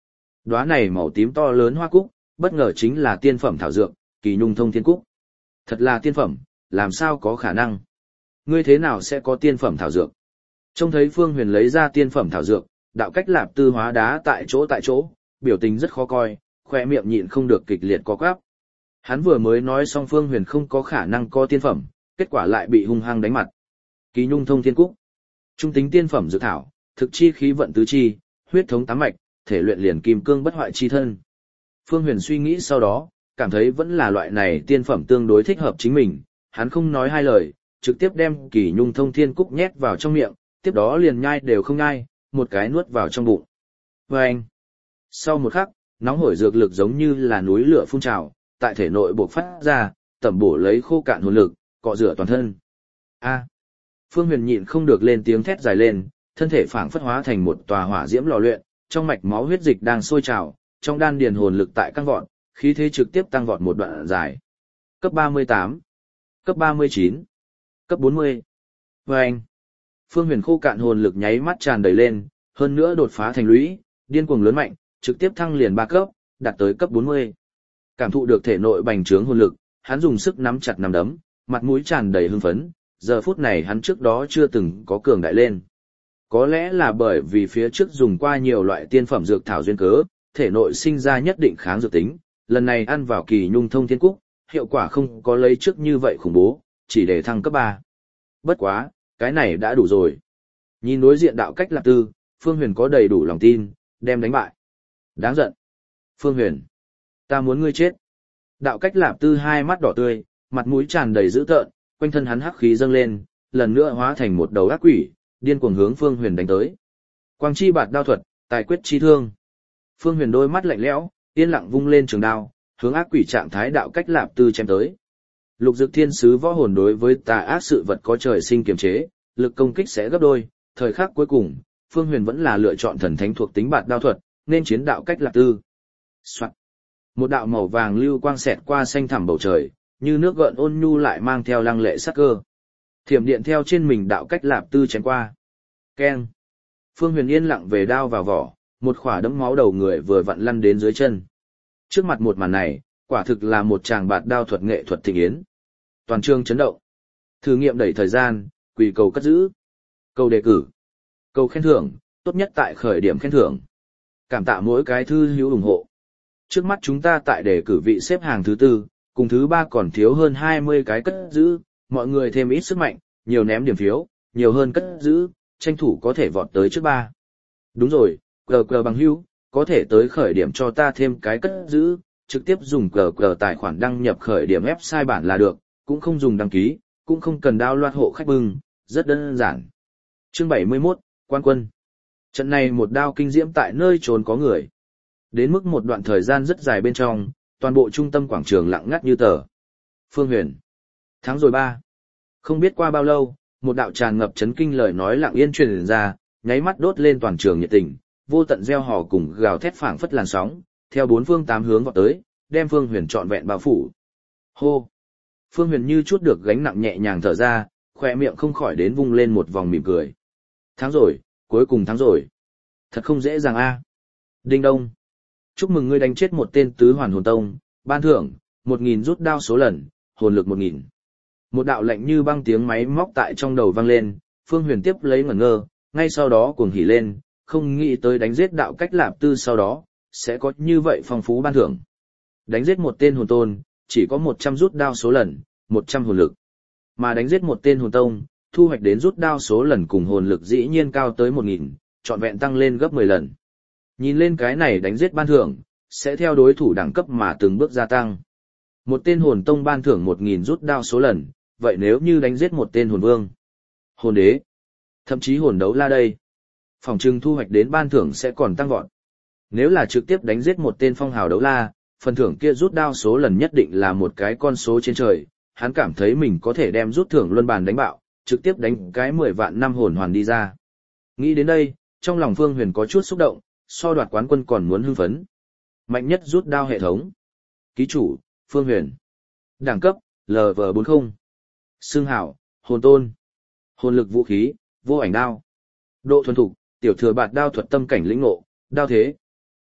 Đóa này màu tím to lớn hoa cúc, bất ngờ chính là tiên phẩm thảo dược, Kỳ Nhung Thông Thiên Cúc. Thật là tiên phẩm, làm sao có khả năng? Ngươi thế nào sẽ có tiên phẩm thảo dược? Trông thấy Phương Huyền lấy ra tiên phẩm thảo dược, Đạo Cách Lạp Tư hóa đá tại chỗ tại chỗ, biểu tình rất khó coi, khoe miệng nhịn không được kịch liệt co quắp. Hắn vừa mới nói xong Phương Huyền không có khả năng có tiên phẩm, kết quả lại bị hung hăng đánh mặt. Kỳ Nhung Thông Thiên Cúc, trung tính tiên phẩm dược thảo, thực chi khí vận tứ chi, huyết thống tám mạch, thể luyện liền kim cương bất hoại chi thân. Phương Huyền suy nghĩ sau đó, cảm thấy vẫn là loại này tiên phẩm tương đối thích hợp chính mình, hắn không nói hai lời, trực tiếp đem Kỳ Nhung Thông Thiên Cúc nhét vào trong miệng, tiếp đó liền nhai đều không nhai, một cái nuốt vào trong bụng. Và anh, sau một khắc, nóng hổi dược lực giống như là núi lửa phun trào, tại thể nội bộc phát ra, tẩm bổ lấy khô cạn hồn lực, cọ rửa toàn thân. A. Phương Huyền nhịn không được lên tiếng thét dài lên, thân thể phảng phất hóa thành một tòa hỏa diễm lò luyện, trong mạch máu huyết dịch đang sôi trào, trong đan điền hồn lực tại căng vọt, khí thế trực tiếp tăng vọt một đoạn dài. Cấp ba mươi tám, cấp ba mươi chín, cấp bốn mươi. Và anh. Phương Huyền khô cạn hồn lực nháy mắt tràn đầy lên, hơn nữa đột phá thành lũy, điên cuồng lớn mạnh, trực tiếp thăng liền ba cấp, đạt tới cấp bốn mươi. Cảm thụ được thể nội bành trướng hồn lực, hắn dùng sức nắm chặt nắm đấm, mặt mũi tràn đầy hưng phấn, giờ phút này hắn trước đó chưa từng có cường đại lên. Có lẽ là bởi vì phía trước dùng qua nhiều loại tiên phẩm dược thảo duyên cớ, thể nội sinh ra nhất định kháng dược tính, lần này ăn vào Kỳ Nhung Thông Thiên Cúc, hiệu quả không có lấy trước như vậy khủng bố, chỉ để thăng cấp ba. Bất quá, cái này đã đủ rồi. Nhìn đối diện Đạo Cách Lạp Tư, Phương Huyền có đầy đủ lòng tin, đem đánh bại. Đáng giận. Phương Huyền, ta muốn ngươi chết. Đạo Cách Lạp Tư hai mắt đỏ tươi, mặt mũi tràn đầy dữ tợn, quanh thân hắn hắc khí dâng lên, lần nữa hóa thành một đầu ác quỷ, điên cuồng hướng Phương Huyền đánh tới. Quang chi bạt đao thuật, tài quyết chi thương. Phương Huyền đôi mắt lạnh lẽo, yên lặng vung lên trường đao, hướng ác quỷ trạng thái Đạo Cách Lạp Tư chém tới. Lục Dực Thiên Sứ võ hồn đối với tà ác sự vật có trời sinh kiềm chế, lực công kích sẽ gấp đôi, thời khắc cuối cùng, Phương Huyền vẫn là lựa chọn thần thánh thuộc tính bạt đao thuật, nên chiến Đạo Cách Lạp Tư. Soạn. Một đạo màu vàng lưu quang xẹt qua xanh thẳm bầu trời, như nước gợn ôn nhu lại mang theo lăng lệ sắc cơ. Thiểm điện theo trên mình Đạo Cách Lạp Tư chém qua. Keng. Phương Huyền yên lặng về đao vào vỏ, một khỏa đẫm máu đầu người vừa vặn lăn đến dưới chân. Trước mặt một màn này, quả thực là một tràng bạt đao thuật nghệ thuật thịnh yến. Toàn trường chấn động. Thử nghiệm đẩy thời gian, quỳ cầu cất giữ. Cầu đề cử. Cầu khen thưởng, tốt nhất tại khởi điểm khen thưởng. Cảm tạ mỗi cái thư hữu ủng hộ. Trước mắt chúng ta tại đề cử vị xếp hàng thứ tư, cùng thứ ba còn thiếu hơn hai mươi cái cất giữ, mọi người thêm ít sức mạnh, nhiều ném điểm phiếu, nhiều hơn cất giữ, tranh thủ có thể vọt tới trước ba. Đúng rồi, cờ cờ bằng hữu, có thể tới khởi điểm cho ta thêm cái cất giữ, trực tiếp dùng cờ cờ tài khoản đăng nhập khởi điểm website bản là được, cũng không dùng đăng ký, cũng không cần download hộ khách bưng, rất đơn giản. Chương bảy mươi mốt, Quan Quân. Trận này một đao kinh diễm tại nơi trốn có người. Đến mức một đoạn thời gian rất dài bên trong, toàn bộ trung tâm quảng trường lặng ngắt như tờ. Phương Huyền. Thắng rồi ba. Không biết qua bao lâu, một đạo tràn ngập chấn kinh lời nói lặng yên truyền ra, nháy mắt đốt lên toàn trường nhiệt tình, vô tận gieo hò cùng gào thét phảng phất làn sóng, theo bốn phương tám hướng vọt tới, đem Phương Huyền trọn vẹn bao phủ. Hô. Phương Huyền như chút được gánh nặng nhẹ nhàng thở ra, khóe miệng không khỏi đến vung lên một vòng mỉm cười. Thắng rồi, cuối cùng thắng rồi. Thật không dễ dàng a. Đinh đông. Chúc mừng ngươi đánh chết một tên tứ hoàn hồn tông, ban thưởng, một nghìn rút đao số lần, hồn lực một nghìn. Một đạo lệnh như băng tiếng máy móc tại trong đầu vang lên, Phương Huyền tiếp lấy ngẩn ngơ, ngay sau đó cuồng hỉ lên, không nghĩ tới đánh giết Đạo Cách Lạp Tư sau đó, sẽ có như vậy phong phú ban thưởng. Đánh giết một tên hồn tôn, chỉ có một trăm rút đao số lần, một trăm hồn lực. Mà đánh giết một tên hồn tông, thu hoạch đến rút đao số lần cùng hồn lực dĩ nhiên cao tới một nghìn, trọn vẹn tăng lên gấp mười lần. Nhìn lên cái này đánh giết ban thưởng, sẽ theo đối thủ đẳng cấp mà từng bước gia tăng. Một tên hồn tông ban thưởng một nghìn rút đao số lần, vậy nếu như đánh giết một tên hồn vương, hồn đế, thậm chí hồn đấu la đây, phòng trừng thu hoạch đến ban thưởng sẽ còn tăng vọt. Nếu là trực tiếp đánh giết một tên phong hào đấu la, phần thưởng kia rút đao số lần nhất định là một cái con số trên trời, hắn cảm thấy mình có thể đem rút thưởng luân bàn đánh bạo, trực tiếp đánh cái mười vạn năm hồn hoàn đi ra. Nghĩ đến đây, trong lòng Phương Huyền có chút xúc động, so đoạt quán quân còn muốn hưng phấn. Mạnh nhất rút đao hệ thống. Ký chủ, Phương Huyền. Đẳng cấp, L V bốn mươi. Xưng hảo, hồn tôn. Hồn lực vũ khí, vô ảnh đao. Độ thuần thục, tiểu thừa bạt đao thuật tâm cảnh lĩnh ngộ, đao thế.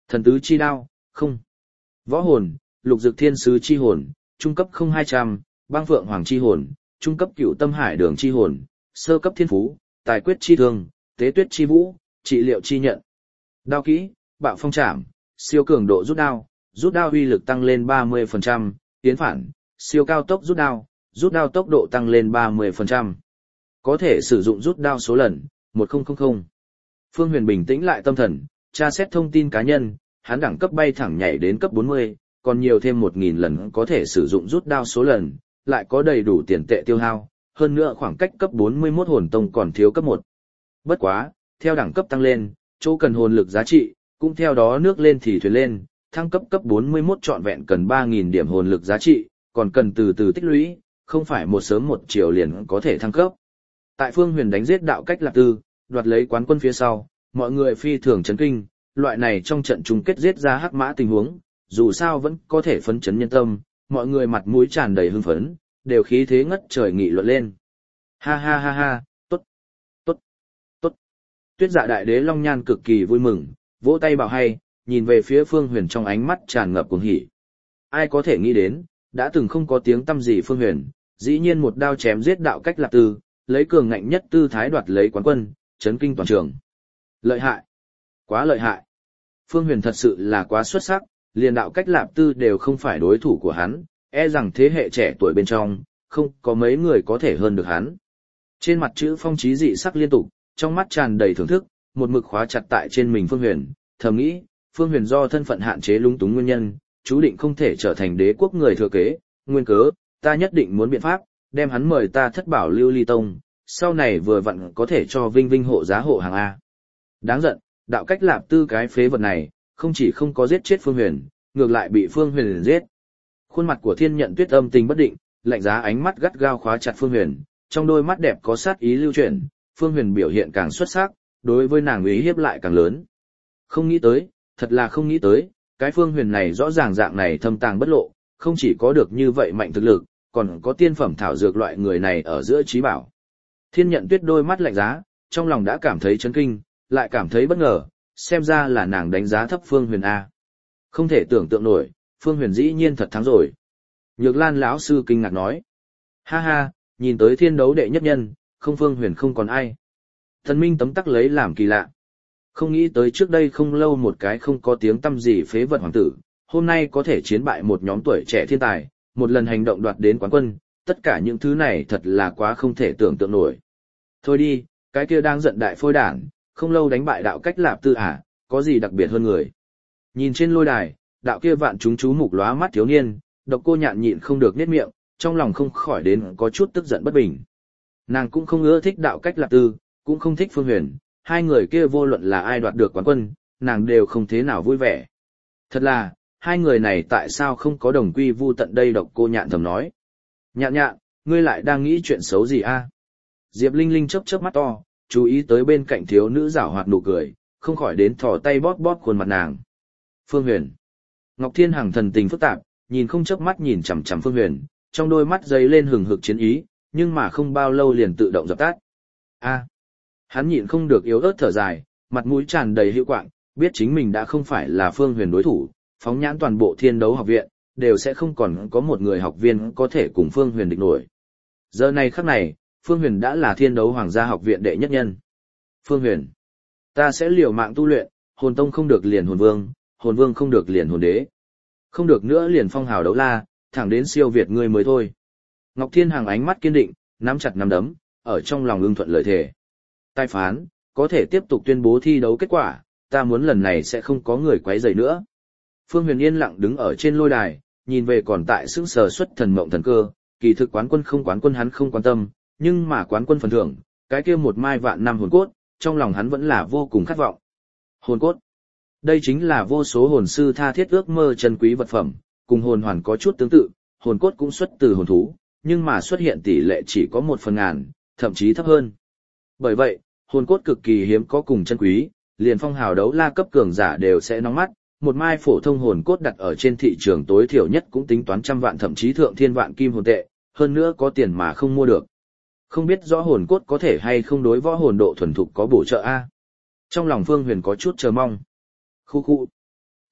Thần tứ chi đao, không. Võ hồn, lục dực thiên sứ chi hồn, trung cấp không hai trăm, băng phượng hoàng chi hồn, trung cấp cửu tâm hải đường chi hồn, sơ cấp thiên phú, tài quyết chi thương, tế tuyết chi vũ, trị liệu chi nhận. Đao kỹ, bạo phong trảm, siêu cường độ rút đao, rút đao uy lực tăng lên ba mươi phần trăm, tiến phản, siêu cao tốc rút đao, rút đao tốc độ tăng lên ba mươi phần trăm. Có thể sử dụng rút đao số lần, một nghìn. Phương Huyền bình tĩnh lại tâm thần, tra xét thông tin cá nhân, hắn đẳng cấp bay thẳng nhảy đến cấp bốn mươi, còn nhiều thêm một nghìn lần có thể sử dụng rút đao số lần, lại có đầy đủ tiền tệ tiêu hao, hơn nữa khoảng cách cấp bốn mươi mốt hồn tông còn thiếu cấp một. Bất quá, theo đẳng cấp tăng lên, chỗ cần hồn lực giá trị, cũng theo đó nước lên thì thuyền lên, thăng cấp cấp bốn mươi mốt trọn vẹn cần ba nghìn điểm hồn lực giá trị, còn cần từ từ tích lũy, không phải một sớm một chiều liền có thể thăng cấp. Tại Phương Huyền đánh giết đạo cách Lạp Tư, đoạt lấy quán quân phía sau, mọi người phi thường chấn kinh, loại này trong trận chung kết giết ra hắc mã tình huống, dù sao vẫn có thể phấn chấn nhân tâm, mọi người mặt mũi tràn đầy hưng phấn, đều khí thế ngất trời nghị luận lên. Ha ha ha ha, tốt, tốt, tốt. Tuyết Dạ Đại Đế Long Nhan cực kỳ vui mừng, vỗ tay bảo hay, nhìn về phía Phương Huyền trong ánh mắt tràn ngập cuồng hỉ. Ai có thể nghĩ đến, đã từng không có tiếng tăm gì Phương Huyền, dĩ nhiên một đao chém giết đạo cách Lạp Tư, lấy cường ngạnh nhất tư thái đoạt lấy quán quân, chấn kinh toàn trường. Lợi hại, quá lợi hại. Phương Huyền thật sự là quá xuất sắc, liền đạo cách Lạp Tư đều không phải đối thủ của hắn, e rằng thế hệ trẻ tuổi bên trong, không có mấy người có thể hơn được hắn. Trên mặt chữ Phong Chí dị sắc liên tục, trong mắt tràn đầy thưởng thức, một mực khóa chặt tại trên mình Phương Huyền, thầm nghĩ, Phương Huyền do thân phận hạn chế lung túng nguyên nhân, chú định không thể trở thành đế quốc người thừa kế, nguyên cớ, ta nhất định muốn biện pháp, đem hắn mời ta Thất Bảo Lưu Ly Tông, sau này vừa vặn có thể cho Vinh Vinh hộ giá hộ hàng A. Đáng giận, đạo cách Lạp Tư cái phế vật này, không chỉ không có giết chết Phương Huyền, ngược lại bị Phương Huyền giết. Khuôn mặt của Thiên Nhận Tuyết âm tình bất định, lạnh giá ánh mắt gắt gao khóa chặt Phương Huyền, trong đôi mắt đẹp có sát ý lưu chuyển, Phương Huyền biểu hiện càng xuất sắc, đối với nàng uy hiếp lại càng lớn. Không nghĩ tới, thật là không nghĩ tới, cái Phương Huyền này rõ ràng dạng này thâm tàng bất lộ, không chỉ có được như vậy mạnh thực lực, còn có tiên phẩm thảo dược loại người này ở giữa trí bảo. Thiên Nhận Tuyết đôi mắt lạnh giá, trong lòng đã cảm thấy chấn kinh, lại cảm thấy bất ngờ, xem ra là nàng đánh giá thấp Phương Huyền A. Không thể tưởng tượng nổi, Phương Huyền dĩ nhiên thật thắng rồi. Nhược Lan lão sư kinh ngạc nói. Ha ha, nhìn tới thiên đấu đệ nhất nhân, không Phương Huyền không còn ai. Thần Minh tấm tắc lấy làm kỳ lạ. Không nghĩ tới trước đây không lâu một cái không có tiếng tăm gì phế vật hoàng tử, hôm nay có thể chiến bại một nhóm tuổi trẻ thiên tài, một lần hành động đoạt đến quán quân, tất cả những thứ này thật là quá không thể tưởng tượng nổi. Thôi đi, cái kia đang giận đại phôi đản, không lâu đánh bại đạo cách Lạp Tư à, có gì đặc biệt hơn người. Nhìn trên lôi đài, đạo kia vạn chúng chú mục lóa mắt thiếu niên, Độc Cô Nhạn nhịn không được nhếch miệng, trong lòng không khỏi đến có chút tức giận bất bình. Nàng cũng không ưa thích đạo cách Lạp Tư, cũng không thích Phương Huyền, hai người kia vô luận là ai đoạt được quán quân, nàng đều không thế nào vui vẻ. Thật là, hai người này tại sao không có đồng quy vu tận đây? Độc Cô Nhạn thầm nói. Nhạn nhạn, ngươi lại đang nghĩ chuyện xấu gì a? Diệp Linh Linh chớp chớp mắt to, chú ý tới bên cạnh thiếu nữ giảo hoạt nụ cười, không khỏi đến thò tay bóp bóp khuôn mặt nàng. Phương Huyền. Ngọc Thiên Hằng thần tình phức tạp, nhìn không chớp mắt nhìn chằm chằm Phương Huyền, trong đôi mắt dấy lên hừng hực chiến ý, nhưng mà không bao lâu liền tự động dập tắt. A. Hắn nhịn không được yếu ớt thở dài, mặt mũi tràn đầy hữu quạng, biết chính mình đã không phải là Phương Huyền đối thủ, phóng nhãn toàn bộ Thiên Đấu học viện, đều sẽ không còn có một người học viên có thể cùng Phương Huyền địch nổi. Giờ này khắc này, Phương Huyền đã là Thiên Đấu Hoàng gia học viện đệ nhất nhân. Phương Huyền, ta sẽ liều mạng tu luyện, hồn tông không được liền hồn vương, hồn vương không được liền hồn đế. Không được nữa liền phong hào đấu la, thẳng đến siêu việt ngươi mới thôi. Ngọc Thiên Hằng ánh mắt kiên định, nắm chặt nắm đấm, ở trong lòng ưng thuận lợi thề. Tài phán, có thể tiếp tục tuyên bố thi đấu kết quả, ta muốn lần này sẽ không có người quấy rầy nữa. Phương Huyền yên lặng đứng ở trên lôi đài, nhìn về còn tại sững sờ xuất thần mộng thần cơ, kỳ thực quán quân không quán quân hắn không quan tâm, nhưng mà quán quân phần thưởng, cái kia một mai vạn năm hồn cốt, trong lòng hắn vẫn là vô cùng khát vọng. Hồn cốt. Đây chính là vô số hồn sư tha thiết ước mơ chân quý vật phẩm, cùng hồn hoàn có chút tương tự, hồn cốt cũng xuất từ hồn thú, nhưng mà xuất hiện tỷ lệ chỉ có một phần ngàn, thậm chí thấp hơn. Bởi vậy, hồn cốt cực kỳ hiếm có cùng chân quý, liền phong hào đấu la cấp cường giả đều sẽ nóng mắt, một mai phổ thông hồn cốt đặt ở trên thị trường tối thiểu nhất cũng tính toán trăm vạn thậm chí thượng thiên vạn kim hồn tệ, hơn nữa có tiền mà không mua được. Không biết rõ hồn cốt có thể hay không đối võ hồn độ thuần thục có bổ trợ a. Trong lòng Phương Huyền có chút chờ mong. Khu khu.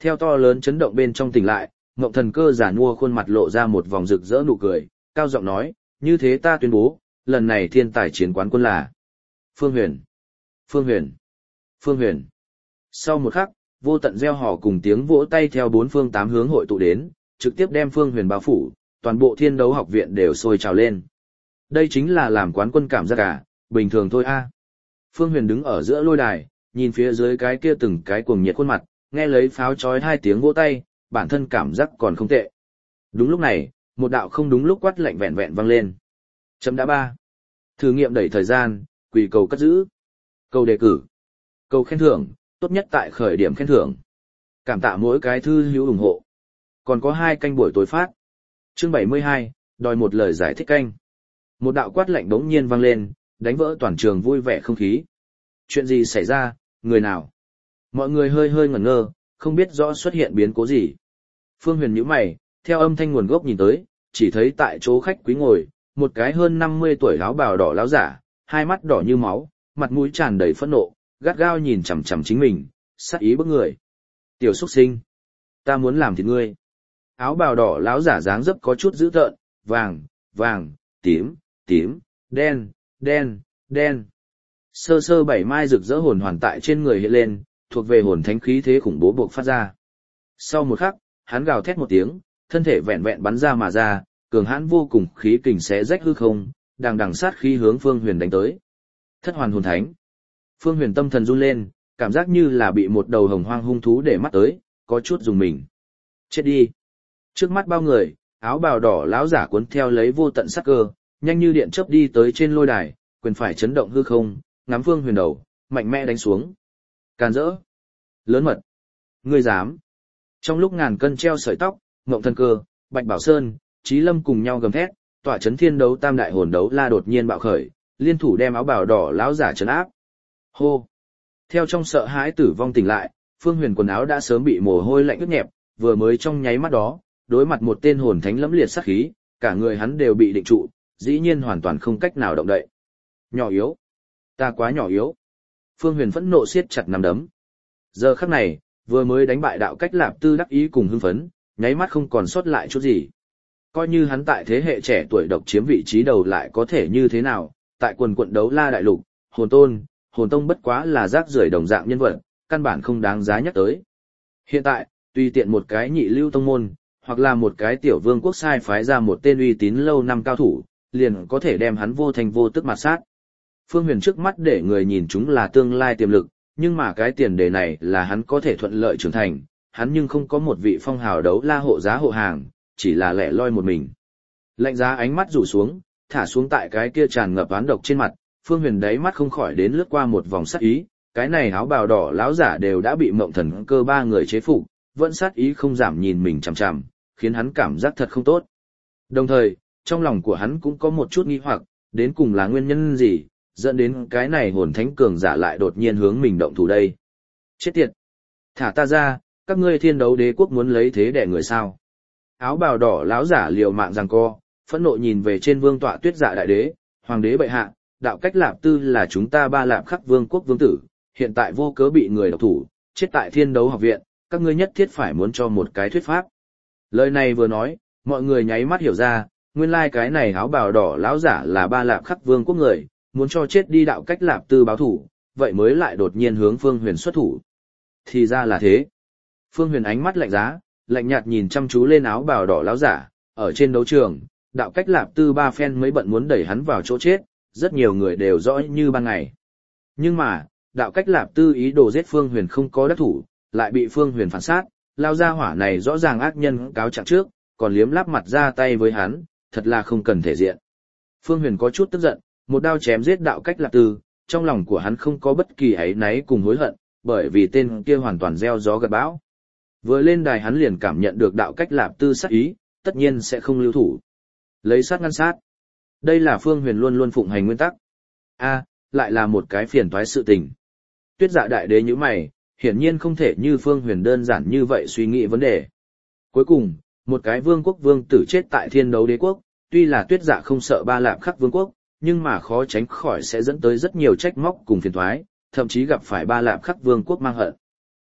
Theo to lớn chấn động bên trong tỉnh lại, Ngộng Thần Cơ giả nua khuôn mặt lộ ra một vòng rực rỡ nụ cười, cao giọng nói, như thế ta tuyên bố, lần này thiên tài chiến quán quân là Phương Huyền. Phương Huyền. Phương Huyền. Sau một khắc, vô tận reo hò cùng tiếng vỗ tay theo bốn phương tám hướng hội tụ đến, trực tiếp đem Phương Huyền bao phủ, toàn bộ Thiên Đấu học viện đều sôi trào lên. Đây chính là làm quán quân cảm giác cả, bình thường thôi a. Phương Huyền đứng ở giữa lôi đài, nhìn phía dưới cái kia từng cái cuồng nhiệt khuôn mặt, nghe lấy pháo chói hai tiếng vỗ tay, bản thân cảm giác còn không tệ. Đúng lúc này, một đạo không đúng lúc quát lạnh vẹn vẹn vang lên. Chấm đã ba. Thử nghiệm đẩy thời gian, quỳ cầu cất giữ. Cầu đề cử. Cầu khen thưởng, tốt nhất tại khởi điểm khen thưởng. Cảm tạ mỗi cái thư hữu ủng hộ. Còn có hai canh buổi tối phát. Chương bảy mươi hai, đòi một lời giải thích canh. Một đạo quát lạnh đống nhiên vang lên, đánh vỡ toàn trường vui vẻ không khí. Chuyện gì xảy ra, người nào? Mọi người hơi hơi ngẩn ngơ, không biết rõ xuất hiện biến cố gì. Phương Huyền nhíu mày, theo âm thanh nguồn gốc nhìn tới, chỉ thấy tại chỗ khách quý ngồi, một cái hơn năm mươi tuổi áo bào đỏ láo giả, hai mắt đỏ như máu, mặt mũi tràn đầy phẫn nộ, gắt gao nhìn chằm chằm chính mình, sát ý bức người. Tiểu xuất sinh, ta muốn làm thịt ngươi. Áo bào đỏ láo giả dáng dấp có chút dữ tợn, vàng, vàng, tím, tím, đen, đen, đen. Sơ sơ bảy mai rực rỡ hồn hoàn tại trên người hiện lên, thuộc về hồn thánh khí thế khủng bố buộc phát ra. Sau một khắc, hắn gào thét một tiếng, thân thể vẹn vẹn bắn ra mà ra, cường hãn vô cùng khí kình xé rách hư không, đằng đằng sát khí hướng Phương Huyền đánh tới. Thất hoàn hồn thánh. Phương Huyền tâm thần run lên, cảm giác như là bị một đầu hồng hoang hung thú để mắt tới, có chút dùng mình. Chết đi. Trước mắt bao người, áo bào đỏ lão giả cuốn theo lấy vô tận sắc cơ, nhanh như điện chớp đi tới trên lôi đài, quyền phải chấn động hư không, ngắm Phương Huyền đầu, mạnh mẽ đánh xuống. Càn rỡ. Lớn mật. Ngươi dám. Trong lúc ngàn cân treo sợi tóc, Ngộng Thần Cơ, Bạch Bảo Sơn, Chí Lâm cùng nhau gầm thét, tỏa chấn thiên đấu tam đại hồn đấu la đột nhiên bạo khởi, liên thủ đem áo bào đỏ lão giả trấn áp. Hô. Theo trong sợ hãi tử vong tỉnh lại, Phương Huyền quần áo đã sớm bị mồ hôi lạnh ướt nhẹp, vừa mới trong nháy mắt đó, đối mặt một tên hồn thánh lẫm liệt sát khí, cả người hắn đều bị định trụ, dĩ nhiên hoàn toàn không cách nào động đậy. Nhỏ yếu. Ta quá nhỏ yếu. Phương Huyền phẫn nộ siết chặt nắm đấm. Giờ khắc này, vừa mới đánh bại đạo cách lạp tư đắc ý cùng hưng phấn, nháy mắt không còn sót lại chút gì. Coi như hắn tại thế hệ trẻ tuổi độc chiếm vị trí đầu lại có thể như thế nào, tại quần quận đấu la đại lục, hồn tôn, hồn tông bất quá là rác rưởi đồng dạng nhân vật, căn bản không đáng giá nhắc tới. Hiện tại, tùy tiện một cái nhị lưu tông môn, hoặc là một cái tiểu vương quốc sai phái ra một tên uy tín lâu năm cao thủ, liền có thể đem hắn vô thành vô tức mặt sát. Phương Huyền trước mắt để người nhìn chúng là tương lai tiềm lực, nhưng mà cái tiền đề này là hắn có thể thuận lợi trưởng thành, hắn nhưng không có một vị phong hào đấu la hộ giá hộ hàng, chỉ là lẻ loi một mình. Lạnh giá ánh mắt rủ xuống, thả xuống tại cái kia tràn ngập oán độc trên mặt, Phương Huyền đáy mắt không khỏi đến lướt qua một vòng sát ý, cái này áo bào đỏ lão giả đều đã bị Ngộng Thần Cơ ba người chế phục, vẫn sát ý không giảm nhìn mình chằm chằm, khiến hắn cảm giác thật không tốt. Đồng thời, trong lòng của hắn cũng có một chút nghi hoặc, đến cùng là nguyên nhân gì, dẫn đến cái này hồn thánh cường giả lại đột nhiên hướng mình động thủ đây. Chết tiệt! Thả ta ra, các ngươi Thiên Đấu Đế quốc muốn lấy thế đẻ người sao? Áo bào đỏ lão giả liều mạng giằng co, phẫn nộ nhìn về trên vương tọa Tuyết Dạ đại đế, hoàng đế bệ hạ, đạo cách lạp tư là chúng ta ba lạp khắc vương quốc vương tử, hiện tại vô cớ bị người độc thủ, chết tại Thiên Đấu học viện, các ngươi nhất thiết phải muốn cho một cái thuyết pháp. Lời này vừa nói, mọi người nháy mắt hiểu ra, nguyên lai cái này áo bào đỏ lão giả là ba lạp khắc vương quốc người, muốn cho chết đi đạo cách lạp tư báo thủ, vậy mới lại đột nhiên hướng Phương Huyền xuất thủ. Thì ra là thế. Phương Huyền ánh mắt lạnh giá, lạnh nhạt nhìn chăm chú lên áo bào đỏ lão giả, ở trên đấu trường, đạo cách lạp tư ba phen mới bận muốn đẩy hắn vào chỗ chết, rất nhiều người đều rõ như ban ngày. Nhưng mà, đạo cách lạp tư ý đồ giết Phương Huyền không có đắc thủ, lại bị Phương Huyền phản sát, lao ra hỏa này rõ ràng ác nhân cáo trạng trước, còn liếm láp mặt ra tay với hắn, thật là không cần thể diện. Phương Huyền có chút tức giận, một đao chém giết đạo cách lạp tư, trong lòng của hắn không có bất kỳ áy náy cùng hối hận, bởi vì tên kia hoàn toàn gieo gió gặt bão. Vừa lên đài hắn liền cảm nhận được đạo cách lạp tư sát ý, tất nhiên sẽ không lưu thủ. Lấy sát ngăn sát. Đây là Phương Huyền luôn luôn phụng hành nguyên tắc. A, lại là một cái phiền toái sự tình. Tuyết Dạ đại đế như mày, hiển nhiên không thể như Phương Huyền đơn giản như vậy suy nghĩ vấn đề. Cuối cùng, một cái vương quốc vương tử chết tại Thiên Đấu Đế quốc, tuy là Tuyết Dạ không sợ ba lạp khắc vương quốc, nhưng mà khó tránh khỏi sẽ dẫn tới rất nhiều trách móc cùng phiền toái, thậm chí gặp phải ba lạp khắc vương quốc mang hận.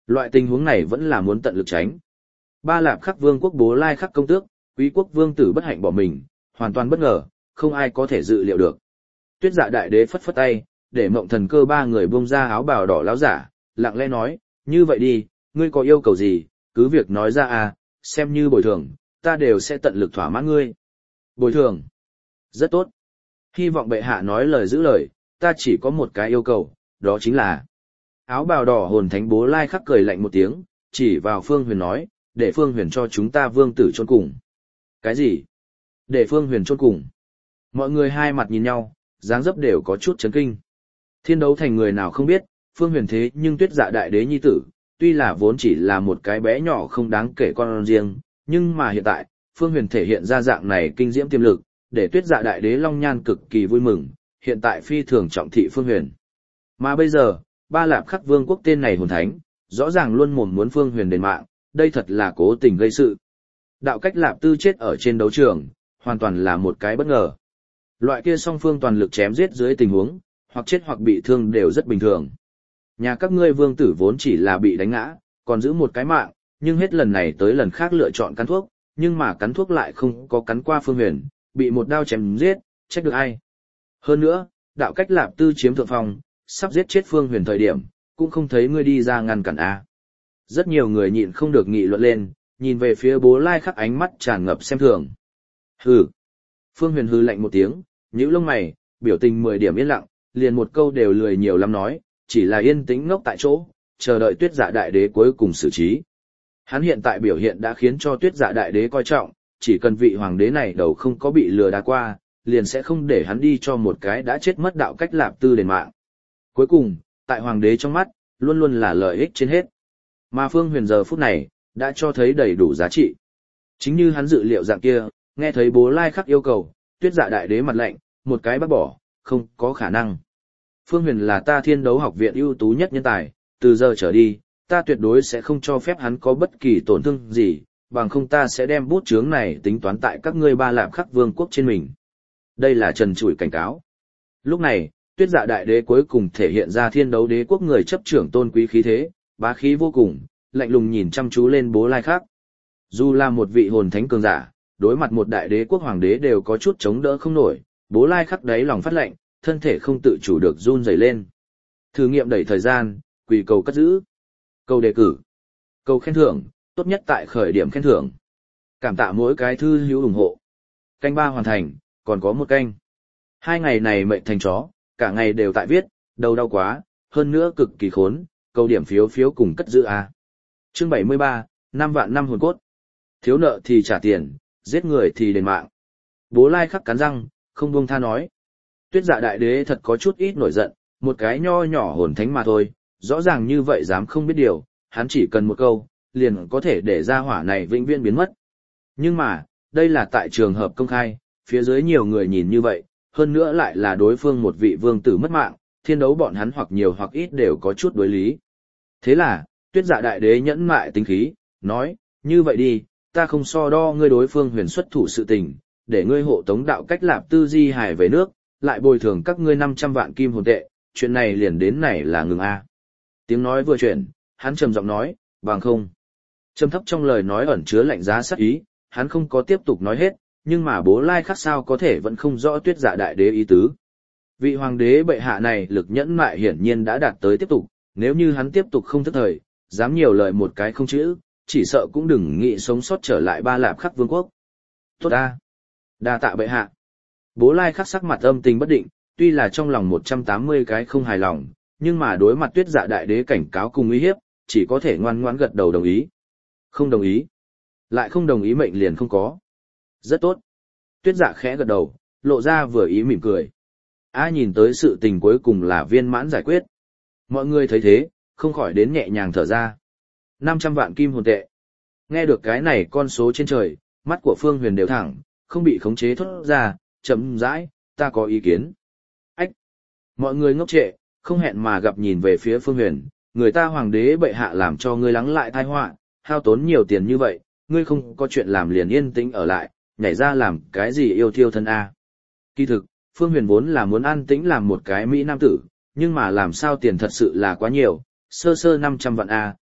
Loại tình huống này vẫn là muốn tận lực tránh. Ba Lạp Khắc Vương quốc Bố Lai Khắc công tước, Quý quốc vương tử bất hạnh bỏ mình, hoàn toàn bất ngờ, không ai có thể dự liệu được. Tuyết Dạ đại đế phất phất tay, để Mộng Thần Cơ ba người buông ra áo bào đỏ láo giả, lặng lẽ nói, như vậy đi, ngươi có yêu cầu gì, cứ việc nói ra à, xem như bồi thường, ta đều sẽ tận lực thỏa mãn ngươi. Bồi thường. Rất tốt. Hy vọng bệ hạ nói lời giữ lời, ta chỉ có một cái yêu cầu, đó chính là. Áo bào đỏ hồn thánh Bố Lai Khắc cười lạnh một tiếng, chỉ vào Phương Huyền nói, để Phương Huyền cho chúng ta vương tử chôn cùng. Cái gì? Để Phương Huyền chôn cùng. Mọi người hai mặt nhìn nhau, dáng dấp đều có chút chấn kinh. Thiên đấu thành người nào không biết, Phương Huyền thế nhưng Tuyết Dạ đại đế nhi tử, tuy là vốn chỉ là một cái bé nhỏ không đáng kể con riêng, nhưng mà hiện tại, Phương Huyền thể hiện ra dạng này kinh diễm tiềm lực, để Tuyết Dạ đại đế Long Nhan cực kỳ vui mừng, hiện tại phi thường trọng thị Phương Huyền. Mà bây giờ, Ba Lạp Khắc Vương quốc tên này hồn thánh, rõ ràng luôn mồm muốn Phương Huyền đền mạng, đây thật là cố tình gây sự. Đạo Cách Lạp Tư chết ở trên đấu trường, hoàn toàn là một cái bất ngờ. Loại kia song phương toàn lực chém giết dưới tình huống, hoặc chết hoặc bị thương đều rất bình thường. Nhà các ngươi vương tử vốn chỉ là bị đánh ngã, còn giữ một cái mạng, nhưng hết lần này tới lần khác lựa chọn cắn thuốc, nhưng mà cắn thuốc lại không có cắn qua Phương Huyền, bị một đao chém giết, trách được ai. Hơn nữa, Đạo Cách Lạp Tư chiếm thượng phong, sắp giết chết Phương Huyền thời điểm, cũng không thấy ngươi đi ra ngăn cản a. Rất nhiều người nhịn không được nghị luận lên, nhìn về phía Bố Lai Khắc ánh mắt tràn ngập xem thường. Hừ. Phương Huyền hừ lạnh một tiếng, nhíu lông mày, biểu tình mười điểm yên lặng, liền một câu đều lười nhiều lắm nói, chỉ là yên tĩnh ngốc tại chỗ, chờ đợi Tuyết Dạ đại đế cuối cùng xử trí. Hắn hiện tại biểu hiện đã khiến cho Tuyết Dạ đại đế coi trọng, chỉ cần vị hoàng đế này đầu không có bị lừa đá qua, liền sẽ không để hắn đi cho một cái đã chết mất Đạo Cách Lạp Tư đền mạng. Cuối cùng, tại hoàng đế trong mắt, luôn luôn là lợi ích trên hết. Mà Phương Huyền giờ phút này, đã cho thấy đầy đủ giá trị. Chính như hắn dự liệu dạng kia, nghe thấy Bố Lai Khắc yêu cầu, Tuyết Dạ đại đế mặt lạnh, một cái bác bỏ, không có khả năng. Phương Huyền là ta Thiên Đấu học viện ưu tú nhất nhân tài, từ giờ trở đi, ta tuyệt đối sẽ không cho phép hắn có bất kỳ tổn thương gì, bằng không ta sẽ đem bút chướng này tính toán tại các ngươi Ba Lạp Khắc Vương quốc trên mình. Đây là trần trụi cảnh cáo. Lúc này, Tuyết Dạ đại đế cuối cùng thể hiện ra Thiên Đấu đế quốc người chấp trưởng tôn quý khí thế, bá khí vô cùng, lạnh lùng nhìn chăm chú lên Bố Lai Khắc. Dù là một vị hồn thánh cường giả, đối mặt một đại đế quốc hoàng đế đều có chút chống đỡ không nổi, Bố Lai Khắc đáy lòng phát lạnh, thân thể không tự chủ được run rẩy lên. Thử nghiệm đẩy thời gian, quỳ cầu cất giữ. Cầu đề cử. Cầu khen thưởng, tốt nhất tại khởi điểm khen thưởng. Cảm tạ mỗi cái thư hữu ủng hộ. Canh ba hoàn thành, còn có một canh. Hai ngày này mệnh thành chó, cả ngày đều tại viết, đầu đau quá, hơn nữa cực kỳ khốn, cầu điểm phiếu phiếu cùng cất giữ a. Chương bảy mươi ba, năm vạn năm hồn cốt. Thiếu nợ thì trả tiền, giết người thì đền mạng. Bố Lai Khắc cắn răng, không buông tha nói. Tuyết Dạ đại đế thật có chút ít nổi giận, một cái nho nhỏ hồn thánh mà thôi, rõ ràng như vậy dám không biết điều, hắn chỉ cần một câu, liền có thể để ra hỏa này vĩnh viễn biến mất. Nhưng mà, đây là tại trường hợp công khai, phía dưới nhiều người nhìn như vậy, hơn nữa lại là đối phương một vị vương tử mất mạng, Thiên Đấu bọn hắn hoặc nhiều hoặc ít đều có chút đối lý. Thế là, Tuyết Dạ đại đế nhẫn mại tính khí, nói, như vậy đi, ta không so đo ngươi đối phương huyền xuất thủ sự tình, để ngươi hộ tống Đạo Cách Lạp Tư di hài về nước, lại bồi thường các ngươi năm trăm vạn kim hồn tệ, chuyện này liền đến này là ngừng a. Tiếng nói vừa chuyển, hắn trầm giọng nói, bằng không. Trầm thấp trong lời nói ẩn chứa lạnh giá sắc ý, hắn không có tiếp tục nói hết, nhưng mà Bố Lai Khắc sao có thể vẫn không rõ Tuyết Dạ đại đế ý tứ. Vị hoàng đế bệ hạ này lực nhẫn mại hiển nhiên đã đạt tới tiếp tục, nếu như hắn tiếp tục không thức thời, dám nhiều lời một cái không chữ, chỉ sợ cũng đừng nghĩ sống sót trở lại Ba Lạp Khắc Vương quốc. Tốt a, đa tạ bệ hạ. Bố Lai Khắc sắc mặt âm tình bất định, tuy là trong lòng một trăm tám mươi cái không hài lòng, nhưng mà đối mặt Tuyết Dạ đại đế cảnh cáo cùng uy hiếp, chỉ có thể ngoan ngoãn gật đầu đồng ý. Không đồng ý. Lại không đồng ý mệnh liền không có. Rất tốt. Tuyết Dạ khẽ gật đầu, lộ ra vừa ý mỉm cười. A nhìn tới sự tình cuối cùng là viên mãn giải quyết. Mọi người thấy thế, không khỏi đến nhẹ nhàng thở ra. năm trăm vạn kim hồn tệ. Nghe được cái này con số trên trời, mắt của Phương Huyền đều thẳng, không bị khống chế thốt ra, chậm rãi, ta có ý kiến. Ách! Mọi người ngốc trệ, không hẹn mà gặp nhìn về phía Phương Huyền, người ta hoàng đế bệ hạ làm cho ngươi lắng lại tai họa, hao tốn nhiều tiền như vậy, ngươi không có chuyện làm liền yên tĩnh ở lại, nhảy ra làm cái gì yêu thiêu thân a. Kỳ thực, Phương Huyền vốn là muốn an tĩnh làm một cái mỹ nam tử, nhưng mà làm sao tiền thật sự là quá nhiều, sơ sơ năm trăm vạn a,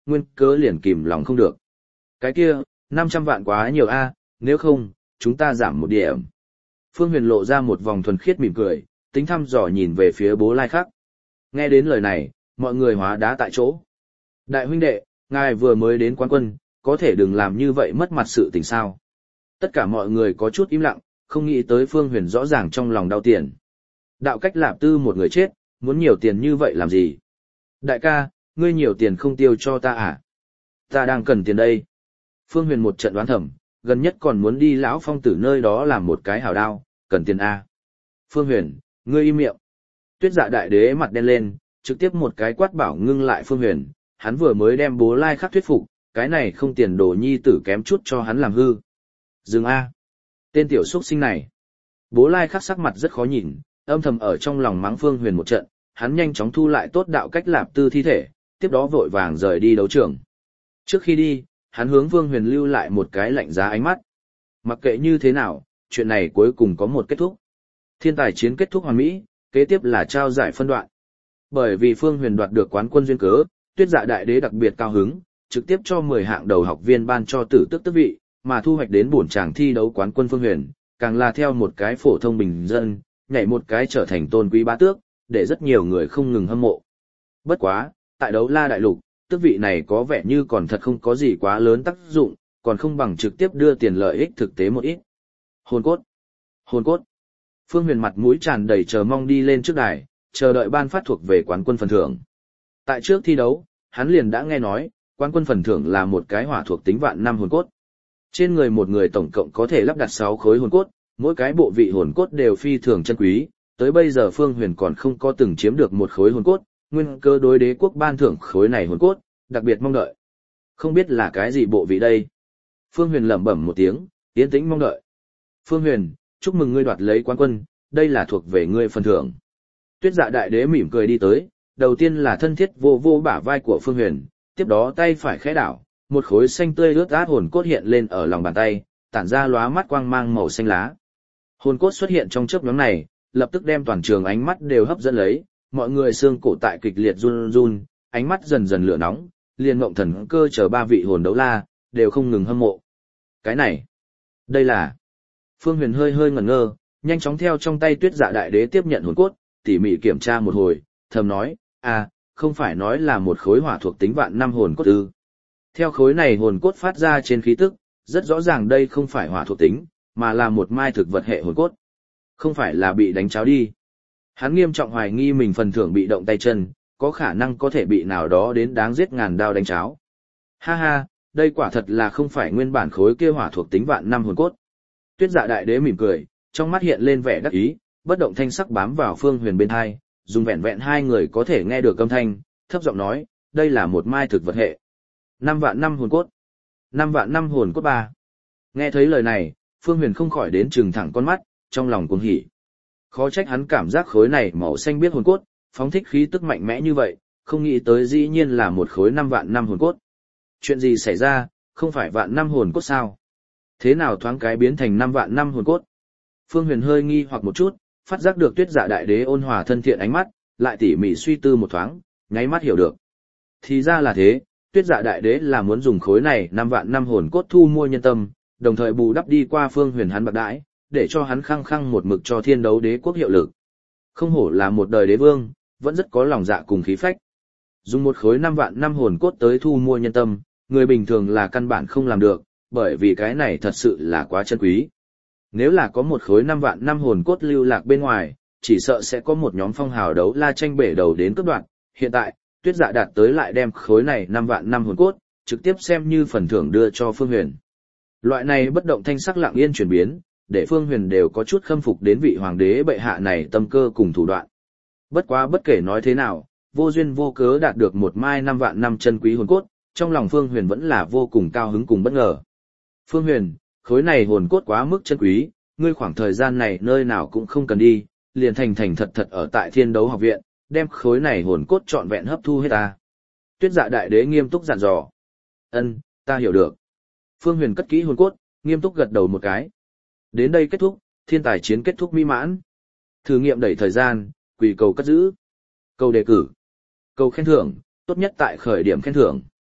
nguyên cớ liền kìm lòng không được. Cái kia, năm trăm vạn quá nhiều a, nếu không, chúng ta giảm một điểm. Phương Huyền lộ ra một vòng thuần khiết mỉm cười, tính thăm dò nhìn về phía Bố Lai Khắc. Nghe đến lời này, mọi người hóa đá tại chỗ. Đại huynh đệ, ngài vừa mới đến quán quân, có thể đừng làm như vậy mất mặt sự tình sao. Tất cả mọi người có chút im lặng, không nghĩ tới Phương Huyền rõ ràng trong lòng đau tiền. Đạo Cách Lạp Tư một người chết, muốn nhiều tiền như vậy làm gì? Đại ca, ngươi nhiều tiền không tiêu cho ta à? Ta đang cần tiền đây. Phương Huyền một trận đoán thầm, gần nhất còn muốn đi lão phong tử nơi đó làm một cái hảo đao, cần tiền A. Phương Huyền, ngươi im miệng. Tuyết Dạ Đại Đế mặt đen lên, trực tiếp một cái quát bảo ngưng lại Phương Huyền, hắn vừa mới đem Bố Lai Khắc thuyết phục, cái này không tiền đồ nhi tử kém chút cho hắn làm hư. Dừng A. Tên tiểu xuất sinh này. Bố Lai Khắc sắc mặt rất khó nhìn, âm thầm ở trong lòng mắng Phương Huyền một trận, hắn nhanh chóng thu lại tốt Đạo Cách Lạp Tư thi thể, tiếp đó vội vàng rời đi đấu trường. Trước khi đi, hắn hướng Phương Huyền lưu lại một cái lạnh giá ánh mắt. Mặc kệ như thế nào, chuyện này cuối cùng có một kết thúc. Thiên tài chiến kết thúc hoàn mỹ, kế tiếp là trao giải phân đoạn. Bởi vì Phương Huyền đoạt được quán quân duyên cớ, Tuyết Dạ Đại Đế đặc biệt cao hứng, trực tiếp cho mười hạng đầu học viên ban cho tử tước tước vị, mà thu hoạch đến bổn chàng thi đấu quán quân Phương Huyền, càng là theo một cái phổ thông bình dân, nhảy một cái trở thành tôn quý bá tước, để rất nhiều người không ngừng hâm mộ. Bất quá, tại đấu la đại lục, tước vị này có vẻ như còn thật không có gì quá lớn tác dụng, còn không bằng trực tiếp đưa tiền lợi ích thực tế một ít. Hồn cốt! Hồn cốt! Phương Huyền mặt mũi tràn đầy chờ mong đi lên trước đài, chờ đợi ban phát thuộc về quán quân phần thưởng. Tại trước thi đấu, hắn liền đã nghe nói, quán quân phần thưởng là một cái hỏa thuộc tính vạn năm hồn cốt. Trên người một người tổng cộng có thể lắp đặt sáu khối hồn cốt, mỗi cái bộ vị hồn cốt đều phi thường chân quý, tới bây giờ Phương Huyền còn không có từng chiếm được một khối hồn cốt, nguyên cơ đối đế quốc ban thưởng khối này hồn cốt, đặc biệt mong đợi. Không biết là cái gì bộ vị đây? Phương Huyền lẩm bẩm một tiếng, yên tĩnh mong đợi. Phương Huyền, chúc mừng ngươi đoạt lấy quán quân, đây là thuộc về ngươi phần thưởng. Tuyết Dạ Đại Đế mỉm cười đi tới, đầu tiên là thân thiết vô vô bả vai của Phương Huyền, tiếp đó tay phải khẽ đảo, một khối xanh tươi ướt át hồn cốt hiện lên ở lòng bàn tay, tản ra lóa mắt quang mang màu xanh lá. Hồn cốt xuất hiện trong chớp nhoáng này, lập tức đem toàn trường ánh mắt đều hấp dẫn lấy, mọi người xương cổ tại kịch liệt run run, ánh mắt dần dần lửa nóng, liền Ngộng Thần Cơ chờ ba vị hồn đấu la, đều không ngừng hâm mộ. Cái này, đây là... Phương Huyền hơi hơi ngẩn ngơ, nhanh chóng theo trong tay Tuyết Dạ Đại Đế tiếp nhận hồn cốt, tỉ mỉ kiểm tra một hồi, thầm nói, à, không phải nói là một khối hỏa thuộc tính vạn năm hồn cốt ư. Theo khối này hồn cốt phát ra trên khí tức, rất rõ ràng đây không phải hỏa thuộc tính, mà là một mai thực vật hệ hồn cốt. Không phải là bị đánh cháo đi. Hắn nghiêm trọng hoài nghi mình phần thưởng bị động tay chân, có khả năng có thể bị nào đó đến đáng giết ngàn đao đánh cháo. Ha ha, đây quả thật là không phải nguyên bản khối kia hỏa thuộc tính vạn năm hồn cốt. Tuyết Dạ Đại Đế mỉm cười, trong mắt hiện lên vẻ đắc ý, bất động thanh sắc bám vào Phương Huyền bên hai, dùng vẹn vẹn hai người có thể nghe được âm thanh, thấp giọng nói, đây là một mai thực vật hệ. Năm vạn năm hồn cốt. Năm vạn năm hồn cốt ba. Nghe thấy lời này, Phương Huyền không khỏi đến trừng thẳng con mắt, trong lòng cuồng hỉ. Khó trách hắn cảm giác khối này màu xanh biết hồn cốt, phóng thích khí tức mạnh mẽ như vậy, không nghĩ tới dĩ nhiên là một khối năm vạn năm hồn cốt. Chuyện gì xảy ra, không phải vạn năm hồn cốt sao? Thế nào thoáng cái biến thành năm vạn năm hồn cốt? Phương Huyền hơi nghi hoặc một chút, phát giác được Tuyết Dạ Đại Đế ôn hòa thân thiện ánh mắt, lại tỉ mỉ suy tư một thoáng, nháy mắt hiểu được. Thì ra là thế, Tuyết Dạ Đại Đế là muốn dùng khối này năm vạn năm hồn cốt thu mua nhân tâm, đồng thời bù đắp đi qua Phương Huyền hắn bạc đãi, để cho hắn khăng khăng một mực cho Thiên Đấu Đế quốc hiệu lực. Không hổ là một đời đế vương, vẫn rất có lòng dạ cùng khí phách. Dùng một khối năm vạn năm hồn cốt tới thu mua nhân tâm, người bình thường là căn bản không làm được, bởi vì cái này thật sự là quá chân quý. Nếu là có một khối năm vạn năm hồn cốt lưu lạc bên ngoài, chỉ sợ sẽ có một nhóm phong hào đấu la tranh bể đầu đến cướp đoạt. Hiện tại, Tuyết Dạ đạt tới lại đem khối này năm vạn năm hồn cốt, trực tiếp xem như phần thưởng đưa cho Phương Huyền. Loại này bất động thanh sắc lặng yên chuyển biến, để Phương Huyền đều có chút khâm phục đến vị hoàng đế bệ hạ này tâm cơ cùng thủ đoạn. Bất quá bất kể nói thế nào, vô duyên vô cớ đạt được một mai năm vạn năm chân quý hồn cốt, trong lòng Phương Huyền vẫn là vô cùng cao hứng cùng bất ngờ. Phương Huyền, khối này hồn cốt quá mức chân quý, ngươi khoảng thời gian này nơi nào cũng không cần đi, liền thành thành thật thật ở tại Thiên Đấu học viện, đem khối này hồn cốt trọn vẹn hấp thu hết ta. Tuyết Dạ Đại Đế nghiêm túc dặn dò. Ân, ta hiểu được. Phương Huyền cất kỹ hồn cốt, nghiêm túc gật đầu một cái. Đến đây kết thúc, thiên tài chiến kết thúc mỹ mãn. Thử nghiệm đẩy thời gian, quỳ cầu cất giữ. Cầu đề cử. Cầu khen thưởng, tốt nhất tại khởi điểm khen thưởng.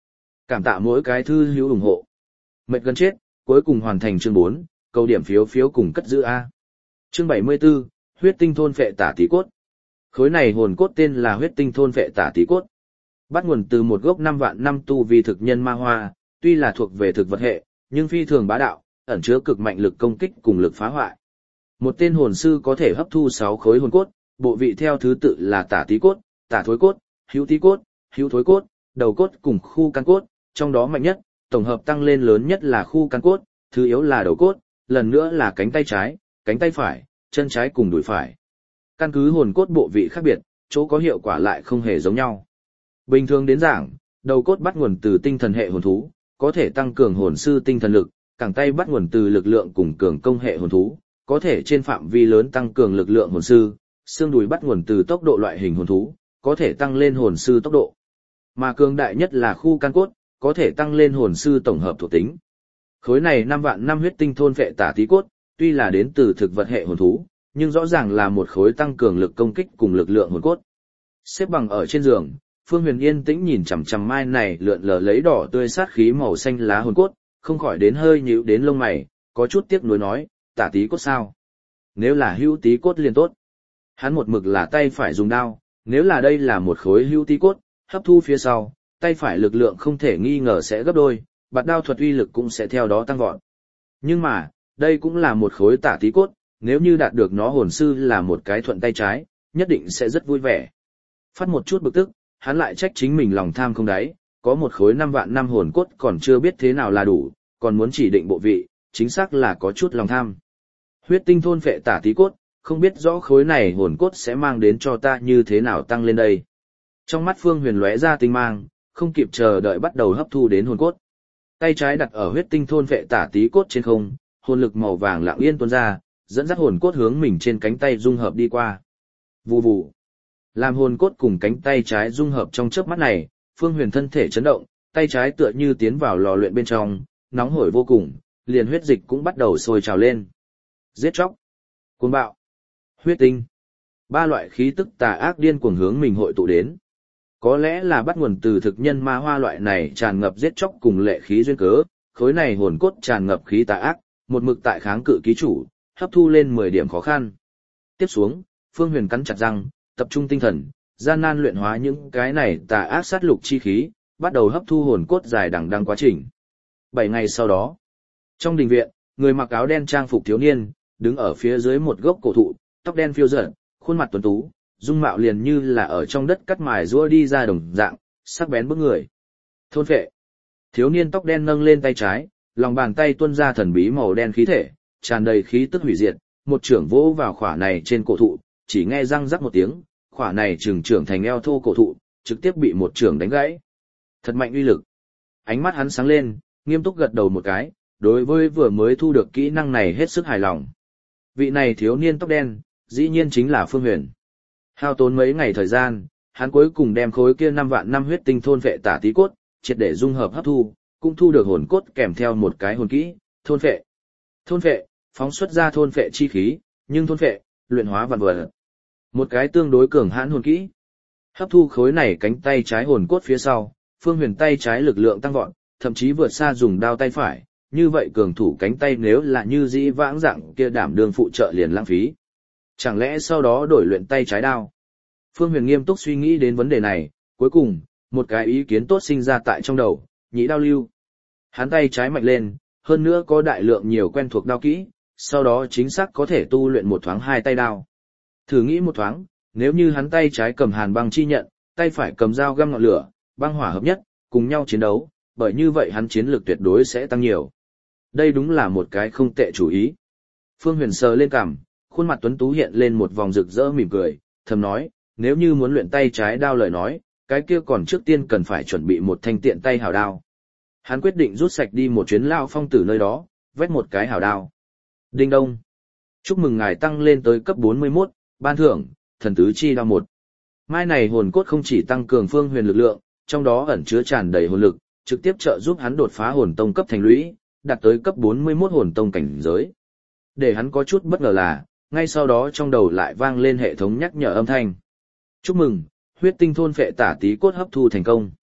Cảm tạ mỗi cái thư hữu ủng hộ. Mệt gần chết, cuối cùng hoàn thành chương bốn, câu điểm phiếu phiếu cùng cất giữ A. Chương bảy mươi 74, huyết tinh thôn phệ tả tí cốt. Khối này hồn cốt tên là huyết tinh thôn phệ tả tí cốt. Bắt nguồn từ một gốc năm vạn năm tu vi thực nhân ma hoa, tuy là thuộc về thực vật hệ, nhưng phi thường bá đạo, ẩn chứa cực mạnh lực công kích cùng lực phá hoại. Một tên hồn sư có thể hấp thu sáu khối hồn cốt, bộ vị theo thứ tự là tả tí cốt, tả thối cốt, hữu tí cốt, hữu thối cốt, đầu cốt cùng khu căn cốt, trong đó mạnh nhất, tổng hợp tăng lên lớn nhất là khu căn cốt, thứ yếu là đầu cốt, lần nữa là cánh tay trái, cánh tay phải, chân trái cùng đùi phải. Căn cứ hồn cốt bộ vị khác biệt, chỗ có hiệu quả lại không hề giống nhau. Bình thường đến giảng, đầu cốt bắt nguồn từ tinh thần hệ hồn thú, có thể tăng cường hồn sư tinh thần lực, cẳng tay bắt nguồn từ lực lượng cùng cường công hệ hồn thú, có thể trên phạm vi lớn tăng cường lực lượng hồn sư, xương đùi bắt nguồn từ tốc độ loại hình hồn thú, có thể tăng lên hồn sư tốc độ. Mà cường đại nhất là khu căn cốt, có thể tăng lên hồn sư tổng hợp thuộc tính. Khối này năm vạn năm huyết tinh thôn phệ tả tí cốt, tuy là đến từ thực vật hệ hồn thú, nhưng rõ ràng là một khối tăng cường lực công kích cùng lực lượng hồn cốt. Xếp bằng ở trên giường, Phương Huyền yên tĩnh nhìn chằm chằm mai này lượn lờ lấy đỏ tươi sát khí màu xanh lá hồn cốt, không khỏi đến hơi nhíu đến lông mày, có chút tiếc nuối nói, tả tí cốt sao? Nếu là hữu tí cốt liền tốt. Hắn một mực là tay phải dùng đao, nếu là đây là một khối hữu tí cốt, hấp thu phía sau, tay phải lực lượng không thể nghi ngờ sẽ gấp đôi, bạt đao thuật uy lực cũng sẽ theo đó tăng vọt. Nhưng mà, đây cũng là một khối tả tí cốt, nếu như đạt được nó hồn sư là một cái thuận tay trái, nhất định sẽ rất vui vẻ. Phát một chút bực tức, hắn lại trách chính mình lòng tham không đáy, có một khối năm vạn năm hồn cốt còn chưa biết thế nào là đủ, còn muốn chỉ định bộ vị, chính xác là có chút lòng tham. Huyết tinh thôn phệ tả tí cốt, không biết rõ khối này hồn cốt sẽ mang đến cho ta như thế nào tăng lên đây. Trong mắt Phương Huyền lóe ra tinh mang, không kịp chờ đợi bắt đầu hấp thu đến hồn cốt. Tay trái đặt ở huyết tinh thôn phệ tả tí cốt trên không, hồn lực màu vàng lặng yên tuôn ra, dẫn dắt hồn cốt hướng mình trên cánh tay dung hợp đi qua. Vù vù. Làm hồn cốt cùng cánh tay trái dung hợp trong chớp mắt này, Phương Huyền thân thể chấn động, tay trái tựa như tiến vào lò luyện bên trong, nóng hổi vô cùng, liền huyết dịch cũng bắt đầu sôi trào lên. Giết chóc, cuồng bạo, huyết tinh. Ba loại khí tức tà ác điên cuồng hướng mình hội tụ đến. Có lẽ là bắt nguồn từ thực nhân ma hoa loại này tràn ngập giết chóc cùng lệ khí duyên cớ, khối này hồn cốt tràn ngập khí tà ác, một mực tại kháng cự ký chủ, hấp thu lên mười điểm khó khăn. Tiếp xuống, Phương Huyền cắn chặt răng, tập trung tinh thần, gian nan luyện hóa những cái này tà ác sát lục chi khí, bắt đầu hấp thu hồn cốt dài đằng đẵng quá trình. Bảy ngày sau đó, trong đình viện, người mặc áo đen trang phục thiếu niên, đứng ở phía dưới một gốc cổ thụ, tóc đen phiêu dật, khuôn mặt tuấn tú, dung mạo liền như là ở trong đất cắt mài rũa đi ra đồng dạng, sắc bén bức người. Thôn phệ. Thiếu niên tóc đen nâng lên tay trái, lòng bàn tay tuôn ra thần bí màu đen khí thể, tràn đầy khí tức hủy diệt, một trưởng vỗ vào khỏa này trên cổ thụ, chỉ nghe răng rắc một tiếng, khỏa này trừng trưởng thành eo thô cổ thụ, trực tiếp bị một trưởng đánh gãy. Thật mạnh uy lực. Ánh mắt hắn sáng lên, nghiêm túc gật đầu một cái, đối với vừa mới thu được kỹ năng này hết sức hài lòng. Vị này thiếu niên tóc đen, dĩ nhiên chính là Phương Huyền. Hao tốn mấy ngày thời gian, hắn cuối cùng đem khối kia năm vạn năm huyết tinh thôn phệ tả tí cốt, triệt để dung hợp hấp thu, cũng thu được hồn cốt kèm theo một cái hồn kỹ, thôn phệ. Thôn phệ, phóng xuất ra thôn phệ chi khí, nhưng thôn phệ, luyện hóa vạn vật. Một cái tương đối cường hãn hồn kỹ. Hấp thu khối này cánh tay trái hồn cốt phía sau, Phương Huyền tay trái lực lượng tăng vọt, thậm chí vượt xa dùng đao tay phải, như vậy cường thủ cánh tay nếu là như dĩ vãng dạng kia đảm đương phụ trợ liền lãng phí. Chẳng lẽ sau đó đổi luyện tay trái đao? Phương Huyền nghiêm túc suy nghĩ đến vấn đề này, cuối cùng, một cái ý kiến tốt sinh ra tại trong đầu, nhĩ đao lưu. Hắn tay trái mạnh lên, hơn nữa có đại lượng nhiều quen thuộc đao kỹ, sau đó chính xác có thể tu luyện một thoáng hai tay đao. Thử nghĩ một thoáng, nếu như hắn tay trái cầm hàn băng chi nhận, tay phải cầm dao găm ngọn lửa, băng hỏa hợp nhất, cùng nhau chiến đấu, bởi như vậy hắn chiến lược tuyệt đối sẽ tăng nhiều. Đây đúng là một cái không tệ chủ ý. Phương Huyền sờ lên cằm, khuôn mặt tuấn tú hiện lên một vòng rực rỡ mỉm cười, thầm nói, nếu như muốn luyện tay trái đao lời nói, cái kia còn trước tiên cần phải chuẩn bị một thanh tiện tay hảo đao. Hắn quyết định rút sạch đi một chuyến lao phong tử nơi đó, vét một cái hảo đao. Đinh đông. Chúc mừng ngài tăng lên tới cấp bốn mươi mốt, ban thưởng, thần tứ chi đao một. Mai này hồn cốt không chỉ tăng cường Phương Huyền lực lượng, trong đó ẩn chứa tràn đầy hồn lực, trực tiếp trợ giúp hắn đột phá hồn tông cấp thành lũy, đạt tới cấp bốn mươi mốt hồn tông cảnh giới. Để hắn có chút bất ngờ là, ngay sau đó trong đầu lại vang lên hệ thống nhắc nhở âm thanh. Chúc mừng, huyết tinh thôn phệ tả tí cốt hấp thu thành công.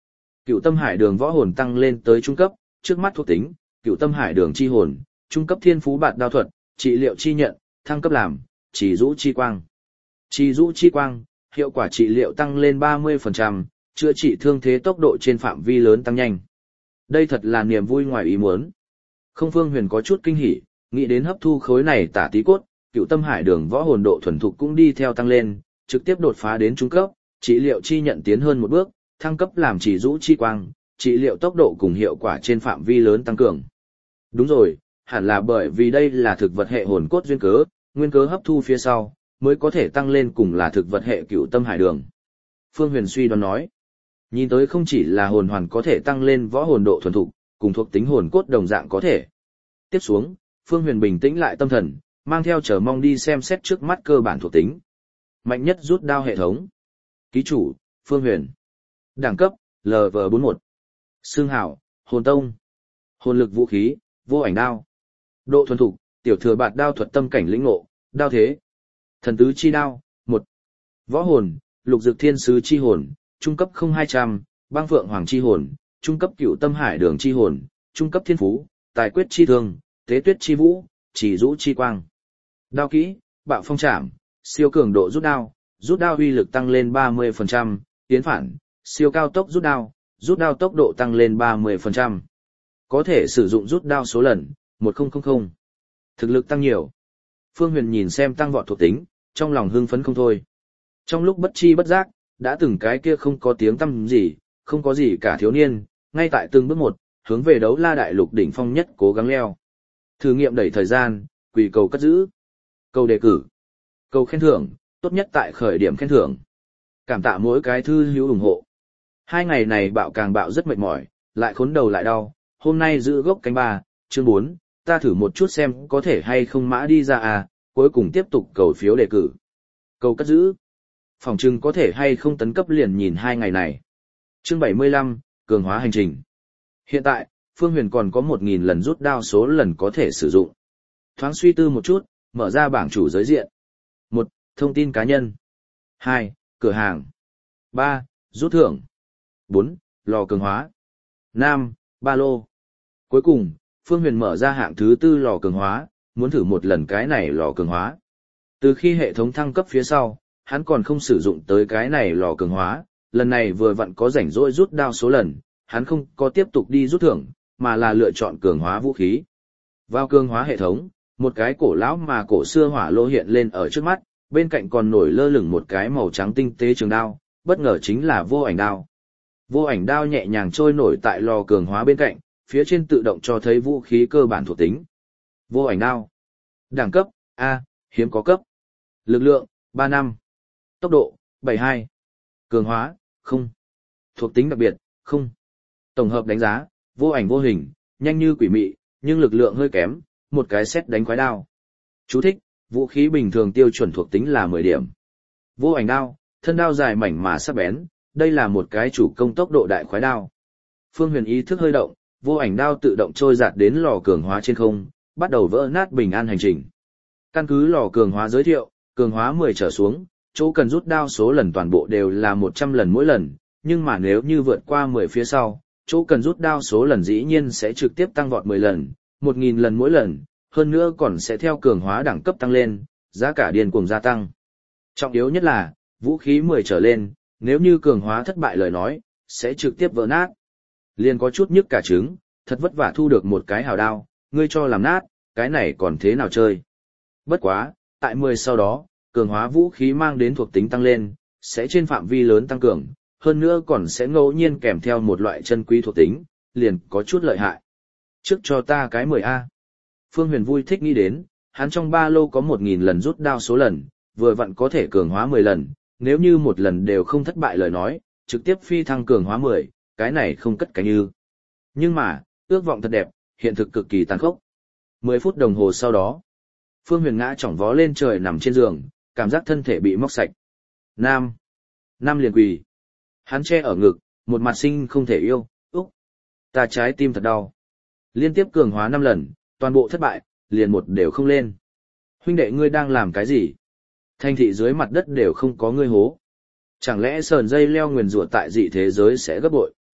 Cựu Tâm Hải Đường võ hồn tăng lên tới trung cấp, trước mắt thuộc tính, Cựu Tâm Hải Đường chi hồn, trung cấp thiên phú bạt đao thuật, trị liệu chi nhận, thăng cấp làm, chỉ rũ chi quang. Chỉ rũ chi quang, hiệu quả trị liệu tăng lên ba mươi phần trăm, chữa trị thương thế tốc độ trên phạm vi lớn tăng nhanh. Đây thật là niềm vui ngoài ý muốn. Không Phương Huyền có chút kinh hỉ, nghĩ đến hấp thu khối này tả tí cốt, Cựu Tâm Hải Đường võ hồn độ thuần thục cũng đi theo tăng lên, trực tiếp đột phá đến trung cấp, trị liệu chi nhận tiến hơn một bước, thăng cấp làm chỉ rũ chi quang, trị liệu tốc độ cùng hiệu quả trên phạm vi lớn tăng cường. Đúng rồi, hẳn là bởi vì đây là thực vật hệ hồn cốt duyên cớ, nguyên cớ hấp thu phía sau, mới có thể tăng lên cùng là thực vật hệ Cựu Tâm Hải Đường. Phương Huyền suy đoán nói, nhìn tới không chỉ là hồn hoàn có thể tăng lên võ hồn độ thuần thục, cùng thuộc tính hồn cốt đồng dạng có thể. Tiếp xuống, Phương Huyền bình tĩnh lại tâm thần, mang theo chờ mong đi xem xét trước mắt cơ bản thuộc tính. Mạnh nhất rút đao hệ thống. Ký chủ, Phương Huyền. Đẳng cấp, L V bốn mươi mốt. Xương hảo, hồn tông. Hồn lực vũ khí, vô ảnh đao. Độ thuần thục, tiểu thừa bạt đao thuật tâm cảnh lĩnh ngộ, đao thế. Thần tứ chi đao, một. Võ hồn, lục dực thiên sứ chi hồn, trung cấp không hai trăm, băng phượng hoàng chi hồn, trung cấp Cựu Tâm Hải Đường chi hồn, trung cấp thiên phú, tài quyết chi thương, tế tuyết chi vũ, chỉ rũ chi quang. Đao kỹ, bạo phong trảm, siêu cường độ rút đao, rút đao uy lực tăng lên ba mươi phần trăm, tiến phản, siêu cao tốc rút đao, rút đao tốc độ tăng lên ba mươi phần trăm. Có thể sử dụng rút đao số lần, một nghìn. Thực lực tăng nhiều. Phương Huyền nhìn xem tăng vọt thuộc tính, trong lòng hưng phấn không thôi. Trong lúc bất chi bất giác, đã từng cái kia không có tiếng tăm gì, không có gì cả thiếu niên, ngay tại từng bước một, hướng về đấu la đại lục đỉnh phong nhất cố gắng leo. Thử nghiệm đẩy thời gian, quỳ cầu cất giữ. Cầu đề cử. Cầu khen thưởng, tốt nhất tại khởi điểm khen thưởng. Cảm tạ mỗi cái thư hữu ủng hộ. Hai ngày này bạo càng bạo rất mệt mỏi, lại khốn đầu lại đau, hôm nay giữ gốc cánh ba, chương bốn, ta thử một chút xem có thể hay không mã đi ra à, cuối cùng tiếp tục cầu phiếu đề cử. Cầu cất giữ. Phòng trưng có thể hay không tấn cấp liền nhìn hai ngày này. Chương bảy mươi lăm, cường hóa hành trình. Hiện tại, Phương Huyền còn có một nghìn lần rút đao số lần có thể sử dụng. Thoáng suy tư một chút, mở ra bảng chủ giới diện. một. Thông tin cá nhân. hai. Cửa hàng. ba. Rút thưởng. bốn. Lò cường hóa. năm. Ba lô. Cuối cùng, Phương Huyền mở ra hạng thứ tư lò cường hóa, muốn thử một lần cái này lò cường hóa. Từ khi hệ thống thăng cấp phía sau, hắn còn không sử dụng tới cái này lò cường hóa, lần này vừa vặn có rảnh rỗi rút đao số lần, hắn không có tiếp tục đi rút thưởng, mà là lựa chọn cường hóa vũ khí. Vào cường hóa hệ thống, một cái cổ lão mà cổ xưa hỏa lô hiện lên ở trước mắt, bên cạnh còn nổi lơ lửng một cái màu trắng tinh tế trường đao, bất ngờ chính là vô ảnh đao. Vô ảnh đao nhẹ nhàng trôi nổi tại lò cường hóa bên cạnh, phía trên tự động cho thấy vũ khí cơ bản thuộc tính. Vô ảnh đao. Đẳng cấp, A, hiếm có cấp. Lực lượng, ba năm. Tốc độ, bảy mươi hai. Cường hóa, không. Thuộc tính đặc biệt, không. Tổng hợp đánh giá, vô ảnh vô hình, nhanh như quỷ mị, nhưng lực lượng hơi kém, một cái xét đánh khoái đao. Chú thích, vũ khí bình thường tiêu chuẩn thuộc tính là mười điểm. Vô ảnh đao, thân đao dài mảnh mà sắc bén, đây là một cái chủ công tốc độ đại khoái đao. Phương Huyền ý thức hơi động, vô ảnh đao tự động trôi giạt đến lò cường hóa trên không, bắt đầu vỡ nát bình an hành trình. Căn cứ lò cường hóa giới thiệu, cường hóa mười trở xuống, chỗ cần rút đao số lần toàn bộ đều là một trăm lần mỗi lần, nhưng mà nếu như vượt qua mười phía sau, chỗ cần rút đao số lần dĩ nhiên sẽ trực tiếp tăng vọt mười lần, một nghìn lần mỗi lần, hơn nữa còn sẽ theo cường hóa đẳng cấp tăng lên, giá cả điên cuồng gia tăng. Trọng yếu nhất là, vũ khí mười trở lên, nếu như cường hóa thất bại lời nói, sẽ trực tiếp vỡ nát. Liền có chút nhức cả trứng, thật vất vả thu được một cái hào đao, ngươi cho làm nát, cái này còn thế nào chơi. Bất quá, tại mười sau đó, cường hóa vũ khí mang đến thuộc tính tăng lên, sẽ trên phạm vi lớn tăng cường, hơn nữa còn sẽ ngẫu nhiên kèm theo một loại chân quý thuộc tính, liền có chút lợi hại. Trước cho ta cái mười A. Phương Huyền vui thích nghĩ đến, hắn trong ba lô có một nghìn lần rút đao số lần, vừa vặn có thể cường hóa mười lần, nếu như một lần đều không thất bại lời nói, trực tiếp phi thăng cường hóa mười, cái này không cất cánh ư. Nhưng mà, ước vọng thật đẹp, hiện thực cực kỳ tàn khốc. mười phút đồng hồ sau đó, Phương Huyền ngã chỏng vó lên trời nằm trên giường, cảm giác thân thể bị móc sạch. Nam. Nam liền quỳ. Hắn che ở ngực, một mặt sinh không thể yêu, úc. Ta trái tim thật đau. Liên tiếp cường hóa năm lần, toàn bộ thất bại, liền một đều không lên. Huynh đệ ngươi đang làm cái gì? Thành thị dưới mặt đất đều không có ngươi hố. Chẳng lẽ sờn dây leo nguyền rủa tại dị thế giới sẽ gấp bội?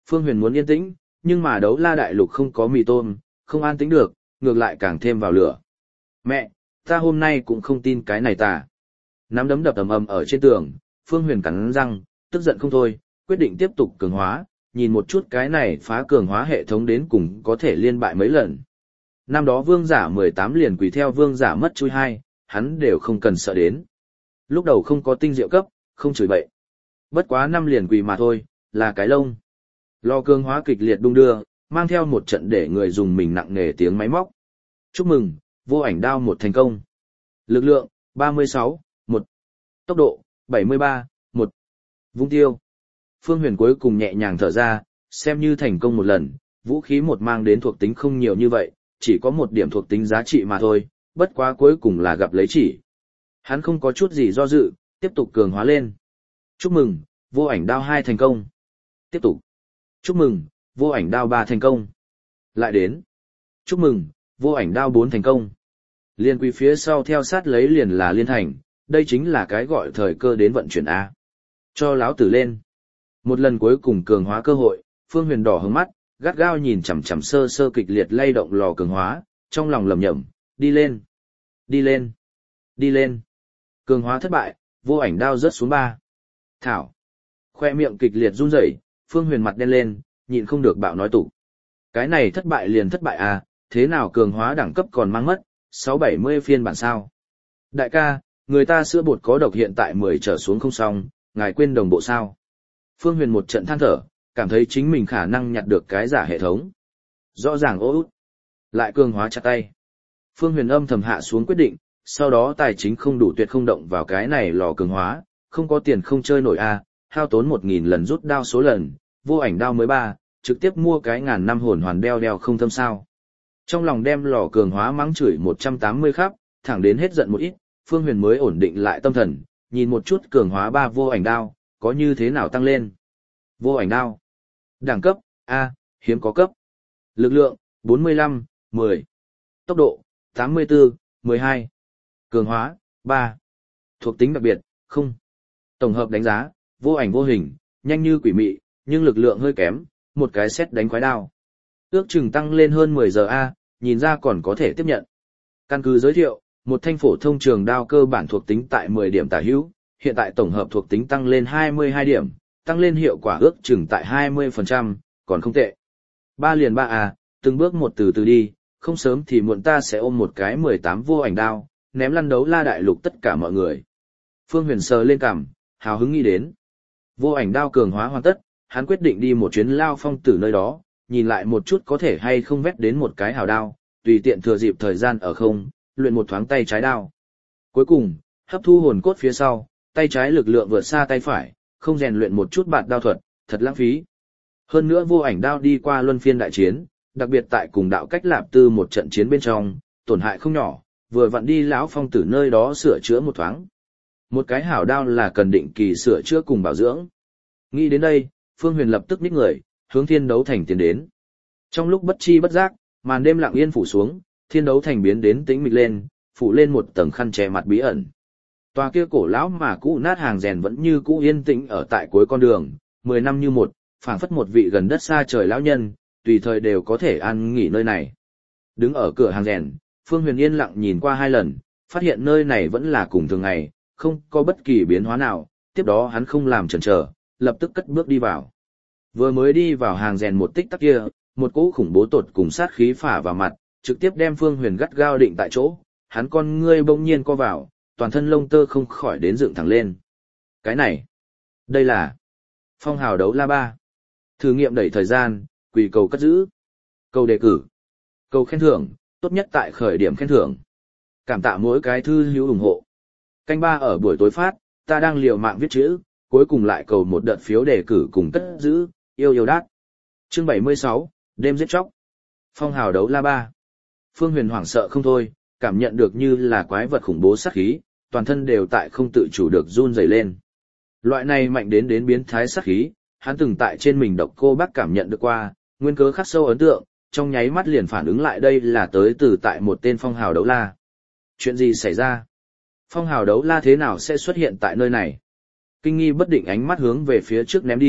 Phương Huyền muốn yên tĩnh, nhưng mà đấu la đại lục không có mì tôm, không an tĩnh được, ngược lại càng thêm vào lửa. Mẹ, ta hôm nay cũng không tin cái này ta. Nắm đấm đập ầm ầm ở trên tường, Phương Huyền cắn răng, tức giận không thôi, quyết định tiếp tục cường hóa, nhìn một chút cái này phá cường hóa hệ thống đến cùng có thể liên bại mấy lần. Năm đó vương giả mười tám liền quỳ theo vương giả mất chui hai, hắn đều không cần sợ đến. Lúc đầu không có tinh diệu cấp, không chửi bậy. Bất quá năm liền quỳ mà thôi, là cái lông. Lò cường hóa kịch liệt đung đưa, mang theo một trận để người dùng mình nặng nề tiếng máy móc. Chúc mừng, vô ảnh đao một thành công. Lực lượng, ba mươi sáu, một. Tốc độ, bảy mươi ba, một. Vung tiêu. Phương Huyền cuối cùng nhẹ nhàng thở ra, xem như thành công một lần, vũ khí một mang đến thuộc tính không nhiều như vậy, chỉ có một điểm thuộc tính giá trị mà thôi, bất quá cuối cùng là gặp lấy chỉ. Hắn không có chút gì do dự, tiếp tục cường hóa lên. Chúc mừng, vô ảnh đao hai thành công. Tiếp tục. Chúc mừng, vô ảnh đao ba thành công. Lại đến. Chúc mừng, vô ảnh đao bốn thành công. Liên quy phía sau theo sát lấy liền là liên thành, đây chính là cái gọi thời cơ đến vận chuyển A. Cho láo tử lên. Một lần cuối cùng cường hóa cơ hội, Phương Huyền đỏ hướng mắt, gắt gao nhìn chằm chằm sơ sơ kịch liệt lay động lò cường hóa, trong lòng lẩm nhẩm, đi lên, đi lên, đi lên. Cường hóa thất bại, vô ảnh đao rớt xuống ba. Thảo. Khoe miệng kịch liệt run rẩy, Phương Huyền mặt đen lên, nhịn không được bạo nói tủ. Cái này thất bại liền thất bại à, thế nào cường hóa đẳng cấp còn mang mất, sáu bảy mươi phiên bản sao. Đại ca, người ta sữa bột có độc hiện tại mười trở xuống không xong, ngài quên đồng bộ sao. Phương Huyền một trận than thở, cảm thấy chính mình khả năng nhặt được cái giả hệ thống. Rõ ràng ô út. Lại cường hóa chặt tay. Phương Huyền âm thầm hạ xuống quyết định, sau đó tài chính không đủ tuyệt không động vào cái này lò cường hóa, không có tiền không chơi nổi a, hao tốn một nghìn lần rút đao số lần, vô ảnh đao mới ba, trực tiếp mua cái ngàn năm hồn hoàn đeo đeo không thâm sao. Trong lòng đem lò cường hóa mắng chửi một trăm tám mươi khắp, thẳng đến hết giận một ít, Phương Huyền mới ổn định lại tâm thần, nhìn một chút cường hóa ba vô ảnh đao, có như thế nào tăng lên. Vô ảnh đao. Đẳng cấp, A, hiếm có cấp. Lực lượng, bốn mươi lăm, mười. Tốc độ, tám mươi tư, mười hai. Cường hóa, ba. Thuộc tính đặc biệt, không. Tổng hợp đánh giá, vô ảnh vô hình, nhanh như quỷ mị, nhưng lực lượng hơi kém, một cái xét đánh quái đao. Ước chừng tăng lên hơn mười giờ A, nhìn ra còn có thể tiếp nhận. Căn cứ giới thiệu, một thanh phổ thông trường đao cơ bản thuộc tính tại mười điểm tả hữu, hiện tại tổng hợp thuộc tính tăng lên hai mươi hai điểm, tăng lên hiệu quả ước chừng tại hai mươi phần trăm, còn không tệ. Ba liền ba A, từng bước một từ từ đi, không sớm thì muộn ta sẽ ôm một cái mười tám vô ảnh đao, ném lăn đấu la đại lục tất cả mọi người. Phương Huyền sờ lên cằm, hào hứng nghĩ đến. Vô ảnh đao cường hóa hoàn tất, hắn quyết định đi một chuyến Lao Phong Tử nơi đó, nhìn lại một chút có thể hay không vét đến một cái hào đao, tùy tiện thừa dịp thời gian ở không, luyện một thoáng tay trái đao. Cuối cùng, hấp thu hồn cốt phía sau, tay trái lực lượng vượt xa tay phải, không rèn luyện một chút bạt đao thuật, thật lãng phí. Hơn nữa vô ảnh đao đi qua luân phiên đại chiến, đặc biệt tại cùng đạo cách lạp tư một trận chiến bên trong, tổn hại không nhỏ, vừa vặn đi lão Phong Tử nơi đó sửa chữa một thoáng. Một cái hảo đao là cần định kỳ sửa chữa cùng bảo dưỡng. Nghĩ đến đây, Phương Huyền lập tức ních người, hướng thiên đấu thành tiến đến. Trong lúc bất chi bất giác, màn đêm lặng yên phủ xuống, thiên đấu thành biến đến tĩnh mịch lên, phủ lên một tầng khăn che mặt bí ẩn. Tòa kia cổ lão mà cũ nát hàng rèn vẫn như cũ yên tĩnh ở tại cuối con đường, mười năm như một, phảng phất một vị gần đất xa trời lão nhân, tùy thời đều có thể an nghỉ nơi này. Đứng ở cửa hàng rèn, Phương Huyền yên lặng nhìn qua hai lần, phát hiện nơi này vẫn là cùng thường ngày, không có bất kỳ biến hóa nào, tiếp đó hắn không làm chần chờ, lập tức cất bước đi vào. Vừa mới đi vào hàng rèn một tích tắc kia, một cỗ khủng bố tột cùng sát khí phả vào mặt, trực tiếp đem Phương Huyền gắt gao định tại chỗ, hắn con ngươi bỗng nhiên co vào, toàn thân lông tơ không khỏi đến dựng thẳng lên. Cái này, đây là phong hào đấu la ba. Thử nghiệm đẩy thời gian, quỳ cầu cất giữ, cầu đề cử, cầu khen thưởng, tốt nhất tại khởi điểm khen thưởng. Cảm tạ mỗi cái thư hữu ủng hộ. Canh ba ở buổi tối phát, ta đang liều mạng viết chữ, cuối cùng lại cầu một đợt phiếu đề cử cùng cất giữ, yêu yêu đát. Chương bảy mươi sáu, đêm giết chóc. Phong hào đấu la ba. Phương Huyền hoảng sợ không thôi, cảm nhận được như là quái vật khủng bố sát khí, toàn thân đều tại không tự chủ được run rẩy lên. Loại này mạnh đến đến biến thái sát khí, hắn từng tại trên mình độc cô bác cảm nhận được qua, nguyên cớ khắc sâu ấn tượng, trong nháy mắt liền phản ứng lại đây là tới từ tại một tên phong hào đấu la. Chuyện gì xảy ra? Phong hào đấu la thế nào sẽ xuất hiện tại nơi này? Kinh nghi bất định ánh mắt hướng về phía trước ném đi,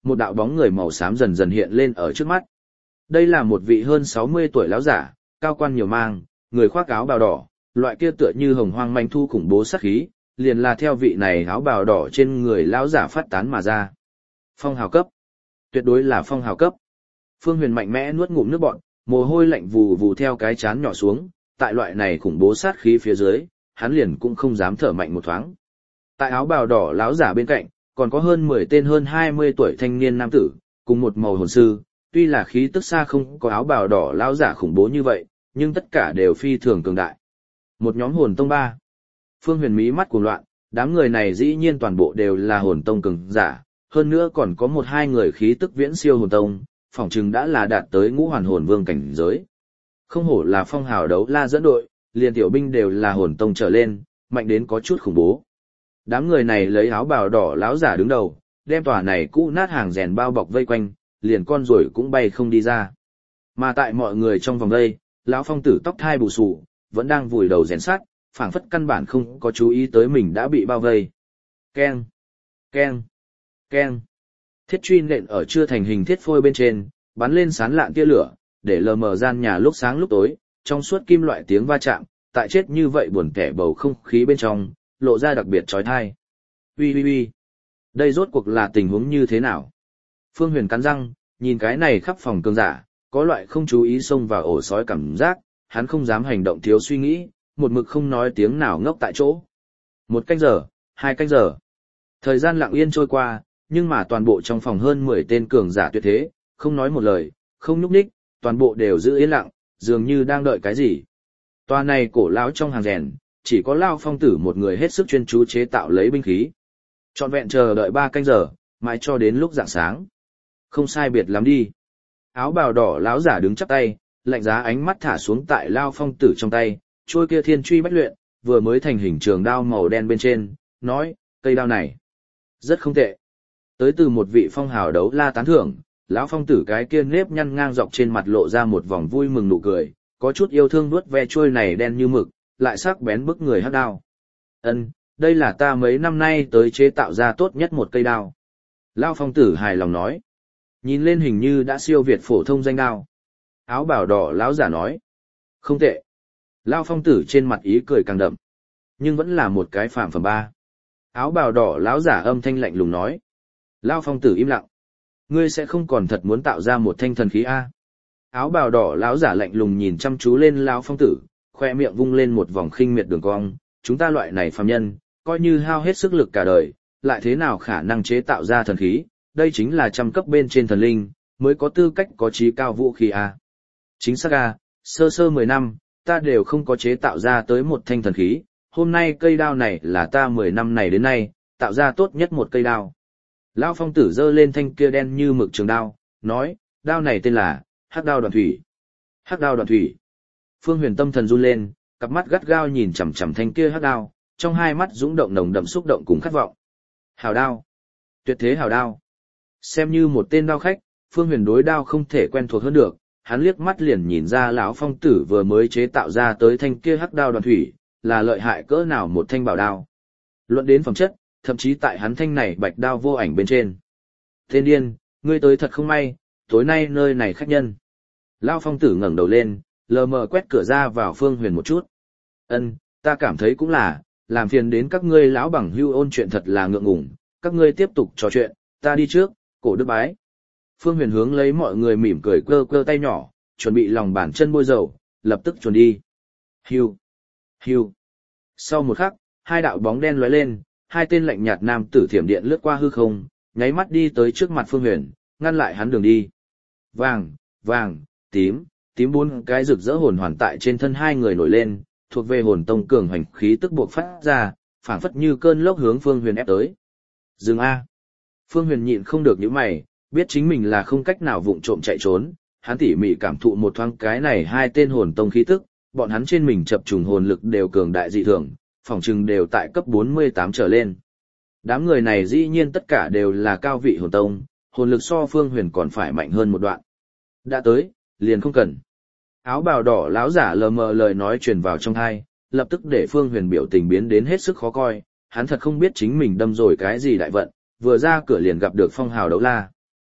một đạo bóng người màu xám dần dần hiện lên ở trước mắt. Đây là một vị hơn sáu mươi tuổi lão giả, cao quan nhiều mang, người khoác áo bào đỏ, loại kia tựa như hồng hoang manh thu khủng bố sát khí, liền là theo vị này áo bào đỏ trên người lão giả phát tán mà ra. Phong hào cấp. Tuyệt đối là phong hào cấp. Phương Huyền mạnh mẽ nuốt ngụm nước bọt, mồ hôi lạnh vù vù theo cái chán nhỏ xuống, tại loại này khủng bố sát khí phía dưới, hắn liền cũng không dám thở mạnh một thoáng. Tại áo bào đỏ lão giả bên cạnh, còn có hơn mười tên hơn hai mươi tuổi thanh niên nam tử, cùng một màu hồn sư, tuy là khí tức xa không có áo bào đỏ lão giả khủng bố như vậy, nhưng tất cả đều phi thường cường đại. Một nhóm hồn tông ba. Phương Huyền mí mắt cuồng loạn, đám người này dĩ nhiên toàn bộ đều là hồn tông cường giả, hơn nữa còn có một hai người khí tức viễn siêu hồn tông, phỏng chừng đã là đạt tới ngũ hoàn hồn vương cảnh giới. Không hổ là phong hào đấu la dẫn đội, liền tiểu binh đều là hồn tông trở lên, mạnh đến có chút khủng bố. Đám người này lấy áo bào đỏ lão giả đứng đầu, đem tòa này cũ nát hàng rèn bao bọc vây quanh, liền con rồi cũng bay không đi ra. Mà tại mọi người trong vòng đây, lão phong tử tóc thai bù xù, vẫn đang vùi đầu rèn sắt, phảng phất căn bản không có chú ý tới mình đã bị bao vây. Keng, keng, keng. Thiết truy nện ở chưa thành hình thiết phôi bên trên, bắn lên sán lạn tia lửa, để lờ mờ gian nhà lúc sáng lúc tối, trong suốt kim loại tiếng va chạm, tại chết như vậy buồn kẻ bầu không khí bên trong, lộ ra đặc biệt trói thai. Ui ui ui, đây rốt cuộc là tình huống như thế nào? Phương Huyền cắn răng, nhìn cái này khắp phòng cường giả, có loại không chú ý xông vào ổ sói cảm giác, hắn không dám hành động thiếu suy nghĩ, một mực không nói tiếng nào ngốc tại chỗ. Một canh giờ, hai canh giờ. Thời gian lặng yên trôi qua, nhưng mà toàn bộ trong phòng hơn mười tên cường giả tuyệt thế, không nói một lời, không nhúc nhích, toàn bộ đều giữ yên lặng, dường như đang đợi cái gì. Tòa này cổ lão trong hàng rèn, chỉ có Lao Phong Tử một người hết sức chuyên chú chế tạo lấy binh khí. Trọn vẹn chờ đợi ba canh giờ, mãi cho đến lúc rạng sáng. Không sai biệt lắm đi. Áo bào đỏ lão giả đứng chắp tay, lạnh giá ánh mắt thả xuống tại Lao Phong Tử trong tay, trôi kia thiên truy bách luyện, vừa mới thành hình trường đao màu đen bên trên, nói, cây đao này rất không tệ. Tới từ một vị phong hào đấu la tán thưởng, lão Phong Tử cái kia nếp nhăn ngang dọc trên mặt lộ ra một vòng vui mừng nụ cười, có chút yêu thương nuốt ve trôi này đen như mực, lại sắc bén bức người hắc đao. Ân, đây là ta mấy năm nay tới chế tạo ra tốt nhất một cây đao. Lão Phong Tử hài lòng nói. Nhìn lên hình như đã siêu việt phổ thông danh đao. Áo bào đỏ lão giả nói. Không tệ. Lão Phong Tử trên mặt ý cười càng đậm. Nhưng vẫn là một cái phàm phẩm ba. Áo bào đỏ lão giả âm thanh lạnh lùng nói. Lão Phong Tử im lặng. Ngươi sẽ không còn thật muốn tạo ra một thanh thần khí a? Áo bào đỏ lão giả lạnh lùng nhìn chăm chú lên Lão Phong Tử, khoe miệng vung lên một vòng khinh miệt đường cong. Chúng ta loại này phàm nhân, coi như hao hết sức lực cả đời, lại thế nào khả năng chế tạo ra thần khí? Đây chính là trăm cấp bên trên thần linh, mới có tư cách có trí cao vũ khí a. Chính xác a, sơ sơ mười năm, ta đều không có chế tạo ra tới một thanh thần khí. Hôm nay cây đao này là ta mười năm này đến nay, tạo ra tốt nhất một cây đao. Lão Phong Tử giơ lên thanh kia đen như mực trường đao, nói, đao này tên là Hắc Đao Đoạn Thủy. Hắc Đao Đoạn Thủy. Phương Huyền tâm thần run lên, cặp mắt gắt gao nhìn chằm chằm thanh kia hắc đao, trong hai mắt dũng động nồng đậm xúc động cùng khát vọng. Hào đao, tuyệt thế hào đao. Xem như một tên đao khách, Phương Huyền đối đao không thể quen thuộc hơn được, hắn liếc mắt liền nhìn ra lão Phong Tử vừa mới chế tạo ra tới thanh kia Hắc Đao Đoạn Thủy, là lợi hại cỡ nào một thanh bảo đao. Luận đến phẩm chất, thậm chí tại hắn thanh này bạch đao vô ảnh bên trên. Tên điên, ngươi tới thật không may, tối nay nơi này khách nhân. Lão Phong Tử ngẩng đầu lên, lờ mờ quét cửa ra vào Phương Huyền một chút. Ân, ta cảm thấy cũng là, làm phiền đến các ngươi lão bằng hưu ôn chuyện thật là ngượng ngùng, các ngươi tiếp tục trò chuyện, ta đi trước, cổ đức bái. Phương Huyền hướng lấy mọi người mỉm cười cơ cơ tay nhỏ, chuẩn bị lòng bàn chân bôi dầu, lập tức chuẩn đi. Hưu, hưu. Sau một khắc, hai đạo bóng đen lóe lên, hai tên lạnh nhạt nam tử thiểm điện lướt qua hư không, nháy mắt đi tới trước mặt Phương Huyền, ngăn lại hắn đường đi. Vàng, vàng, tím, tím bốn cái rực rỡ hồn hoàn tại trên thân hai người nổi lên, thuộc về hồn tông cường hành khí tức buộc phát ra, phảng phất như cơn lốc hướng Phương Huyền ép tới. Dừng a. Phương Huyền nhịn không được nhíu mày, biết chính mình là không cách nào vụng trộm chạy trốn, hắn tỉ mỉ cảm thụ một thoáng cái này hai tên hồn tông khí tức, bọn hắn trên mình chập trùng hồn lực đều cường đại dị thường, phỏng chừng đều tại cấp bốn mươi tám trở lên. Đám người này dĩ nhiên tất cả đều là cao vị hồn tông, hồn lực so Phương Huyền còn phải mạnh hơn một đoạn. Đã tới, liền không cần. Áo bào đỏ láo giả lờ mờ lời nói truyền vào trong tai, lập tức để Phương Huyền biểu tình biến đến hết sức khó coi, hắn thật không biết chính mình đâm rồi cái gì đại vận, vừa ra cửa liền gặp được phong hào đấu la.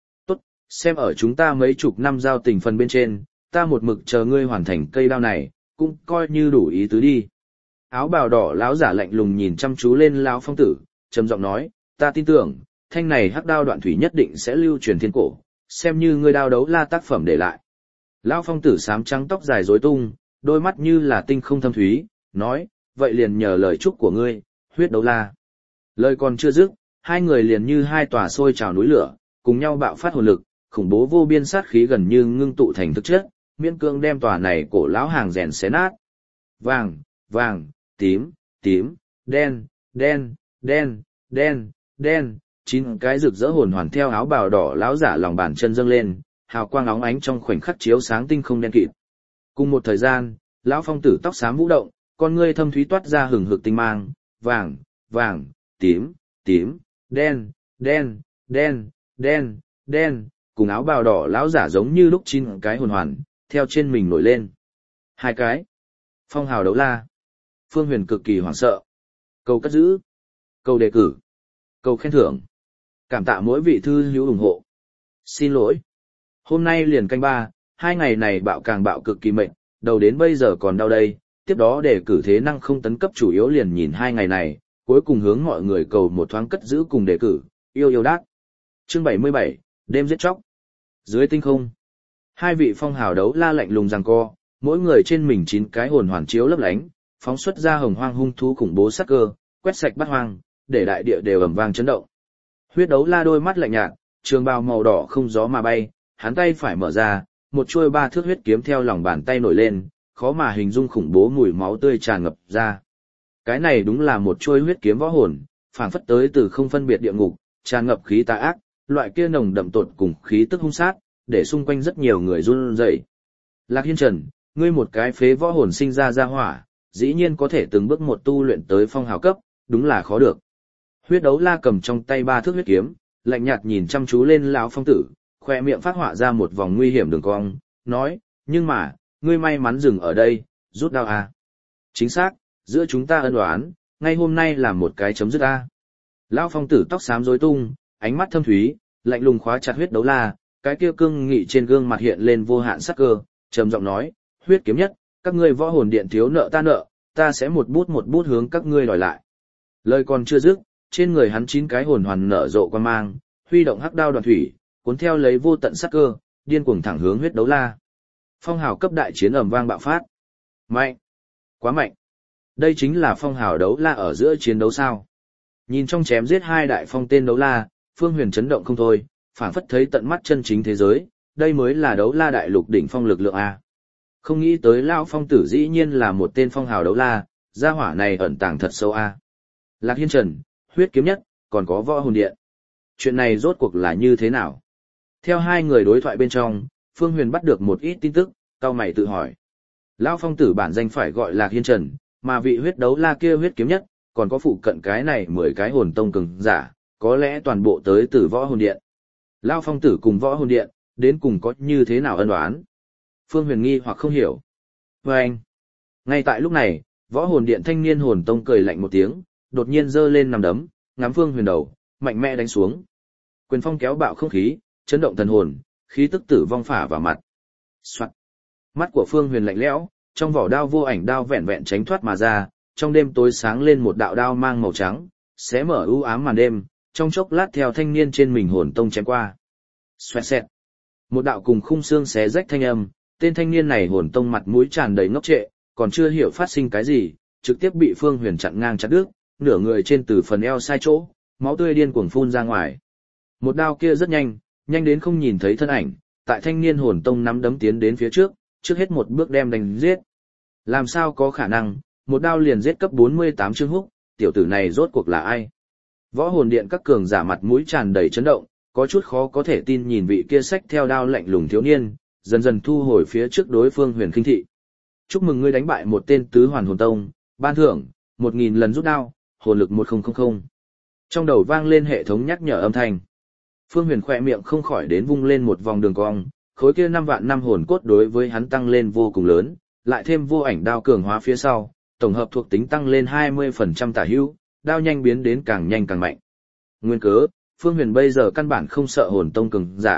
Xem ở chúng ta mấy chục năm giao tình phần bên trên, ta một mực chờ ngươi hoàn thành cây đao này, cũng coi như đủ ý tứ đi. Áo bào đỏ lão giả lạnh lùng nhìn chăm chú lên lão phong tử, trầm giọng nói, ta tin tưởng, thanh này hắc đao đoạn thủy nhất định sẽ lưu truyền thiên cổ, xem như ngươi đao đấu la tác phẩm để lại. Lão phong tử xám trắng tóc dài rối tung, đôi mắt như là tinh không thâm thúy, nói, vậy liền nhờ lời chúc của ngươi, huyết đấu la. Lời còn chưa dứt, hai người liền như hai tòa sôi trào núi lửa, cùng nhau bạo phát hồn lực, khủng bố vô biên sát khí gần như ngưng tụ thành thực chất, miễn cương đem tòa này cổ lão hàng rèn xé nát. Vàng, vàng, tím, tím, đen, đen, đen, đen, đen, chín cái rực rỡ hồn hoàn theo áo bào đỏ lão giả lòng bàn chân dâng lên, hào quang óng ánh trong khoảnh khắc chiếu sáng tinh không đen kịt. Cùng một thời gian, lão phong tử tóc xám vũ động, con ngươi thâm thúy toát ra hừng hực tinh mang, vàng, vàng, tím, tím, đen, đen, đen, đen, đen, cùng áo bào đỏ lão giả giống như lúc chín cái hồn hoàn, theo trên mình nổi lên. Hai cái. Phong hào đấu la. Phương Huyền cực kỳ hoảng sợ. Cầu cất giữ. Cầu đề cử. Cầu khen thưởng. Cảm tạ mỗi vị thư hữu ủng hộ. Xin lỗi. Hôm nay liền canh ba, hai ngày này bạo càng bạo cực kỳ mệt, đầu đến bây giờ còn đau đây, tiếp đó đề cử thế năng không tấn cấp chủ yếu liền nhìn hai ngày này, cuối cùng hướng mọi người cầu một thoáng cất giữ cùng đề cử, yêu yêu đát. Chương bảy mươi bảy, đêm giết chóc. Dưới tinh không, hai vị phong hào đấu la lạnh lùng giằng co, mỗi người trên mình chín cái hồn hoàn chiếu lấp lánh, phóng xuất ra hồng hoang hung thú khủng bố sát cơ, quét sạch bát hoang, để đại địa đều ầm vang chấn động. Huyết đấu la đôi mắt lạnh nhạt, trường bào màu đỏ không gió mà bay, hắn tay phải mở ra, một chuôi ba thước huyết kiếm theo lòng bàn tay nổi lên, khó mà hình dung khủng bố mùi máu tươi tràn ngập ra. Cái này đúng là một chuôi huyết kiếm võ hồn, phảng phất tới từ không phân biệt địa ngục, tràn ngập khí tà ác, loại kia nồng đậm tột cùng khí tức hung sát, để xung quanh rất nhiều người run rẩy. Lạc Hiên Trần, ngươi một cái phế võ hồn sinh ra ra hỏa, dĩ nhiên có thể từng bước một tu luyện tới phong hào cấp, đúng là khó được. Huyết đấu la cầm trong tay ba thước huyết kiếm, lạnh nhạt nhìn chăm chú lên lão phong tử, khoe miệng phát họa ra một vòng nguy hiểm đường cong, nói, nhưng mà, ngươi may mắn dừng ở đây, rút đao à. Chính xác, giữa chúng ta ân oán, ngay hôm nay là một cái chấm dứt a. Lão phong tử tóc xám rối tung, ánh mắt thâm thúy, lạnh lùng khóa chặt huyết đấu la, cái kia cương nghị trên gương mặt hiện lên vô hạn sắc cơ, trầm giọng nói, huyết kiếm nhất, các ngươi võ hồn điện thiếu nợ ta nợ, ta sẽ một bút một bút hướng các ngươi đòi lại. Lời còn chưa dứt, trên người hắn chín cái hồn hoàn nở rộ quan mang, huy động hắc đao đoàn thủy, cuốn theo lấy vô tận sắc cơ, điên cuồng thẳng hướng huyết đấu la. Phong hào cấp đại chiến ầm vang bạo phát. Mạnh, quá mạnh. Đây chính là phong hào đấu la ở giữa chiến đấu sao? Nhìn trong chém giết hai đại phong tên đấu la, Phương Huyền chấn động không thôi, phảng phất thấy tận mắt chân chính thế giới, đây mới là đấu la đại lục đỉnh phong lực lượng a. Không nghĩ tới lão phong tử dĩ nhiên là một tên phong hào đấu la, gia hỏa này ẩn tàng thật sâu a. Lạc Hiên Trần, huyết kiếm nhất, còn có võ hồn điện. Chuyện này rốt cuộc là như thế nào? Theo hai người đối thoại bên trong, Phương Huyền bắt được một ít tin tức, cau mày tự hỏi. Lão phong tử bản danh phải gọi Lạc Hiên Trần, mà vị huyết đấu la kia huyết kiếm nhất, còn có phụ cận cái này mười cái hồn tông cường giả, có lẽ toàn bộ tới từ võ hồn điện. Lão phong tử cùng võ hồn điện, đến cùng có như thế nào ân oán? Phương Huyền nghi hoặc không hiểu. Và anh, ngay tại lúc này, võ hồn điện thanh niên hồn tông cười lạnh một tiếng, đột nhiên giơ lên nằm đấm, ngắm Phương Huyền đầu, mạnh mẽ đánh xuống. Quyền phong kéo bạo không khí, chấn động thần hồn, khí tức tử vong phả vào mặt. Soạt. Mắt của Phương Huyền lạnh lẽo, trong vỏ đao vô ảnh đao vẹn vẹn tránh thoát mà ra, trong đêm tối sáng lên một đạo đao mang màu trắng, xé mở u ám màn đêm, trong chốc lát theo thanh niên trên mình hồn tông chém qua. Xoẹt xẹt. Một đạo cùng khung xương xé rách thanh âm, tên thanh niên này hồn tông mặt mũi tràn đầy ngốc trệ, còn chưa hiểu phát sinh cái gì, trực tiếp bị Phương Huyền chặn ngang chặt đứt, nửa người trên từ phần eo sai chỗ, máu tươi điên cuồng phun ra ngoài. Một đao kia rất nhanh, nhanh đến không nhìn thấy thân ảnh, tại thanh niên hồn tông nắm đấm tiến đến phía trước, trước hết một bước đem đánh giết. Làm sao có khả năng, một đao liền giết cấp bốn mươi tám Trương Húc, tiểu tử này rốt cuộc là ai? Võ hồn điện các cường giả mặt mũi tràn đầy chấn động, có chút khó có thể tin nhìn vị kia xách theo đao lạnh lùng thiếu niên, dần dần thu hồi phía trước đối phương Huyền khinh thị. Chúc mừng ngươi đánh bại một tên tứ hoàn hồn tông, ban thưởng, một nghìn lần rút đao, hồn lực một nghìn. Trong đầu vang lên hệ thống nhắc nhở âm thanh. Phương Huyền khỏe miệng không khỏi đến vung lên một vòng đường cong, khối kia năm vạn năm hồn cốt đối với hắn tăng lên vô cùng lớn, lại thêm vô ảnh đao cường hóa phía sau, tổng hợp thuộc tính tăng lên hai mươi phần trăm tả hữu, đao nhanh biến đến càng nhanh càng mạnh. Nguyên cớ, Phương Huyền bây giờ căn bản không sợ hồn tông cường giả,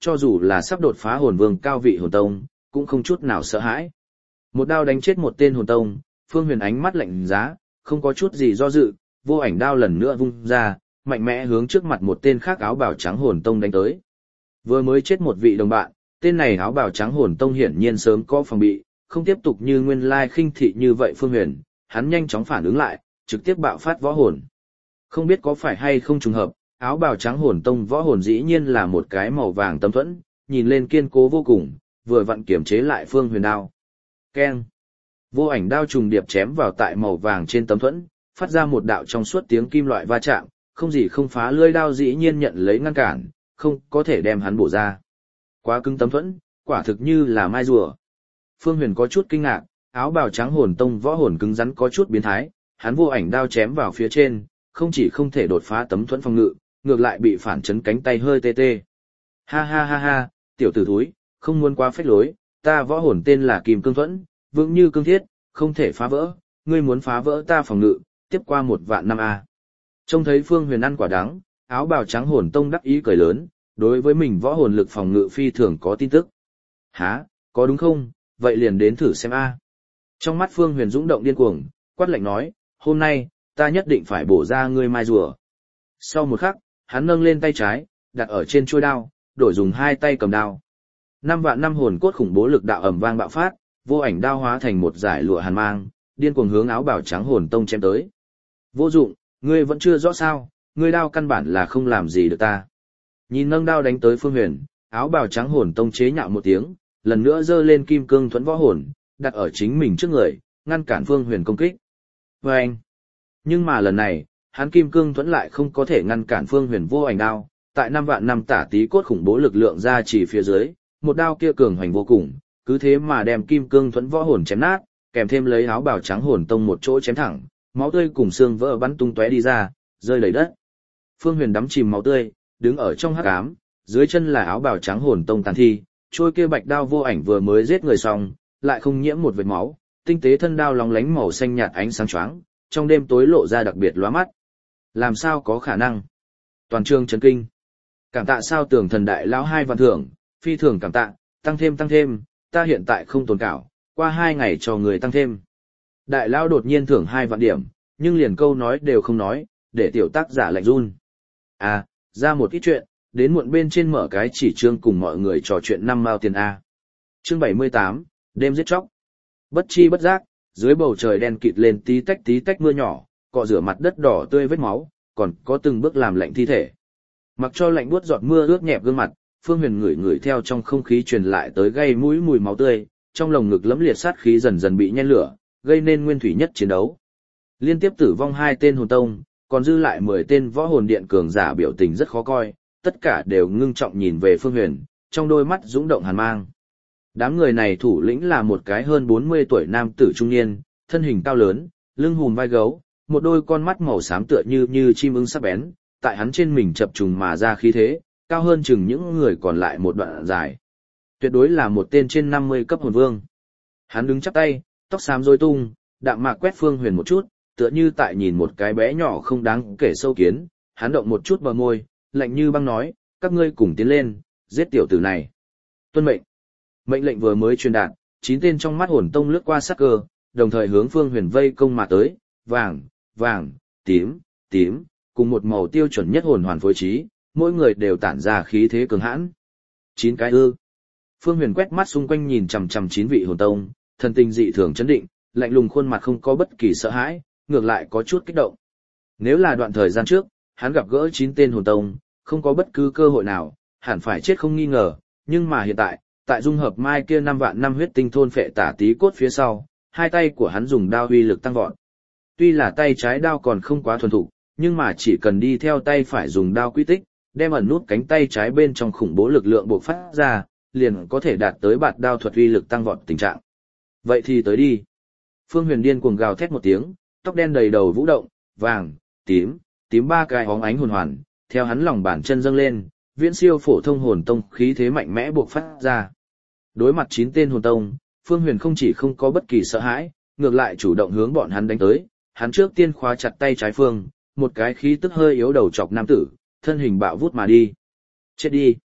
cho dù là sắp đột phá hồn vương cao vị hồn tông, cũng không chút nào sợ hãi. Một đao đánh chết một tên hồn tông, Phương Huyền ánh mắt lạnh giá, không có chút gì do dự, vô ảnh đao lần nữa vung ra, mạnh mẽ hướng trước mặt một tên khác áo bào trắng hồn tông đánh tới. Vừa mới chết một vị đồng bạn, tên này áo bào trắng hồn tông hiển nhiên sớm có phòng bị, không tiếp tục như nguyên lai khinh thị như vậy Phương Huyền, hắn nhanh chóng phản ứng lại, trực tiếp bạo phát võ hồn. Không biết có phải hay không trùng hợp, áo bào trắng hồn tông võ hồn dĩ nhiên là một cái màu vàng tấm thuẫn, nhìn lên kiên cố vô cùng, vừa vặn kiểm chế lại Phương Huyền đao. Keng. Vô ảnh đao trùng điệp chém vào tại màu vàng trên tấm thuẫn, phát ra một đạo trong suốt tiếng kim loại va chạm, không gì không phá lưỡi đao dĩ nhiên nhận lấy ngăn cản, không có thể đem hắn bổ ra. Quá cứng tấm thuẫn, quả thực như là mai rùa. Phương Huyền có chút kinh ngạc, áo bào trắng hồn tông võ hồn cứng rắn có chút biến thái, hắn vô ảnh đao chém vào phía trên, không chỉ không thể đột phá tấm thuẫn phòng ngự, ngược lại bị phản chấn cánh tay hơi tê tê. Ha ha ha ha, tiểu tử thúi, không muốn quá phách lối, ta võ hồn tên là Kim Cương Thuẫn, vững như cương thiết, không thể phá vỡ, ngươi muốn phá vỡ ta phòng ngự, tiếp qua một vạn năm a. Trông thấy Phương Huyền ăn quả đắng, áo bào trắng hồn tông đắc ý cười lớn, đối với mình võ hồn lực phòng ngự phi thường có tin tức. Hả, có đúng không, vậy liền đến thử xem a. Trong mắt Phương Huyền dũng động điên cuồng, quát lạnh nói, hôm nay, ta nhất định phải bổ ra ngươi mai rùa. Sau một khắc, hắn nâng lên tay trái, đặt ở trên chuôi đao, đổi dùng hai tay cầm đao. Năm vạn năm hồn cốt khủng bố lực đạo ầm vang bạo phát, vô ảnh đao hóa thành một dải lụa hàn mang, điên cuồng hướng áo bào trắng hồn tông chém tới. Vô dụng, ngươi vẫn chưa rõ sao, ngươi đao căn bản là không làm gì được ta. Nhìn nâng đao đánh tới Phương Huyền, áo bào trắng hồn tông chế nhạo một tiếng, lần nữa giơ lên Kim Cương Thuẫn võ hồn, đặt ở chính mình trước người, ngăn cản Phương Huyền công kích. Và anh. Nhưng mà lần này, hắn Kim Cương Thuẫn lại không có thể ngăn cản Phương Huyền vô ảnh đao, tại năm vạn năm tả tí cốt khủng bố lực lượng ra chỉ phía dưới, một đao kia cường hoành vô cùng, cứ thế mà đem Kim Cương Thuẫn võ hồn chém nát, kèm thêm lấy áo bào trắng hồn tông một chỗ chém thẳng, máu tươi cùng xương vỡ bắn tung tóe đi ra, rơi đầy đất. Phương Huyền đắm chìm máu tươi, đứng ở trong hắc ám, dưới chân là áo bào trắng hồn tông tàn thi, trôi kia bạch đao vô ảnh vừa mới giết người xong, lại không nhiễm một vệt máu, tinh tế thân đao lóng lánh màu xanh nhạt ánh sáng choáng, trong đêm tối lộ ra đặc biệt lóa mắt. Làm sao có khả năng? Toàn trường chấn kinh. Cảm tạ sao Tường Thần đại lão hai vạn thưởng, phi thường cảm tạ, tăng thêm tăng thêm, ta hiện tại không tồn cảo, qua hai ngày cho người tăng thêm. Đại lão đột nhiên thưởng hai vạn điểm, nhưng liền câu nói đều không nói, để tiểu tác giả lạnh run. À, ra một ít chuyện, đến muộn bên trên mở cái chỉ chương cùng mọi người trò chuyện năm mao tiền A. Chương bảy mươi tám, đêm giết chóc. Bất chi bất giác, dưới bầu trời đen kịt lên tí tách tí tách mưa nhỏ, cọ rửa mặt đất đỏ tươi vết máu, còn có từng bước làm lạnh thi thể. Mặc cho lạnh buốt giọt mưa ướt nhẹp gương mặt, Phương Huyền ngửi ngửi theo trong không khí truyền lại tới gây mũi mùi máu tươi, trong lồng ngực lẫm liệt sát khí dần dần bị nhen lửa, gây nên nguyên thủy nhất chiến đấu. Liên tiếp tử vong hai tên hồn tông, còn dư lại mười tên võ hồn điện cường giả biểu tình rất khó coi, tất cả đều ngưng trọng nhìn về Phương Huyền, trong đôi mắt dũng động hàn mang. Đám người này thủ lĩnh là một cái hơn bốn mươi tuổi nam tử trung niên, thân hình cao lớn, lưng hùm vai gấu, một đôi con mắt màu xám tựa như như chim ưng sắc bén, tại hắn trên mình chập trùng mà ra khí thế, cao hơn chừng những người còn lại một đoạn dài. Tuyệt đối là một tên trên năm mươi cấp hồn vương. Hắn đứng chắp tay, tóc xám rối tung, đạm mạc quét Phương Huyền một chút, tựa như tại nhìn một cái bé nhỏ không đáng kể sâu kiến, hắn động một chút bờ môi, lạnh như băng nói, các ngươi cùng tiến lên, giết tiểu tử này. Tuân mệnh. Mệnh lệnh vừa mới truyền đạt, chín tên trong mắt hồn tông lướt qua sắc cơ, đồng thời hướng Phương Huyền vây công mà tới, vàng, vàng, tím, tím, cùng một màu tiêu chuẩn nhất hồn hoàn phối trí, mỗi người đều tản ra khí thế cường hãn. Chín cái ư. Phương Huyền quét mắt xung quanh nhìn chằm chằm chín vị hồn tông, thần tình dị thường chấn định, lạnh lùng khuôn mặt không có bất kỳ sợ hãi, ngược lại có chút kích động. Nếu là đoạn thời gian trước, hắn gặp gỡ chín tên hồn tông, không có bất cứ cơ hội nào, hẳn phải chết không nghi ngờ, nhưng mà hiện tại, tại dung hợp mai kia năm vạn năm huyết tinh thôn phệ tả tí cốt phía sau, hai tay của hắn dùng đao uy lực tăng vọt. Tuy là tay trái đao còn không quá thuần thục, nhưng mà chỉ cần đi theo tay phải dùng đao quy tích, đem ẩn nút cánh tay trái bên trong khủng bố lực lượng bộc phát ra, liền có thể đạt tới bạt đao thuật uy lực tăng vọt tình trạng. Vậy thì tới đi. Phương Huyền điên cuồng gào thét một tiếng, tóc đen đầy đầu vũ động, vàng, tím, tím ba cái óng ánh hồn hoàn, theo hắn lòng bàn chân dâng lên, viễn siêu phổ thông hồn tông khí thế mạnh mẽ bộc phát ra. Đối mặt chín tên hồn tông, Phương Huyền không chỉ không có bất kỳ sợ hãi, ngược lại chủ động hướng bọn hắn đánh tới, hắn trước tiên khóa chặt tay trái Phương, một cái khí tức hơi yếu đầu chọc nam tử, thân hình bạo vút mà đi. Chết đi.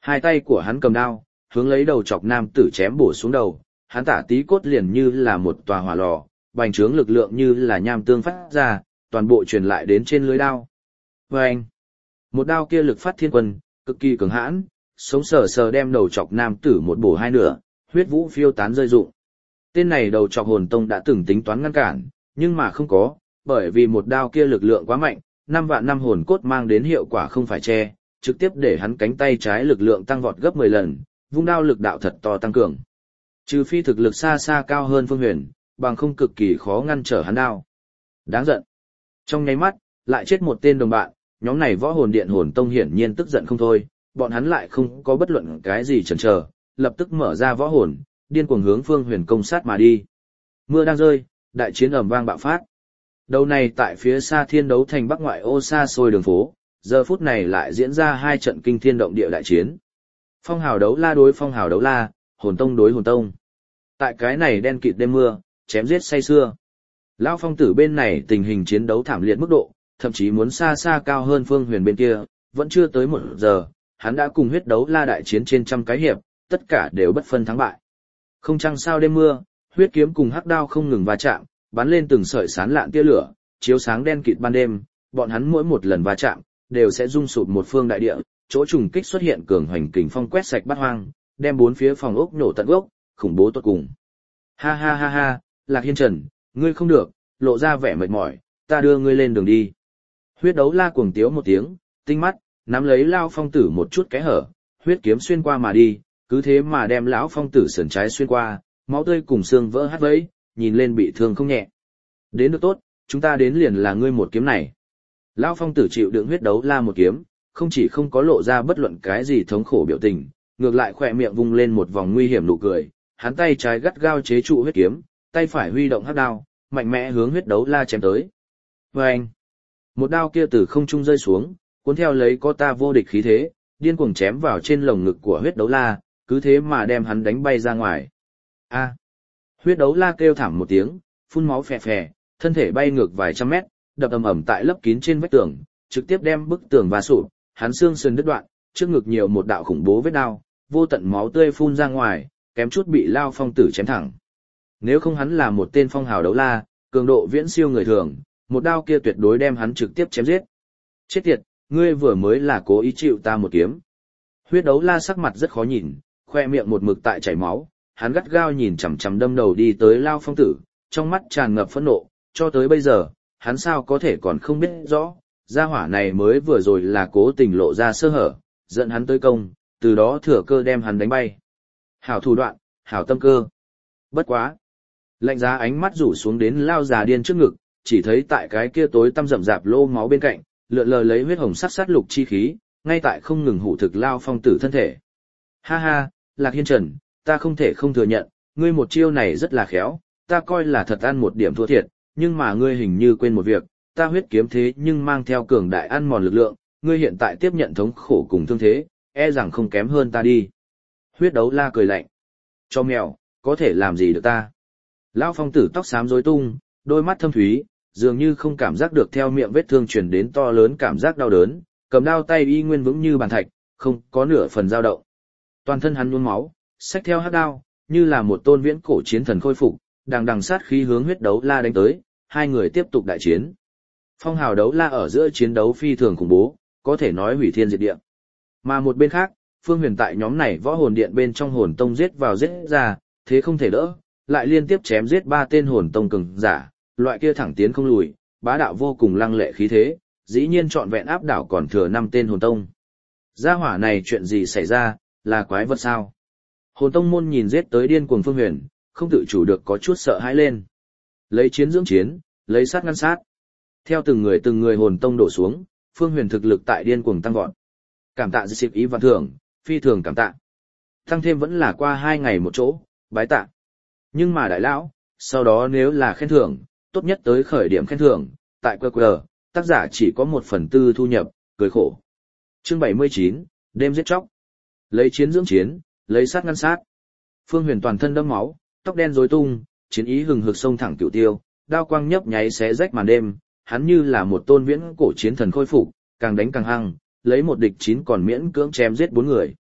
Hai tay của hắn cầm đao, hướng lấy đầu chọc nam tử chém bổ xuống đầu, hắn tả tí cốt liền như là một tòa hỏa lò, bành trướng lực lượng như là nham tương phát ra, toàn bộ truyền lại đến trên lưới đao. Vâng! Một đao kia lực phát thiên quân, cực kỳ cường hãn, sống sờ sờ đem đầu chọc nam tử một bổ hai nửa, huyết vũ phiêu tán rơi rụng. Tên này đầu chọc hồn tông đã từng tính toán ngăn cản, nhưng mà không có, bởi vì một đao kia lực lượng quá mạnh, năm vạn năm hồn cốt mang đến hiệu quả không phải che, trực tiếp để hắn cánh tay trái lực lượng tăng vọt gấp mười lần, vung đao lực đạo thật to tăng cường. Trừ phi thực lực xa xa cao hơn Phương Huyền, bằng không cực kỳ khó ngăn trở hắn đao. Đáng giận. Trong nháy mắt, lại chết một tên đồng bạn, nhóm này võ hồn điện hồn tông hiển nhiên tức giận không thôi, bọn hắn lại không có bất luận cái gì chần chờ, lập tức mở ra võ hồn, điên cuồng hướng Phương Huyền công sát mà đi. Mưa đang rơi, đại chiến ầm vang bạo phát. Đầu này tại phía xa thiên đấu thành bắc ngoại ô xa xôi đường phố, giờ phút này lại diễn ra hai trận kinh thiên động địa đại chiến. Phong hào đấu la đối phong hào đấu la, hồn tông đối hồn tông. Tại cái này đen kịt đêm mưa, chém giết say xưa. Lão phong tử bên này tình hình chiến đấu thảm liệt mức độ, thậm chí muốn xa xa cao hơn Phương Huyền bên kia, vẫn chưa tới một giờ, hắn đã cùng huyết đấu la đại chiến trên trăm cái hiệp, tất cả đều bất phân thắng bại. Không trăng sao đêm mưa, huyết kiếm cùng hắc đao không ngừng va chạm, bắn lên từng sợi sán lạn tia lửa, chiếu sáng đen kịt ban đêm, bọn hắn mỗi một lần va chạm, đều sẽ rung sụp một phương đại địa, chỗ trùng kích xuất hiện cường hoành kình phong quét sạch bát hoang, đem bốn phía phòng ốc nổ tận gốc, khủng bố tột cùng. Ha ha ha ha, Lạc Hiên Trần, ngươi không được, lộ ra vẻ mệt mỏi, ta đưa ngươi lên đường đi. Huyết đấu la cuồng tiếu một tiếng, tinh mắt, nắm lấy Lao Phong Tử một chút kẽ hở, huyết kiếm xuyên qua mà đi, cứ thế mà đem lão Phong Tử sườn trái xuyên qua, máu tươi cùng xương vỡ hát vấy, nhìn lên bị thương không nhẹ. Đến được tốt, chúng ta đến liền là ngươi một kiếm này. Lão Phong Tử chịu đựng huyết đấu la một kiếm, không chỉ không có lộ ra bất luận cái gì thống khổ biểu tình, ngược lại khỏe miệng vung lên một vòng nguy hiểm nụ cười, hắn tay trái gắt gao chế trụ huyết kiếm, tay phải huy động hắc đao, mạnh mẽ hướng huyết đấu la chém tới. Vâng! Một đao kia từ không trung rơi xuống, cuốn theo lấy có ta vô địch khí thế, điên cuồng chém vào trên lồng ngực của huyết đấu la, cứ thế mà đem hắn đánh bay ra ngoài. A! Huyết đấu la kêu thảm một tiếng, phun máu phè phè, thân thể bay ngược vài trăm mét, đập ầm ầm tại lấp kín trên vách tường, trực tiếp đem bức tường va sụp, hắn xương sườn đứt đoạn, trước ngực nhiều một đạo khủng bố vết đao, vô tận máu tươi phun ra ngoài, kém chút bị Lao Phong Tử chém thẳng. Nếu không hắn là một tên phong hào đấu la, cường độ viễn siêu người thường, một đao kia tuyệt đối đem hắn trực tiếp chém giết. Chết tiệt, ngươi vừa mới là cố ý chịu ta một kiếm. Huyết đấu la sắc mặt rất khó nhìn, khoe miệng một mực tại chảy máu, hắn gắt gao nhìn chằm chằm đâm đầu đi tới Lao Phong Tử, trong mắt tràn ngập phẫn nộ, cho tới bây giờ, hắn sao có thể còn không biết rõ, gia hỏa này mới vừa rồi là cố tình lộ ra sơ hở, dẫn hắn tới công, từ đó thừa cơ đem hắn đánh bay. Hảo thủ đoạn, hảo tâm cơ. Bất quá. Lạnh giá ánh mắt rủ xuống đến Lao già điên trước ngực, chỉ thấy tại cái kia tối tăm rậm rạp lô máu bên cạnh, lượn lờ lấy huyết hồng sắc sát lục chi khí, ngay tại không ngừng hủ thực Lao Phong Tử thân thể. Ha ha, Lạc Hiên Trần, ta không thể không thừa nhận, ngươi một chiêu này rất là khéo, ta coi là thật ăn một điểm thua thiệt, nhưng mà ngươi hình như quên một việc, ta huyết kiếm thế nhưng mang theo cường đại ăn mòn lực lượng, ngươi hiện tại tiếp nhận thống khổ cùng thương thế, e rằng không kém hơn ta đi. Huyết đấu la cười lạnh. Cho mèo, có thể làm gì được ta? Lão Phong Tử tóc xám rối tung, đôi mắt thâm thúy, dường như không cảm giác được theo miệng vết thương truyền đến to lớn cảm giác đau đớn, cầm đao tay y nguyên vững như bàn thạch, không có nửa phần dao động. Toàn thân hắn nhuốm máu, xách theo hắc đao, như là một tôn viễn cổ chiến thần khôi phục, đằng đằng sát khí hướng huyết đấu la đánh tới, hai người tiếp tục đại chiến. Phong hào đấu la ở giữa chiến đấu phi thường khủng bố, có thể nói hủy thiên diệt địa. Mà một bên khác, Phương Huyền tại nhóm này võ hồn điện bên trong hồn tông giết vào giết ra, thế không thể đỡ, lại liên tiếp chém giết ba tên hồn tông cường giả, loại kia thẳng tiến không lùi, bá đạo vô cùng lăng lệ khí thế, dĩ nhiên trọn vẹn áp đảo còn thừa năm tên hồn tông. Gia hỏa này chuyện gì xảy ra, là quái vật sao? Hồn tông môn nhìn giết tới điên cuồng Phương Huyền, không tự chủ được có chút sợ hãi lên. Lấy chiến dưỡng chiến, lấy sát ngăn sát. Theo từng người từng người hồn tông đổ xuống, Phương Huyền thực lực tại điên cuồng tăng vọt. Cảm tạ dị xịp ý văn thưởng, phi thường cảm tạ. Tăng thêm vẫn là qua hai ngày một chỗ, bái tạ. Nhưng mà đại lão, sau đó nếu là khen thưởng, tốt nhất tới khởi điểm khen thưởng, tại quy quy e, tác giả chỉ có một phần tư thu nhập, cười khổ. Chương bảy mươi chín, đêm giết chóc. Lấy chiến dưỡng chiến, lấy sát ngăn sát. Phương Huyền toàn thân đẫm máu, tóc đen rối tung, chiến ý hừng hực xông thẳng cửu tiêu, đao quang nhấp nháy xé rách màn đêm, hắn như là một tôn viễn cổ chiến thần khôi phục, càng đánh càng hăng, lấy một địch chín còn miễn cưỡng chém giết bốn người.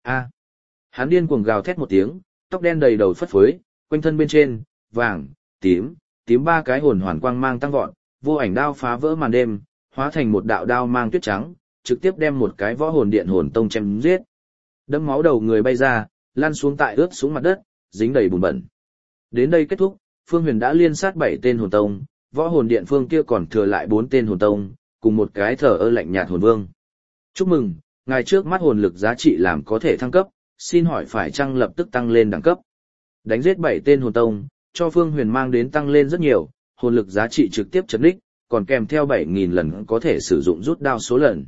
A. Hắn điên cuồng gào thét một tiếng, tóc đen đầy đầu phất phới, quanh thân bên trên, vàng, tím, tím ba cái hồn hoàn quang mang tăng vọt, vô ảnh đao phá vỡ màn đêm, hóa thành một đạo đao mang tuyết trắng, trực tiếp đem một cái võ hồn điện hồn tông chém giết. Đâm máu đầu người bay ra, lăn xuống tại ướt xuống mặt đất, dính đầy bùn bẩn. Đến đây kết thúc, Phương Huyền đã liên sát bảy tên hồn tông, võ hồn điện phương kia còn thừa lại bốn tên hồn tông, cùng một cái thờ ơ lạnh nhạt hồn vương. Chúc mừng, ngài trước mắt hồn lực giá trị làm có thể thăng cấp, xin hỏi phải chăng lập tức tăng lên đẳng cấp. Đánh giết bảy tên hồn tông, cho Phương Huyền mang đến tăng lên rất nhiều, hồn lực giá trị trực tiếp chấn đích, còn kèm theo bảy nghìn lần có thể sử dụng rút đao số lần.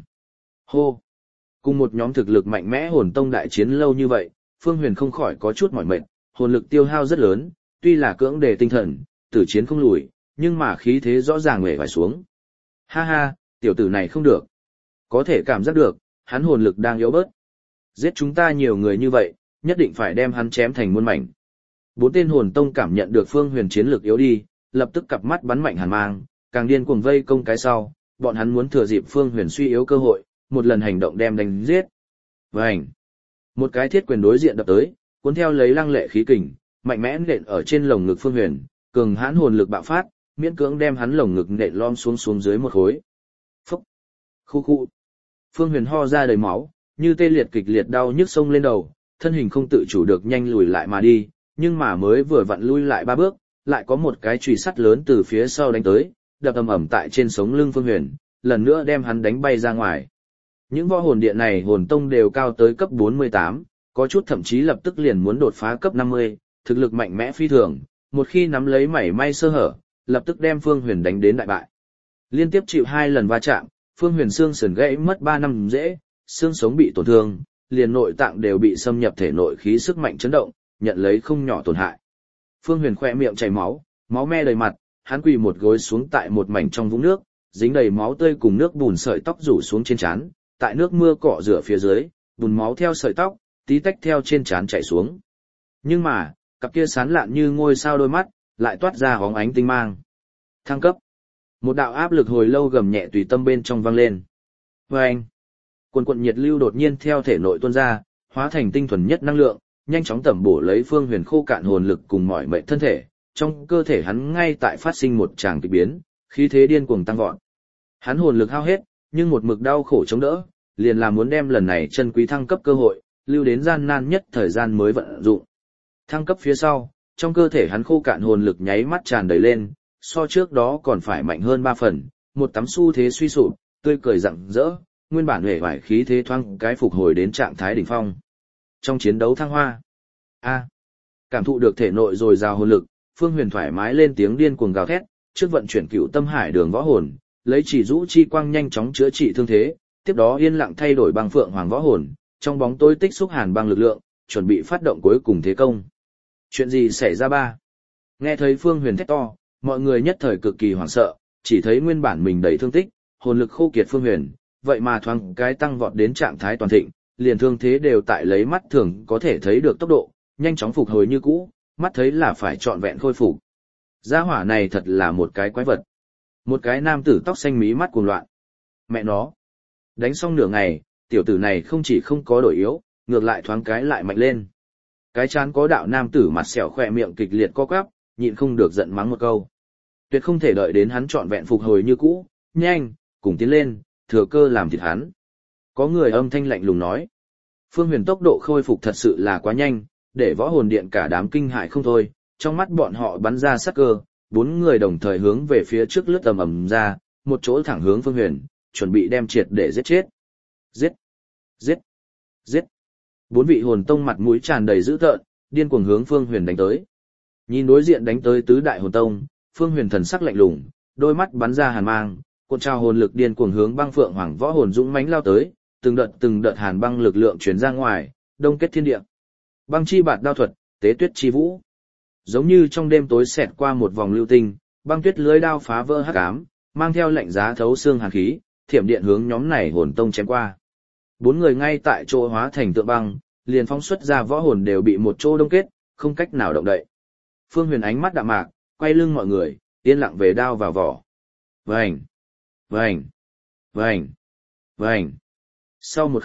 Hô! Cùng một nhóm thực lực mạnh mẽ hồn tông đại chiến lâu như vậy, Phương Huyền không khỏi có chút mỏi mệt, hồn lực tiêu hao rất lớn, tuy là cưỡng đề tinh thần, tử chiến không lùi, nhưng mà khí thế rõ ràng nguệ vài xuống. Ha ha, tiểu tử này không được. Có thể cảm giác được, hắn hồn lực đang yếu bớt. Giết chúng ta nhiều người như vậy, nhất định phải đem hắn chém thành muôn mảnh. Bốn tên hồn tông cảm nhận được Phương Huyền chiến lực yếu đi, lập tức cặp mắt bắn mạnh hàn mang, càng điên cuồng vây công cái sau, bọn hắn muốn thừa dịp Phương Huyền suy yếu cơ hội, một lần hành động đem đánh giết. Vành! Một cái thiết quyền đối diện đập tới, cuốn theo lấy lăng lệ khí kình, mạnh mẽ nện ở trên lồng ngực Phương Huyền, cường hãn hồn lực bạo phát, miễn cưỡng đem hắn lồng ngực nện lom xuống xuống dưới một khối. Phúc! Khu khu! Phương Huyền ho ra đầy máu, như tê liệt kịch liệt đau nhức sông lên đầu, thân hình không tự chủ được nhanh lùi lại mà đi, nhưng mà mới vừa vặn lui lại ba bước, lại có một cái chùy sắt lớn từ phía sau đánh tới, đập ầm ầm tại trên sống lưng Phương Huyền, lần nữa đem hắn đánh bay ra ngoài. Những võ hồn điện này hồn tông đều cao tới cấp bốn mươi tám, có chút thậm chí lập tức liền muốn đột phá cấp năm mươi, thực lực mạnh mẽ phi thường, một khi nắm lấy mảy may sơ hở, lập tức đem Phương Huyền đánh đến đại bại. Liên tiếp chịu hai lần va chạm, Phương Huyền xương sườn gãy mất ba năm rễ, xương sống bị tổn thương, liền nội tạng đều bị xâm nhập thể nội khí sức mạnh chấn động, nhận lấy không nhỏ tổn hại. Phương Huyền khỏe miệng chảy máu, máu me đầy mặt, hắn quỳ một gối xuống tại một mảnh trong vũng nước, dính đầy máu tươi cùng nước bùn sợi tóc rủ xuống trên trán, tại nước mưa cọ rửa phía dưới, bùn máu theo sợi tóc, tí tách theo trên trán chảy xuống. Nhưng mà, cặp kia sáng lạn như ngôi sao đôi mắt, lại toát ra hóng ánh tinh mang. Thăng cấp. Một đạo áp lực hồi lâu gầm nhẹ tùy tâm bên trong vang lên. Vâng! Quần quần nhiệt lưu đột nhiên theo thể nội tuôn ra, hóa thành tinh thuần nhất năng lượng, nhanh chóng tẩm bổ lấy Phương Huyền khô cạn hồn lực cùng mỏi mệt thân thể, trong cơ thể hắn ngay tại phát sinh một tràng kịch biến, khí thế điên cuồng tăng vọt. Hắn hồn lực hao hết, nhưng một mực đau khổ chống đỡ, liền là muốn đem lần này chân quý thăng cấp cơ hội, lưu đến gian nan nhất thời gian mới vận dụng. Thăng cấp phía sau, trong cơ thể hắn khô cạn hồn lực nháy mắt tràn đầy lên, so trước đó còn phải mạnh hơn ba phần, một tấm xu thế suy sụp, tươi cười rạng rỡ, nguyên bản hề vải khí thế thoáng cái phục hồi đến trạng thái đỉnh phong. Trong chiến đấu thăng hoa, a cảm thụ được thể nội dồi dào hồn lực, Phương Huyền thoải mái lên tiếng điên cuồng gào thét, trước vận chuyển cửu tâm hải đường võ hồn, lấy chỉ rũ chi quang nhanh chóng chữa trị thương thế, tiếp đó yên lặng thay đổi băng phượng hoàng võ hồn, trong bóng tối tích xúc hàn băng lực lượng, chuẩn bị phát động cuối cùng thế công. Chuyện gì xảy ra ba? Nghe thấy Phương Huyền thét to, mọi người nhất thời cực kỳ hoảng sợ, chỉ thấy nguyên bản mình đầy thương tích, hồn lực khô kiệt Phương Huyền, vậy mà thoáng cái tăng vọt đến trạng thái toàn thịnh, liền thương thế đều tại lấy mắt thường có thể thấy được tốc độ, nhanh chóng phục hồi như cũ, mắt thấy là phải trọn vẹn khôi phục. Gia hỏa này thật là một cái quái vật. Một cái nam tử tóc xanh mí mắt cuồng loạn. Mẹ nó. Đánh xong nửa ngày, tiểu tử này không chỉ không có đổi yếu, ngược lại thoáng cái lại mạnh lên. Cái chán có đạo nam tử mặt sẹo khỏe miệng kịch liệt co quắp, nhịn không được giận mắng một câu. Tuyệt không thể đợi đến hắn trọn vẹn phục hồi như cũ, nhanh, cùng tiến lên, thừa cơ làm thịt hắn. Có người âm thanh lạnh lùng nói. Phương Huyền tốc độ khôi phục thật sự là quá nhanh, để võ hồn điện cả đám kinh hại không thôi, trong mắt bọn họ bắn ra sắc cơ, bốn người đồng thời hướng về phía trước lướt ầm ầm ra, một chỗ thẳng hướng Phương Huyền, chuẩn bị đem triệt để giết chết. Giết! Giết! Giết! Bốn vị hồn tông mặt mũi tràn đầy dữ tợn, điên cuồng hướng Phương Huyền đánh tới. Nhìn đối diện đánh tới tứ đại hồn tông, Phương Huyền thần sắc lạnh lùng, đôi mắt bắn ra hàn mang, cuộn trào hồn lực điên cuồng hướng băng phượng hoàng võ hồn dũng mãnh lao tới, từng đợt từng đợt hàn băng lực lượng truyền ra ngoài, đông kết thiên địa. Băng chi bạt đao thuật, tế tuyết chi vũ. Giống như trong đêm tối xẹt qua một vòng lưu tinh, băng tuyết lưới đao phá vỡ hắc ám, mang theo lạnh giá thấu xương hàn khí, thiểm điện hướng nhóm này hồn tông chém qua. Bốn người ngay tại chỗ hóa thành tượng băng, liền phóng xuất ra võ hồn đều bị một chỗ đông kết, không cách nào động đậy. Phương Huyền ánh mắt đạm mạc, quay lưng mọi người, yên lặng về đao vào vỏ. Vành, vành, vành, vành. Sau một khắc,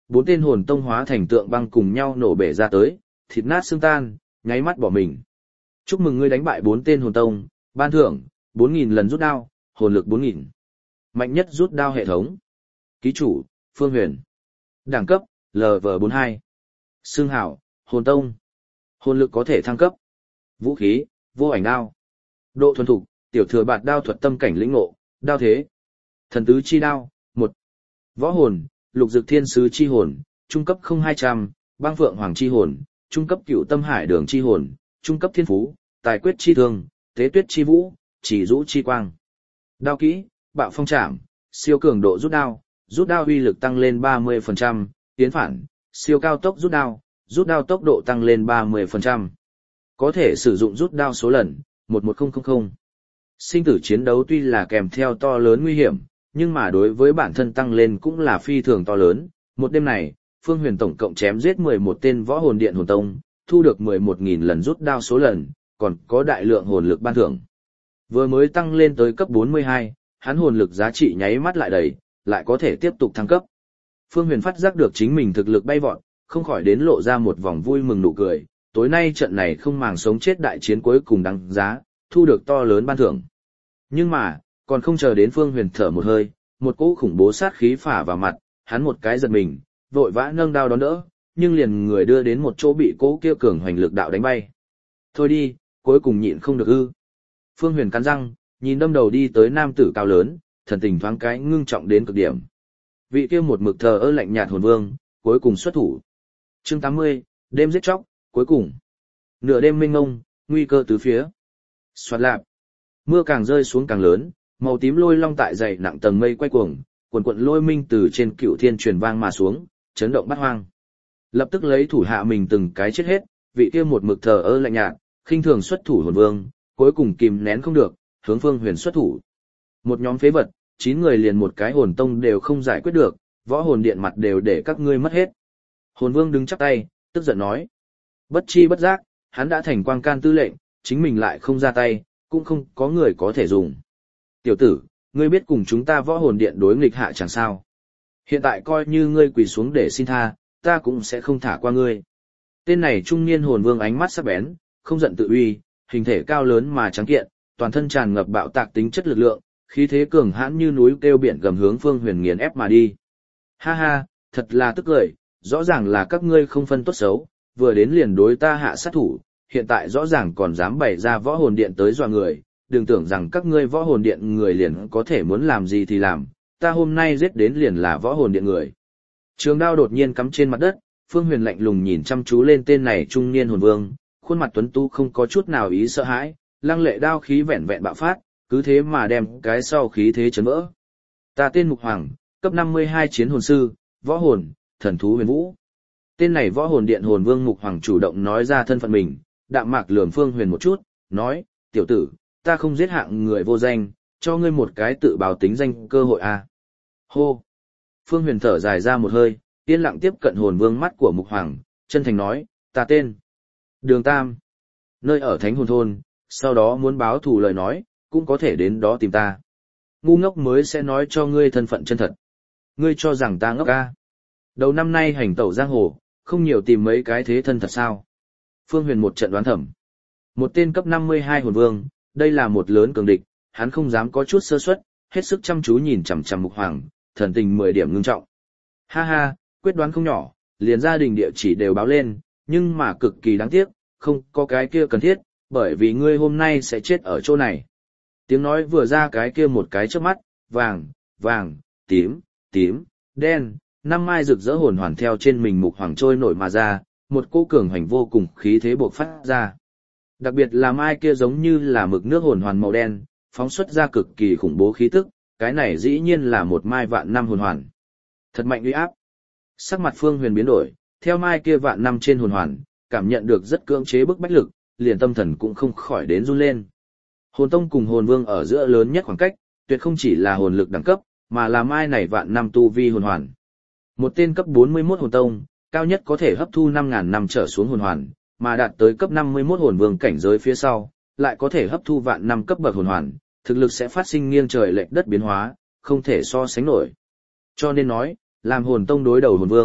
Bốn tên hồn tông hóa thành tượng băng cùng nhau nổ bể ra tới, thịt nát xương tan, nháy mắt bỏ mình. Chúc mừng ngươi đánh bại bốn tên hồn tông, ban thưởng, bốn nghìn lần rút đao, hồn lực bốn nghìn. Mạnh nhất rút đao hệ thống. Ký chủ, Phương Huyền. Đẳng cấp, L V bốn mươi hai. Xương hảo, hồn tông. Hồn lực có thể thăng cấp. Vũ khí, vô ảnh đao. Độ thuần thục, tiểu thừa bạt đao thuật tâm cảnh lĩnh ngộ, đao thế. Thần tứ chi đao, một. Võ hồn, lục dực thiên sứ chi hồn, trung cấp không hai trăm, băng phượng hoàng chi hồn, trung cấp cửu tâm hải đường chi hồn, trung cấp thiên phú, tài quyết chi thương, tế tuyết chi vũ, chỉ rũ chi quang. Đao kỹ, bạo phong trảm, siêu cường độ rút đao, rút đao uy lực tăng lên ba mươi phần trăm, tiến phản, siêu cao tốc rút đao, rút đao tốc độ tăng lên ba mươi phần trăm. Có thể sử dụng rút đao số lần, một một không không không. Sinh tử chiến đấu tuy là kèm theo to lớn nguy hiểm, nhưng mà đối với bản thân tăng lên cũng là phi thường to lớn. Một đêm này, Phương Huyền tổng cộng chém giết mười một tên võ hồn điện hồn tông, thu được mười một nghìn lần rút đao số lần, còn có đại lượng hồn lực ban thưởng. Vừa mới tăng lên tới cấp bốn mươi hai, hắn hồn lực giá trị nháy mắt lại đầy, lại có thể tiếp tục thăng cấp. Phương Huyền phát giác được chính mình thực lực bay vọt, không khỏi đến lộ ra một vòng vui mừng nụ cười. Tối nay trận này không màng sống chết đại chiến cuối cùng đáng giá, thu được to lớn ban thưởng. Nhưng mà, còn không chờ đến Phương Huyền thở một hơi, một cỗ khủng bố sát khí phả vào mặt, hắn một cái giật mình, vội vã nâng đao đón đỡ, nhưng liền người đưa đến một chỗ bị cỗ kia cường hoành lực đạo đánh bay. Thôi đi, cuối cùng nhịn không được ư. Phương Huyền cắn răng, nhìn đâm đầu đi tới nam tử cao lớn, thần tình thoáng cái ngưng trọng đến cực điểm. Vị kia một mực thờ ơ lạnh nhạt hồn vương, cuối cùng xuất thủ. Chương tám mươi, đêm giết chóc, cuối cùng. Nửa đêm mênh mông, nguy cơ tứ phía. Xoạt lạp. Mưa càng rơi xuống càng lớn, màu tím lôi long tại dày nặng tầng mây quay cuồng, quần quận lôi minh từ trên cựu thiên truyền vang mà xuống, chấn động bát hoang. Lập tức lấy thủ hạ mình từng cái chết hết, vị kia một mực thờ ơ lạnh nhạt, khinh thường xuất thủ hồn vương, cuối cùng kìm nén không được, hướng Phương Huyền xuất thủ. Một nhóm phế vật, chín người liền một cái hồn tông đều không giải quyết được, võ hồn điện mặt đều để các ngươi mất hết. Hồn vương đứng chắp tay, tức giận nói. Bất chi bất giác, hắn đã thành quang can tư lệnh, chính mình lại không ra tay, cũng không có người có thể dùng. Tiểu tử, ngươi biết cùng chúng ta võ hồn điện đối nghịch hạ chẳng sao. Hiện tại coi như ngươi quỳ xuống để xin tha, ta cũng sẽ không thả qua ngươi. Tên này trung niên hồn vương ánh mắt sắc bén, không giận tự uy, hình thể cao lớn mà trắng kiện, toàn thân tràn ngập bạo tạc tính chất lực lượng, khí thế cường hãn như núi kêu biển gầm hướng Phương Huyền nghiền ép mà đi. Ha ha, thật là tức cười, rõ ràng là các ngươi không phân tốt xấu, vừa đến liền đối ta hạ sát thủ, hiện tại rõ ràng còn dám bày ra võ hồn điện tới dọa người, đừng tưởng rằng các ngươi võ hồn điện người liền có thể muốn làm gì thì làm, ta hôm nay giết đến liền là võ hồn điện người. Trường đao đột nhiên cắm trên mặt đất, Phương Huyền lạnh lùng nhìn chăm chú lên tên này trung niên hồn vương, khuôn mặt tuấn tú không có chút nào ý sợ hãi, lăng lệ đao khí vẹn vẹn bạo phát, cứ thế mà đem cái sau khí thế chấn vỡ. Ta tên Mục Hoàng, cấp năm mươi hai chiến hồn sư, võ hồn, thần thú huyền vũ. Tên này võ hồn điện hồn vương Mục Hoàng chủ động nói ra thân phận mình, đạm mạc lườm Phương Huyền một chút, nói, tiểu tử, ta không giết hạng người vô danh, cho ngươi một cái tự báo tính danh cơ hội à. Hô! Phương Huyền thở dài ra một hơi, yên lặng tiếp cận hồn vương mắt của Mục Hoàng, chân thành nói, ta tên Đường Tam, nơi ở Thánh Hồn Thôn, sau đó muốn báo thù lời nói, cũng có thể đến đó tìm ta. Ngu ngốc mới sẽ nói cho ngươi thân phận chân thật. Ngươi cho rằng ta ngốc à? Đầu năm nay hành tẩu giang hồ, không nhiều tìm mấy cái thế thân thật sao? Phương Huyền một trận đoán thẩm. Một tên cấp năm mươi hai hồn vương, đây là một lớn cường địch, hắn không dám có chút sơ suất, hết sức chăm chú nhìn chằm chằm Mục Hoàng, thần tình mười điểm ngưng trọng. Ha ha, quyết đoán không nhỏ, liền gia đình địa chỉ đều báo lên, nhưng mà cực kỳ đáng tiếc, không có cái kia cần thiết, bởi vì ngươi hôm nay sẽ chết ở chỗ này. Tiếng nói vừa ra cái kia một cái trước mắt, vàng, vàng, tím, tím, đen, năm mai rực rỡ hồn hoàn theo trên mình Mục Hoàng trôi nổi mà ra, một cỗ cường hành vô cùng khí thế bộc phát ra. Đặc biệt là mai kia giống như là mực nước hồn hoàn màu đen, phóng xuất ra cực kỳ khủng bố khí tức, cái này dĩ nhiên là một mai vạn năm hồn hoàn. Thật mạnh uy áp. Sắc mặt Phương Huyền biến đổi, theo mai kia vạn năm trên hồn hoàn, cảm nhận được rất cưỡng chế bức bách lực, liền tâm thần cũng không khỏi đến run lên. Hồn tông cùng hồn vương ở giữa lớn nhất khoảng cách, tuyệt không chỉ là hồn lực đẳng cấp, mà là mai này vạn năm tu vi hồn hoàn. Một tên cấp bốn mươi mốt hồn tông, cao nhất có thể hấp thu năm ngàn năm trở xuống hồn hoàn, mà đạt tới cấp năm mươi mốt hồn vương cảnh giới phía sau, lại có thể hấp thu vạn năm cấp bậc hồn hoàn, thực lực sẽ phát sinh nghiêng trời lệch đất biến hóa, không thể so sánh nổi. Cho nên nói, làm hồn tông đối đầu hồn vương,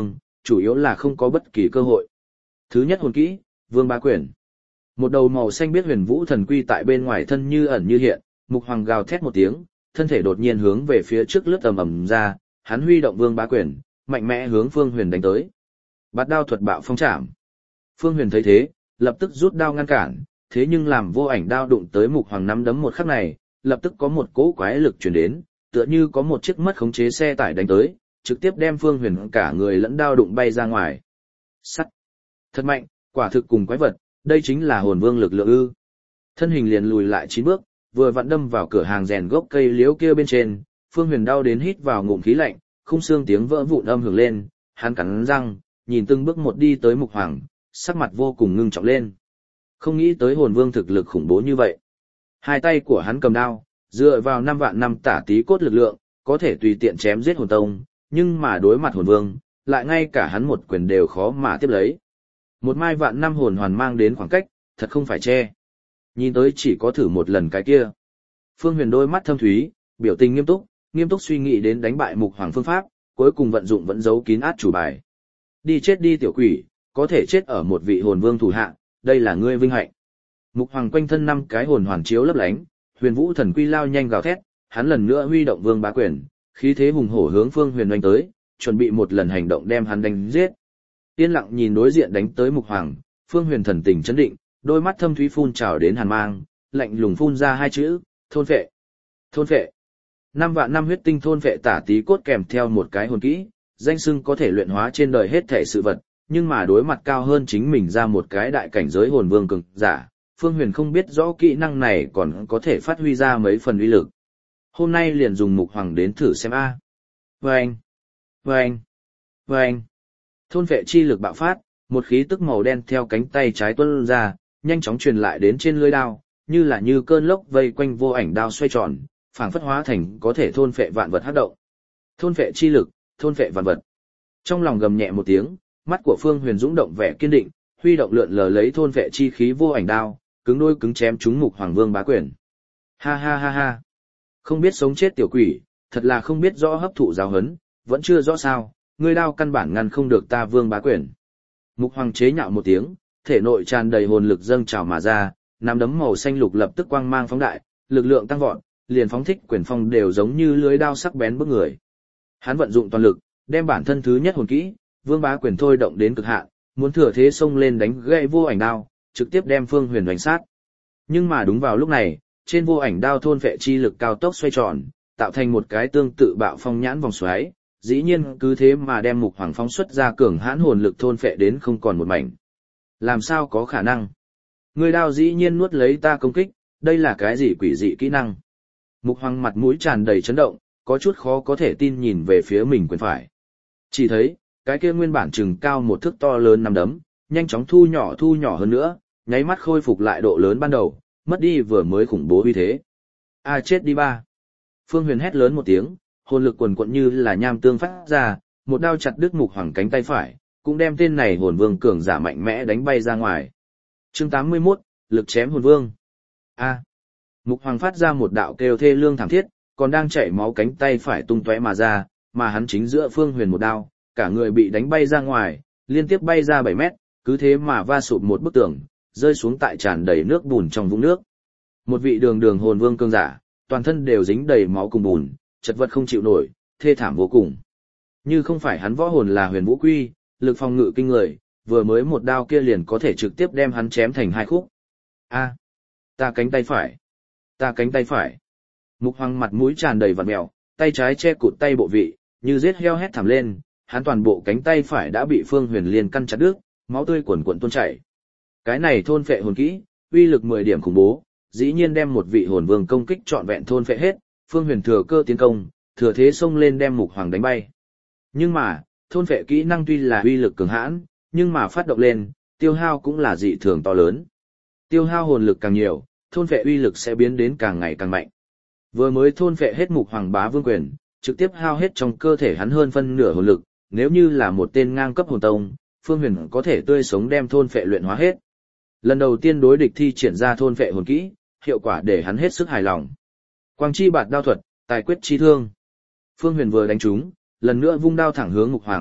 chủ yếu là không có bất kỳ cơ hội. Thứ nhất hồn kỹ, Vương Bá Quyền. Một đầu màu xanh biết huyền vũ thần quy tại bên ngoài thân như ẩn như hiện, Mục Hoàng gào thét một tiếng, thân thể đột nhiên hướng về phía trước lướt ầm ầm ra, hắn huy động Vương Bá Quyền, mạnh mẽ hướng Phương Huyền đánh tới. Bát đao thuật bạo phong trảm. Phương Huyền thấy thế, lập tức rút đao ngăn cản, thế nhưng làm vô ảnh đao đụng tới Mục Hoàng nắm đấm một khắc này, lập tức có một cỗ quái lực truyền đến, tựa như có một chiếc mất khống chế xe tải đánh tới, trực tiếp đem Phương Huyền cả người lẫn đao đụng bay ra ngoài. Sắt. Thật mạnh, quả thực cùng quái vật, đây chính là hồn vương lực lượng ư. Thân hình liền lùi lại chín bước, vừa vặn đâm vào cửa hàng rèn gốc cây liễu kia bên trên, Phương Huyền đau đến hít vào ngụm khí lạnh, khung xương tiếng vỡ vụn âm hưởng lên, hắn cắn răng, nhìn từng bước một đi tới Mục Hoàng, sắc mặt vô cùng ngưng trọng lên. Không nghĩ tới hồn vương thực lực khủng bố như vậy. Hai tay của hắn cầm đao, dựa vào năm vạn năm tả tí cốt lực lượng, có thể tùy tiện chém giết hồn tông, nhưng mà đối mặt hồn vương, lại ngay cả hắn một quyền đều khó mà tiếp lấy. Một mai vạn năm hồn hoàn mang đến khoảng cách, thật không phải che. Nhìn tới chỉ có thử một lần cái kia. Phương Huyền đôi mắt thâm thúy, biểu tình nghiêm túc, nghiêm túc suy nghĩ đến đánh bại Mục Hoàng phương pháp, cuối cùng vận dụng vẫn giấu kín át chủ bài. Đi chết đi tiểu quỷ, có thể chết ở một vị hồn vương thủ hạ, đây là ngươi vinh hạnh. Mục Hoàng quanh thân năm cái hồn hoàn chiếu lấp lánh, huyền vũ thần quy lao nhanh gào thét, hắn lần nữa huy động Vương Bá Quyền, khí thế hùng hổ hướng Phương Huyền đánh tới, chuẩn bị một lần hành động đem hắn đánh giết. Yên lặng nhìn đối diện đánh tới Mục Hoàng, Phương Huyền thần tình chấn định, đôi mắt thâm thúy phun trào đến hàn mang, lạnh lùng phun ra hai chữ, thôn phệ. Thôn phệ. Năm vạn năm huyết tinh thôn phệ tả tí cốt kèm theo một cái hồn kỹ, danh xưng có thể luyện hóa trên đời hết thể sự vật, nhưng mà đối mặt cao hơn chính mình ra một cái đại cảnh giới hồn vương cường giả, Phương Huyền không biết rõ kỹ năng này còn có thể phát huy ra mấy phần uy lực. Hôm nay liền dùng Mục Hoàng đến thử xem a. Vâng, vâng, vâng. Thôn phệ chi lực bạo phát, một khí tức màu đen theo cánh tay trái tuôn ra, nhanh chóng truyền lại đến trên lưỡi đao, như là như cơn lốc vây quanh vô ảnh đao xoay tròn, phảng phất hóa thành có thể thôn phệ vạn vật hắc động. Thôn phệ chi lực, thôn phệ vạn vật. Trong lòng gầm nhẹ một tiếng, mắt của Phương Huyền dũng động vẻ kiên định, huy động lượn lờ lấy thôn phệ chi khí vô ảnh đao, cứng đôi cứng chém trúng Mục Hoàng Vương Bá Quyền. Ha ha ha ha. Không biết sống chết tiểu quỷ, thật là không biết rõ hấp thụ giáo huấn, vẫn chưa rõ sao, ngươi đao căn bản ngăn không được ta Vương Bá Quyền. Mục Hoàng chế nhạo một tiếng, thể nội tràn đầy hồn lực dâng trào mà ra, nắm đấm màu xanh lục lập tức quang mang phóng đại, lực lượng tăng vọt, liền phóng thích quyền phong đều giống như lưới đao sắc bén bức người. Hắn vận dụng toàn lực, đem bản thân thứ nhất hồn kỹ, Vương Bá Quyền thôi động đến cực hạn, muốn thừa thế xông lên đánh gãy vô ảnh đao, trực tiếp đem Phương Huyền đánh sát. Nhưng mà đúng vào lúc này, trên vô ảnh đao thôn phệ chi lực cao tốc xoay tròn, tạo thành một cái tương tự bạo phong nhãn vòng xoáy, dĩ nhiên cứ thế mà đem Mục Hoàng phóng xuất ra cường hãn hồn lực thôn phệ đến không còn một mảnh. Làm sao có khả năng? Người đao dĩ nhiên nuốt lấy ta công kích, đây là cái gì quỷ dị kỹ năng? Mục Hoàng mặt mũi tràn đầy chấn động, có chút khó có thể tin nhìn về phía mình quyền phải. Chỉ thấy, cái kia nguyên bản chừng cao một thước to lớn nắm đấm, nhanh chóng thu nhỏ thu nhỏ hơn nữa, nháy mắt khôi phục lại độ lớn ban đầu, mất đi vừa mới khủng bố uy thế. A chết đi ba. Phương Huyền hét lớn một tiếng, hồn lực quần quật như là nham tương phát ra, một đao chặt đứt Mục Hoàng cánh tay phải, cũng đem tên này hồn vương cường giả mạnh mẽ đánh bay ra ngoài. Chương tám mươi mốt, lực chém hồn vương. A. Mục Hoàng phát ra một đạo kêu thê lương thảm thiết, còn đang chảy máu cánh tay phải tung tóe mà ra, mà hắn chính giữa Phương Huyền một đao, cả người bị đánh bay ra ngoài, liên tiếp bay ra bảy mét, cứ thế mà va sụp một bức tường, rơi xuống tại tràn đầy nước bùn trong vũng nước. Một vị đường đường hồn vương cường giả, toàn thân đều dính đầy máu cùng bùn, chật vật không chịu nổi, thê thảm vô cùng. Như không phải hắn võ hồn là Huyền Vũ Quy, lực phòng ngự kinh người, vừa mới một đao kia liền có thể trực tiếp đem hắn chém thành hai khúc. A, ta cánh tay phải, ta cánh tay phải. Mục Hoàng mặt mũi tràn đầy vặn mèo, tay trái che cụt tay bộ vị, như giết heo hét thảm lên, hắn toàn bộ cánh tay phải đã bị Phương Huyền liên căn chặt đứt, máu tươi cuồn cuộn tuôn chảy. Cái này thôn phệ hồn kỹ, uy lực mười điểm khủng bố, dĩ nhiên đem một vị hồn vương công kích trọn vẹn thôn phệ hết, Phương Huyền thừa cơ tiến công, thừa thế xông lên đem Mục Hoàng đánh bay. Nhưng mà, thôn phệ kỹ năng tuy là uy lực cường hãn, nhưng mà phát động lên, tiêu hao cũng là dị thường to lớn. Tiêu hao hồn lực càng nhiều, thôn phệ uy lực sẽ biến đến càng ngày càng mạnh. Vừa mới thôn phệ hết Mục Hoàng bá vương quyền, trực tiếp hao hết trong cơ thể hắn hơn phân nửa hồn lực, nếu như là một tên ngang cấp hồn tông, Phương Huyền có thể tươi sống đem thôn phệ luyện hóa hết. Lần đầu tiên đối địch thi triển ra thôn phệ hồn kỹ, hiệu quả để hắn hết sức hài lòng. Quang chi bạt đao thuật, tài quyết chi thương. Phương Huyền vừa đánh trúng, lần nữa vung đao thẳng hướng Mục Hoàng,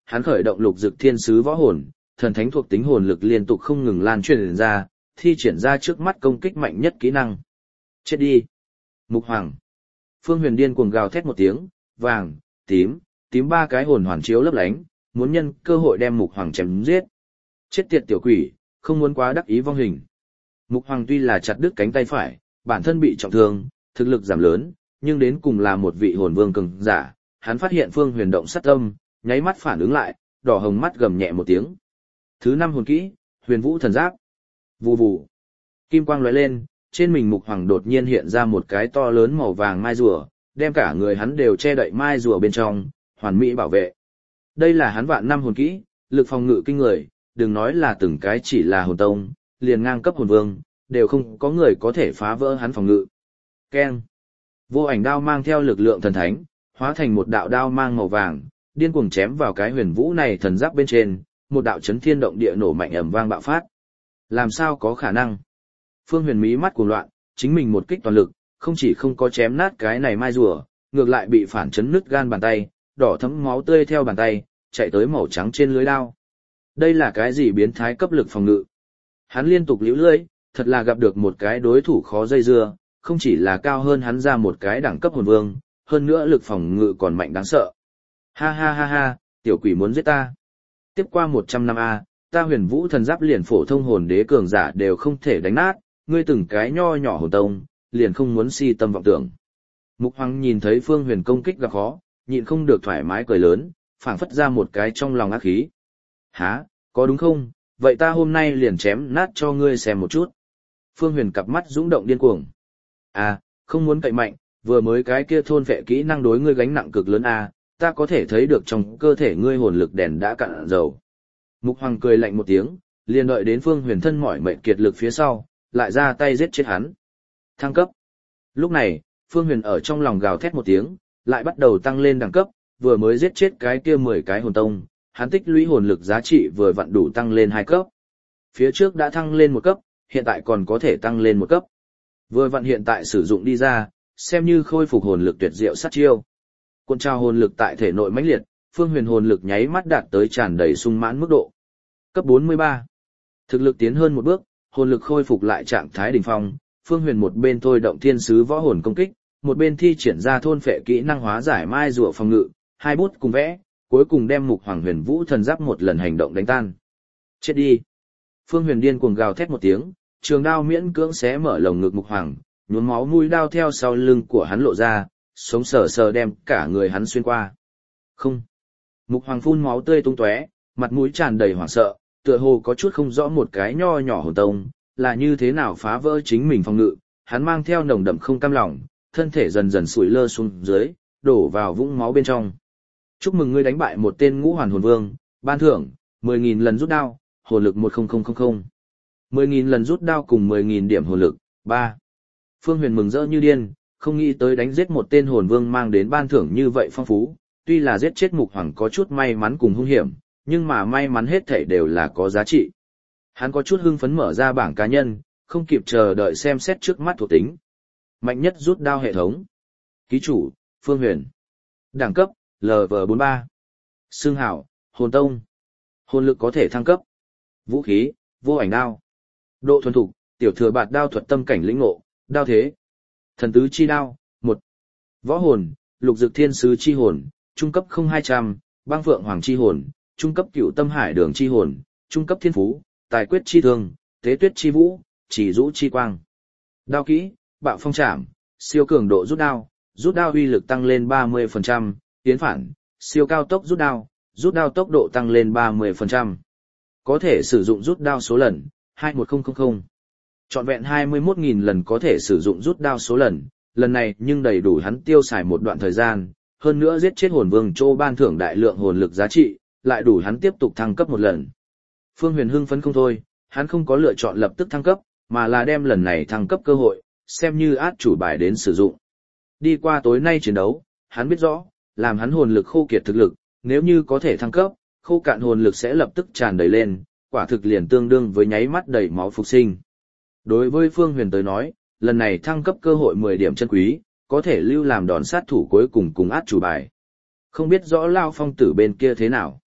hắn khởi động lục dực thiên sứ võ hồn, thần thánh thuộc tính hồn lực liên tục không ngừng lan truyền ra, thi triển ra trước mắt công kích mạnh nhất kỹ năng. Chết đi! Mục Hoàng! Phương Huyền điên cuồng gào thét một tiếng, vàng, tím, tím ba cái hồn hoàn chiếu lấp lánh, muốn nhân cơ hội đem Mục Hoàng chém giết. Chết tiệt tiểu quỷ, không muốn quá đắc ý vong hình. Mục Hoàng tuy là chặt đứt cánh tay phải, bản thân bị trọng thương, thực lực giảm lớn, nhưng đến cùng là một vị hồn vương cường giả, hắn phát hiện Phương Huyền động sát tâm, nháy mắt phản ứng lại, đỏ hồng mắt gầm nhẹ một tiếng. Thứ năm hồn kỹ, Huyền Vũ thần giáp. Vù vù. Kim quang lóe lên, trên mình Mục Hoàng đột nhiên hiện ra một cái to lớn màu vàng mai rùa, đem cả người hắn đều che đậy mai rùa bên trong, hoàn mỹ bảo vệ. Đây là hắn vạn năm hồn kỹ, lực phòng ngự kinh người, đừng nói là từng cái chỉ là hồn tông, liền ngang cấp hồn vương, đều không có người có thể phá vỡ hắn phòng ngự. Keng. Vô ảnh đao mang theo lực lượng thần thánh, hóa thành một đạo đao mang màu vàng, điên cuồng chém vào cái huyền vũ này thần giáp bên trên, một đạo chấn thiên động địa nổ mạnh ầm vang bạo phát. Làm sao có khả năng? Phương Huyền mí mắt cuồng loạn, chính mình một kích toàn lực, không chỉ không có chém nát cái này mai rùa, ngược lại bị phản chấn nứt gan bàn tay, đỏ thấm máu tươi theo bàn tay, chạy tới màu trắng trên lưới đao. Đây là cái gì biến thái cấp lực phòng ngự? Hắn liên tục liễu lưỡi, thật là gặp được một cái đối thủ khó dây dưa, không chỉ là cao hơn hắn ra một cái đẳng cấp hồn vương, hơn nữa lực phòng ngự còn mạnh đáng sợ. Ha ha ha ha, tiểu quỷ muốn giết ta. Tiếp qua một trăm năm a, ta huyền vũ thần giáp liền phổ thông hồn đế cường giả đều không thể đánh nát, ngươi từng cái nho nhỏ hồn tông, liền không muốn si tâm vọng tưởng. Mục Hoàng nhìn thấy Phương Huyền công kích gặp khó, nhịn không được thoải mái cười lớn, phảng phất ra một cái trong lòng ác khí. Hả, có đúng không? Vậy ta hôm nay liền chém nát cho ngươi xem một chút. Phương Huyền cặp mắt dũng động điên cuồng. À, không muốn cậy mạnh, vừa mới cái kia thôn vệ kỹ năng đối ngươi gánh nặng cực lớn à, ta có thể thấy được trong cơ thể ngươi hồn lực đèn đã cạn dầu. Mục Hoàng cười lạnh một tiếng, liền đợi đến Phương Huyền thân mỏi mệt kiệt lực phía sau, lại ra tay giết chết hắn. Thăng cấp. Lúc này, Phương Huyền ở trong lòng gào thét một tiếng, lại bắt đầu tăng lên đẳng cấp, vừa mới giết chết cái kia mười cái hồn tông, hắn tích lũy hồn lực giá trị vừa vặn đủ tăng lên hai cấp. Phía trước đã thăng lên một cấp, hiện tại còn có thể tăng lên một cấp. Vừa vặn hiện tại sử dụng đi ra, xem như khôi phục hồn lực tuyệt diệu sát chiêu. Cuộn trào hồn lực tại thể nội mãnh liệt, Phương Huyền hồn lực nháy mắt đạt tới tràn đầy sung mãn mức độ. Cấp bốn mươi ba. Thực lực tiến hơn một bước, hồn lực khôi phục lại trạng thái đỉnh phong, Phương Huyền một bên thôi động thiên sứ võ hồn công kích, một bên thi triển ra thôn phệ kỹ năng hóa giải mai rùa phòng ngự, hai bút cùng vẽ, cuối cùng đem Mục Hoàng Huyền Vũ thần giáp một lần hành động đánh tan. Chết đi! Phương Huyền điên cuồng gào thét một tiếng, trường đao miễn cưỡng xé mở lồng ngực Mục Hoàng, nhuốm máu mũi đao theo sau lưng của hắn lộ ra, sống sờ sờ đem cả người hắn xuyên qua. Không! Mục Hoàng phun máu tươi tung tóe, mặt mũi tràn đầy hoảng sợ, tựa hồ có chút không rõ một cái nho nhỏ hồn tông, là như thế nào phá vỡ chính mình phòng ngự, hắn mang theo nồng đậm không cam lòng, thân thể dần dần sủi lơ xuống dưới, đổ vào vũng máu bên trong. Chúc mừng ngươi đánh bại một tên ngũ hoàn hồn vương, ban thưởng, mười nghìn lần rút đao, hồn lực một nghìn. mười nghìn lần rút đao cùng mười nghìn điểm hồn lực, ba. Phương Huyền mừng rỡ như điên, không nghĩ tới đánh giết một tên hồn vương mang đến ban thưởng như vậy phong phú, tuy là giết chết Mục Hoàng có chút may mắn cùng hung hiểm, nhưng mà may mắn hết thảy đều là có giá trị. Hắn có chút hưng phấn mở ra bảng cá nhân, không kịp chờ đợi xem xét trước mắt thuộc tính. Mạnh nhất rút đao hệ thống. Ký chủ, Phương Huyền. Đẳng cấp, lv bốn mươi ba. Xương hảo, hồn tông. Hồn lực có thể thăng cấp. Vũ khí, vô ảnh đao. Độ thuần thục, tiểu thừa bạt đao thuật tâm cảnh lĩnh ngộ, đao thế. Thần tứ chi đao, một. Võ hồn, lục dực thiên sứ chi hồn, trung cấp không hai trăm, băng phượng hoàng chi hồn, trung cấp cửu tâm hải đường chi hồn, trung cấp thiên phú, tài quyết chi thương, tế tuyết chi vũ, chỉ rũ chi quang. Đao kỹ, bạo phong trảm, siêu cường độ rút đao, rút đao uy lực tăng lên ba mươi phần trăm, tiến phản, siêu cao tốc rút đao, rút đao tốc độ tăng lên ba mươi phần trăm. Có thể sử dụng rút đao số lần, hai mươi nghìn. Trọn vẹn hai mươi mốt nghìn lần có thể sử dụng rút đao số lần, lần này nhưng đầy đủ hắn tiêu xài một đoạn thời gian, hơn nữa giết chết hồn vương Châu ban thưởng đại lượng hồn lực giá trị, lại đủ hắn tiếp tục thăng cấp một lần. Phương Huyền hưng phấn không thôi, hắn không có lựa chọn lập tức thăng cấp, mà là đem lần này thăng cấp cơ hội, xem như át chủ bài đến sử dụng. Đi qua tối nay chiến đấu, hắn biết rõ, làm hắn hồn lực khô kiệt thực lực, nếu như có thể thăng cấp, khô cạn hồn lực sẽ lập tức tràn đầy lên, quả thực liền tương đương với nháy mắt đầy máu phục sinh. Đối với Phương Huyền tới nói, lần này thăng cấp cơ hội mười điểm chân quý, có thể lưu làm đòn sát thủ cuối cùng cùng át chủ bài. Không biết rõ Lao Phong Tử bên kia thế nào.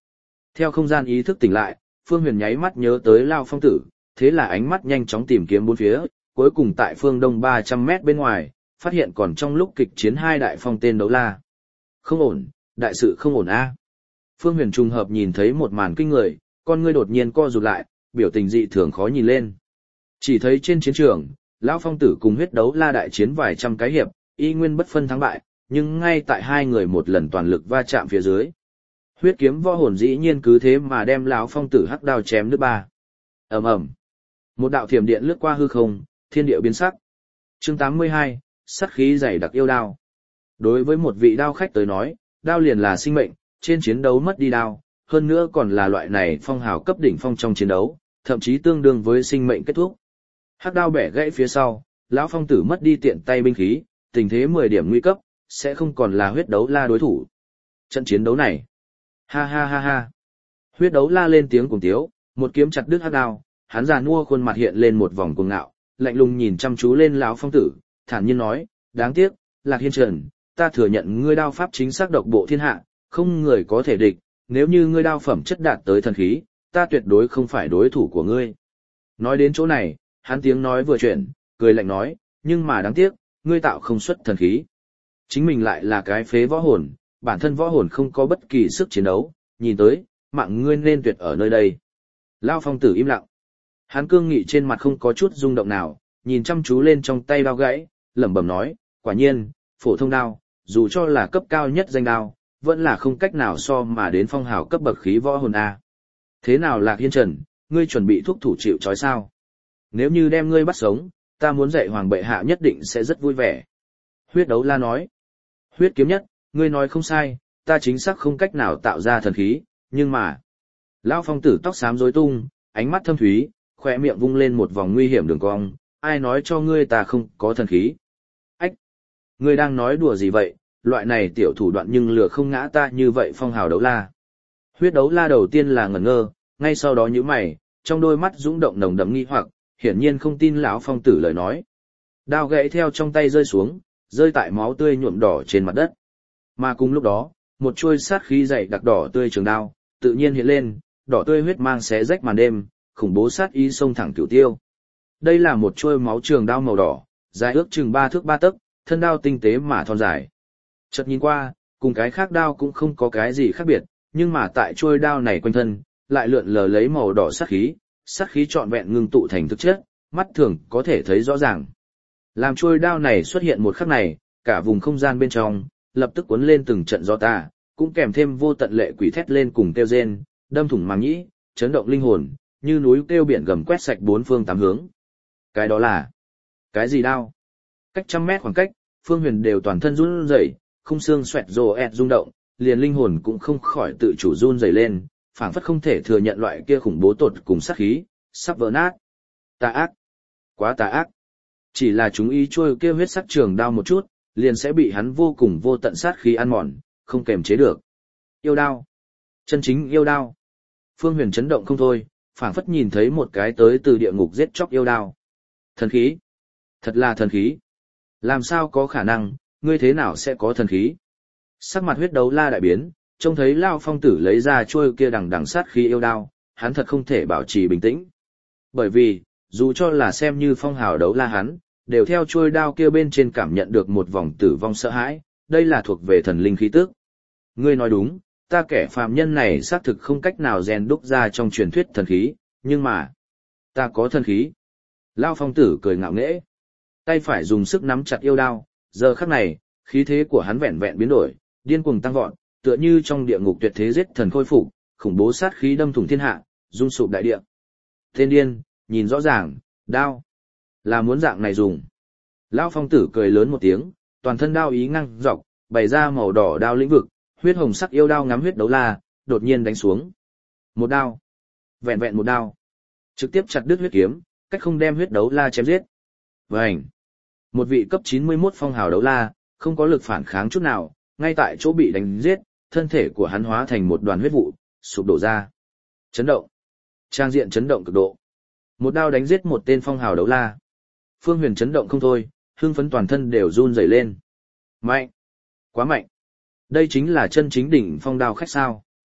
Theo không gian ý thức tỉnh lại, Phương Huyền nháy mắt nhớ tới Lao Phong Tử, thế là ánh mắt nhanh chóng tìm kiếm bốn phía, cuối cùng tại phương đông ba trăm mét bên ngoài, phát hiện còn trong lúc kịch chiến hai đại phong tên đấu la. Không ổn, đại sự không ổn a. Phương Huyền trùng hợp nhìn thấy một màn kinh người, con ngươi đột nhiên co rụt lại, biểu tình dị thường khó nhìn lên. Chỉ thấy trên chiến trường, Lão Phong Tử cùng huyết đấu la đại chiến vài trăm cái hiệp, y nguyên bất phân thắng bại, nhưng ngay tại hai người một lần toàn lực va chạm phía dưới. Huyết kiếm võ hồn dĩ nhiên cứ thế mà đem Lão Phong Tử hắc đao chém đứt ba. Ầm ầm. Một đạo thiểm điện lướt qua hư không, thiên địa biến sắc. Chương tám mươi hai, sát khí dày đặc yêu đao. Đối với một vị đao khách tới nói, đao liền là sinh mệnh, trên chiến đấu mất đi đao, hơn nữa còn là loại này phong hào cấp đỉnh phong trong chiến đấu, thậm chí tương đương với sinh mệnh kết thúc. Hắc đao bẻ gãy phía sau, Lão Phong Tử mất đi tiện tay binh khí, tình thế mười điểm nguy cấp, sẽ không còn là huyết đấu la đối thủ. Trận chiến đấu này, ha ha ha ha. Huyết đấu la lên tiếng cùng tiếu, một kiếm chặt đứt hắc đao, hắn già nua khuôn mặt hiện lên một vòng cuồng ngạo, lạnh lùng nhìn chăm chú lên Lão Phong Tử, thản nhiên nói, đáng tiếc, Lạc Hiên Trần, ta thừa nhận ngươi đao pháp chính xác độc bộ thiên hạ, không người có thể địch, nếu như ngươi đao phẩm chất đạt tới thần khí, ta tuyệt đối không phải đối thủ của ngươi. Nói đến chỗ này, hắn tiếng nói vừa chuyển, cười lạnh nói, nhưng mà đáng tiếc, ngươi tạo không xuất thần khí. Chính mình lại là cái phế võ hồn, bản thân võ hồn không có bất kỳ sức chiến đấu, nhìn tới, mạng ngươi nên tuyệt ở nơi đây. Lão Phong Tử im lặng. Hắn cương nghị trên mặt không có chút rung động nào, nhìn chăm chú lên trong tay đao gãy, lẩm bẩm nói, quả nhiên, phổ thông đao, dù cho là cấp cao nhất danh đao, vẫn là không cách nào so mà đến phong hào cấp bậc khí võ hồn A. Thế nào Lạc Hiên Trần, ngươi chuẩn bị thuốc thủ chịu trói sao? Nếu như đem ngươi bắt sống, ta muốn dạy hoàng bệ hạ nhất định sẽ rất vui vẻ. Huyết đấu la nói. Huyết kiếm nhất, ngươi nói không sai, ta chính xác không cách nào tạo ra thần khí, nhưng mà... Lão Phong Tử tóc xám rối tung, ánh mắt thâm thúy, khỏe miệng vung lên một vòng nguy hiểm đường cong, ai nói cho ngươi ta không có thần khí? Ách! Ngươi đang nói đùa gì vậy, loại này tiểu thủ đoạn nhưng lừa không ngã ta như vậy phong hào đấu la. Huyết đấu la đầu tiên là ngẩn ngơ, ngay sau đó nhíu mày, trong đôi mắt dũng động nồng đậm nghi hoặc, hiển nhiên không tin Lão Phong Tử lời nói. Đao gãy theo trong tay rơi xuống, rơi tại máu tươi nhuộm đỏ trên mặt đất. Mà cùng lúc đó, một chuôi sát khí dày đặc đỏ tươi trường đao, tự nhiên hiện lên, đỏ tươi huyết mang xé rách màn đêm, khủng bố sát ý xông thẳng cửu tiêu. Đây là một chuôi máu trường đao màu đỏ, dài ước chừng ba thước ba tấc, thân đao tinh tế mà thon dài. Chợt nhìn qua, cùng cái khác đao cũng không có cái gì khác biệt, nhưng mà tại chuôi đao này quanh thân, lại lượn lờ lấy màu đỏ sát khí, sát khí trọn vẹn ngưng tụ thành thực chất, mắt thường có thể thấy rõ ràng. Làm chuôi đao này xuất hiện một khắc này, cả vùng không gian bên trong, lập tức cuốn lên từng trận gió tà, cũng kèm thêm vô tận lệ quỷ thét lên cùng kêu rên, đâm thủng màng nhĩ, chấn động linh hồn, như núi kêu biển gầm quét sạch bốn phương tám hướng. Cái đó là... cái gì đao? Cách trăm mét khoảng cách, Phương Huyền đều toàn thân run rẩy, khung xương xoẹt rồ ẹt rung động, liền linh hồn cũng không khỏi tự chủ run rẩy lên, phảng phất không thể thừa nhận loại kia khủng bố tột cùng sát khí, sắp vỡ nát. Tà ác, quá tà ác. Chỉ là chúng ý trôi kia huyết sắc trường đao một chút, liền sẽ bị hắn vô cùng vô tận sát khí ăn mòn, không kềm chế được. Yêu đao, chân chính yêu đao. Phương Huyền chấn động không thôi, phảng phất nhìn thấy một cái tới từ địa ngục giết chóc yêu đao. Thần khí, thật là thần khí. Làm sao có khả năng, ngươi thế nào sẽ có thần khí? Sắc mặt huyết đấu la đại biến, trông thấy Lão Phong Tử lấy ra chuôi kia đằng đằng sát khí yêu đao, hắn thật không thể bảo trì bình tĩnh. Bởi vì, dù cho là xem như phong hào đấu la hắn, đều theo chuôi đao kia bên trên cảm nhận được một vòng tử vong sợ hãi, đây là thuộc về thần linh khí tức. Ngươi nói đúng, ta kẻ phàm nhân này xác thực không cách nào rèn đúc ra trong truyền thuyết thần khí, nhưng mà, ta có thần khí. Lão Phong Tử cười ngạo nghễ, tay phải dùng sức nắm chặt yêu đao, giờ khắc này, khí thế của hắn vẹn vẹn biến đổi, điên cuồng tăng vọt, tựa như trong địa ngục tuyệt thế giết thần khôi phục, khủng bố sát khí đâm thủng thiên hạ, rung sụp đại địa. Tên điên, nhìn rõ ràng, đao là muốn dạng này dùng. Lão Phong Tử cười lớn một tiếng, toàn thân đao ý ngăng dọc, bày ra màu đỏ đao lĩnh vực, huyết hồng sắc yêu đao ngắm huyết đấu la, đột nhiên đánh xuống. Một đao, vẹn vẹn một đao, trực tiếp chặt đứt huyết kiếm, cách không đem huyết đấu la chém giết. Vành, một vị cấp chín mươi mốt phong hào đấu la, không có lực phản kháng chút nào, ngay tại chỗ bị đánh giết, thân thể của hắn hóa thành một đoàn huyết vụ, sụp đổ ra. Chấn động, trang diện chấn động cực độ. Một đao đánh giết một tên phong hào đấu la. Phương Huyền chấn động không thôi, hưng phấn toàn thân đều run rẩy lên. Mạnh, quá mạnh. Đây chính là chân chính đỉnh phong đao khách sao.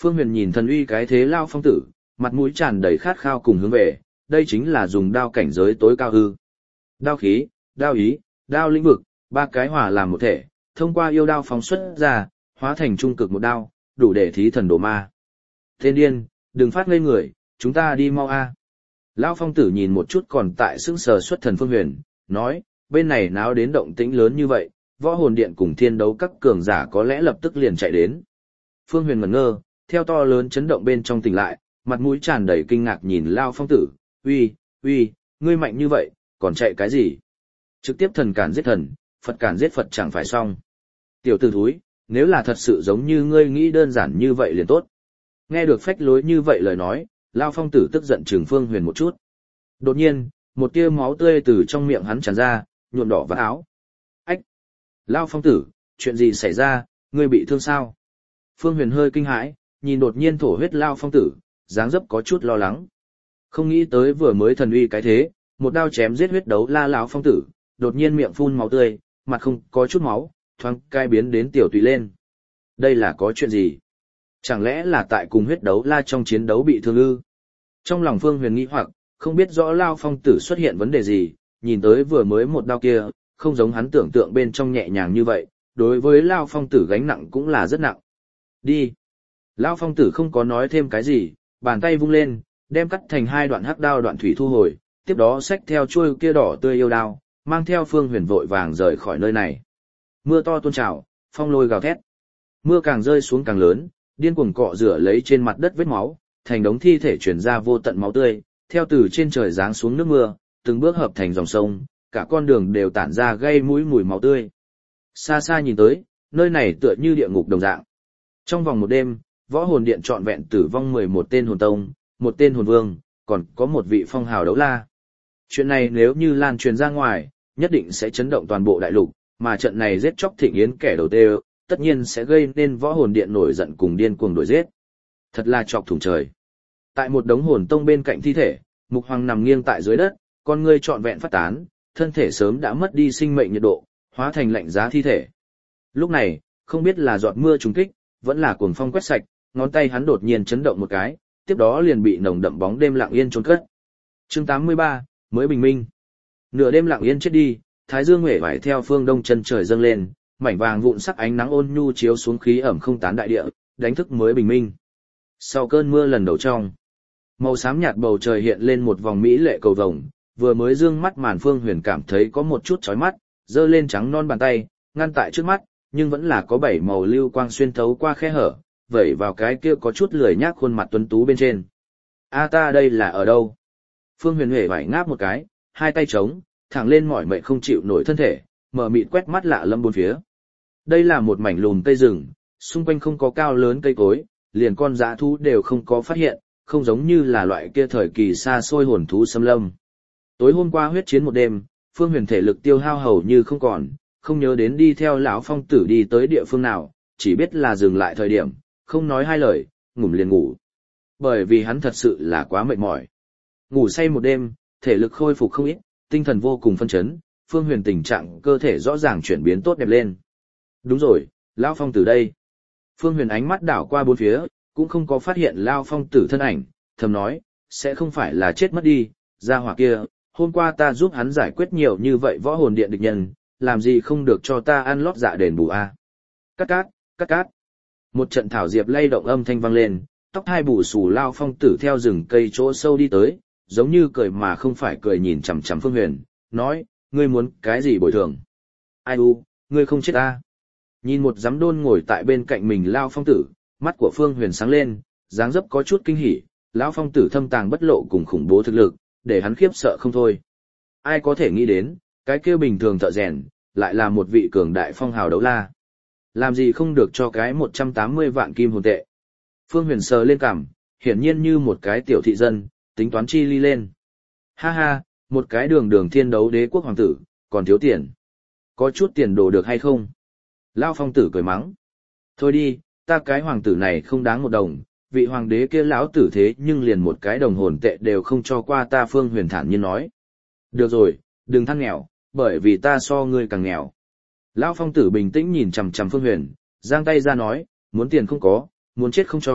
Phương Huyền nhìn thần uy cái thế Lao Phong tử, mặt mũi tràn đầy khát khao cùng hướng về, đây chính là dùng đao cảnh giới tối cao hư. Đao khí, đao ý, đao lĩnh vực, ba cái hòa làm một thể, thông qua yêu đao phóng xuất ra, hóa thành trung cực một đao, đủ để thí thần đổ ma. Tên điên, đừng phát ngây người, chúng ta đi mau a. Lão Phong tử nhìn một chút còn tại sững sờ xuất thần Phương Huyền, nói, bên này náo đến động tĩnh lớn như vậy, võ hồn điện cùng thiên đấu các cường giả có lẽ lập tức liền chạy đến. Phương Huyền ngẩn ngơ, theo to lớn chấn động bên trong tỉnh lại, mặt mũi tràn đầy kinh ngạc nhìn Lão Phong tử, uy, uy, ngươi mạnh như vậy, còn chạy cái gì? Trực tiếp thần cản giết thần, Phật cản giết Phật chẳng phải xong. Tiểu tử thúi, nếu là thật sự giống như ngươi nghĩ đơn giản như vậy liền tốt. Nghe được phách lối như vậy lời nói, Lao Phong tử tức giận trừng Phương Huyền một chút. Đột nhiên, một tia máu tươi từ trong miệng hắn tràn ra, nhuộm đỏ vạt áo. Ách! Lao Phong tử, chuyện gì xảy ra, ngươi bị thương sao? Phương Huyền hơi kinh hãi, nhìn đột nhiên thổ huyết Lao Phong tử, dáng dấp có chút lo lắng. Không nghĩ tới vừa mới thần uy cái thế, một đao chém giết huyết đấu la Lão Phong tử, đột nhiên miệng phun máu tươi, mặt không có chút máu, thoáng cai biến đến tiểu tùy lên. Đây là có chuyện gì? Chẳng lẽ là tại cùng huyết đấu la trong chiến đấu bị thương ư? Trong lòng Phương Huyền nghĩ hoặc, không biết rõ Lao Phong tử xuất hiện vấn đề gì, nhìn tới vừa mới một đao kia, không giống hắn tưởng tượng bên trong nhẹ nhàng như vậy, đối với Lao Phong tử gánh nặng cũng là rất nặng. Đi! Lao Phong tử không có nói thêm cái gì, bàn tay vung lên, đem cắt thành hai đoạn hắc đao đoạn thủy thu hồi, tiếp đó xách theo chuôi kia đỏ tươi yêu đao, mang theo Phương Huyền vội vàng rời khỏi nơi này. Mưa to tuôn trào, phong lôi gào thét. Mưa càng rơi xuống càng lớn, điên cuồng cọ rửa lấy trên mặt đất vết máu, thành đống thi thể truyền ra vô tận máu tươi, theo từ trên trời giáng xuống nước mưa, từng bước hợp thành dòng sông, cả con đường đều tản ra gây mũi mùi máu tươi. Xa xa nhìn tới, nơi này tựa như địa ngục đồng dạng. Trong vòng một đêm, võ hồn điện trọn vẹn tử vong mười một tên hồn tông, một tên hồn vương, còn có một vị phong hào đấu la. Chuyện này nếu như lan truyền ra ngoài, nhất định sẽ chấn động toàn bộ đại lục, mà trận này giết chóc thịnh yến kẻ đầu tiên, tất nhiên sẽ gây nên võ hồn điện nổi giận cùng điên cuồng đuổi giết. Thật là chọc thủng trời. Tại một đống hồn tông bên cạnh thi thể, Mục Hoàng nằm nghiêng tại dưới đất, con ngươi trọn vẹn phát tán, thân thể sớm đã mất đi sinh mệnh nhiệt độ, hóa thành lạnh giá thi thể. Lúc này, không biết là giọt mưa trùng kích, vẫn là cuồng phong quét sạch, ngón tay hắn đột nhiên chấn động một cái, tiếp đó liền bị nồng đậm bóng đêm lặng yên chôn cất. Chương tám mươi ba, mới bình minh. Nửa đêm lặng yên chết đi, thái dương huệ vải theo phương đông chân trời dâng lên, mảnh vàng vụn sắc ánh nắng ôn nhu chiếu xuống khí ẩm không tán đại địa, đánh thức mới bình minh. Sau cơn mưa lần đầu trong, màu xám nhạt bầu trời hiện lên một vòng mỹ lệ cầu vồng, vừa mới dương mắt màn Phương Huyền cảm thấy có một chút chói mắt, giơ lên trắng non bàn tay, ngăn tại trước mắt, nhưng vẫn là có bảy màu lưu quang xuyên thấu qua khe hở, vẩy vào cái kia có chút lười nhác khuôn mặt tuấn tú bên trên. A ta đây là ở đâu? Phương Huyền huệ vải ngáp một cái, hai tay trống, thẳng lên mỏi mệt không chịu nổi thân thể, mở mịt quét mắt lạ lẫm bốn phía. Đây là một mảnh lùm cây rừng, xung quanh không có cao lớn cây cối, liền con dã thú đều không có phát hiện, không giống như là loại kia thời kỳ xa xôi hồn thú xâm lâm. Tối hôm qua huyết chiến một đêm, Phương Huyền thể lực tiêu hao hầu như không còn, không nhớ đến đi theo lão Phong tử đi tới địa phương nào, chỉ biết là dừng lại thời điểm, không nói hai lời, ngủ liền ngủ. Bởi vì hắn thật sự là quá mệt mỏi. Ngủ say một đêm, thể lực khôi phục không ít, tinh thần vô cùng phân chấn, Phương Huyền tình trạng cơ thể rõ ràng chuyển biến tốt đẹp lên. Đúng rồi, lão Phong tử đây. Phương Huyền ánh mắt đảo qua bốn phía, cũng không có phát hiện lão Phong tử thân ảnh, thầm nói, sẽ không phải là chết mất đi, gia hỏa kia, hôm qua ta giúp hắn giải quyết nhiều như vậy võ hồn điện địch nhân, làm gì không được cho ta ăn lót dạ đền bù a. À? Cắt cát, cắt cát. Một trận thảo diệp lay động âm thanh vang lên, tóc hai bù xù lão Phong tử theo rừng cây chỗ sâu đi tới, giống như cười mà không phải cười nhìn chằm chằm Phương Huyền, nói, ngươi muốn cái gì bồi thường? Ai u, ngươi không chết ta. Nhìn một giám đôn ngồi tại bên cạnh mình lão Phong tử, mắt của Phương Huyền sáng lên, dáng dấp có chút kinh hỉ, lão Phong tử thâm tàng bất lộ cùng khủng bố thực lực, để hắn khiếp sợ không thôi. Ai có thể nghĩ đến, cái kia bình thường thợ rèn, lại là một vị cường đại phong hào đấu la. Làm gì không được cho cái một trăm tám mươi vạn kim hồn tệ. Phương Huyền sờ lên cằm, hiển nhiên như một cái tiểu thị dân, tính toán chi ly lên. Ha ha, một cái đường đường thiên đấu đế quốc hoàng tử, còn thiếu tiền. Có chút tiền đồ được hay không? Lão Phong tử cười mắng. Thôi đi, ta cái hoàng tử này không đáng một đồng, vị hoàng đế kia lão tử thế nhưng liền một cái đồng hồn tệ đều không cho qua ta. Phương Huyền thản nhiên nói. Được rồi, đừng than nghèo, bởi vì ta so ngươi càng nghèo. Lão Phong tử bình tĩnh nhìn chằm chằm Phương Huyền, giang tay ra nói, muốn tiền không có, muốn chết không cho,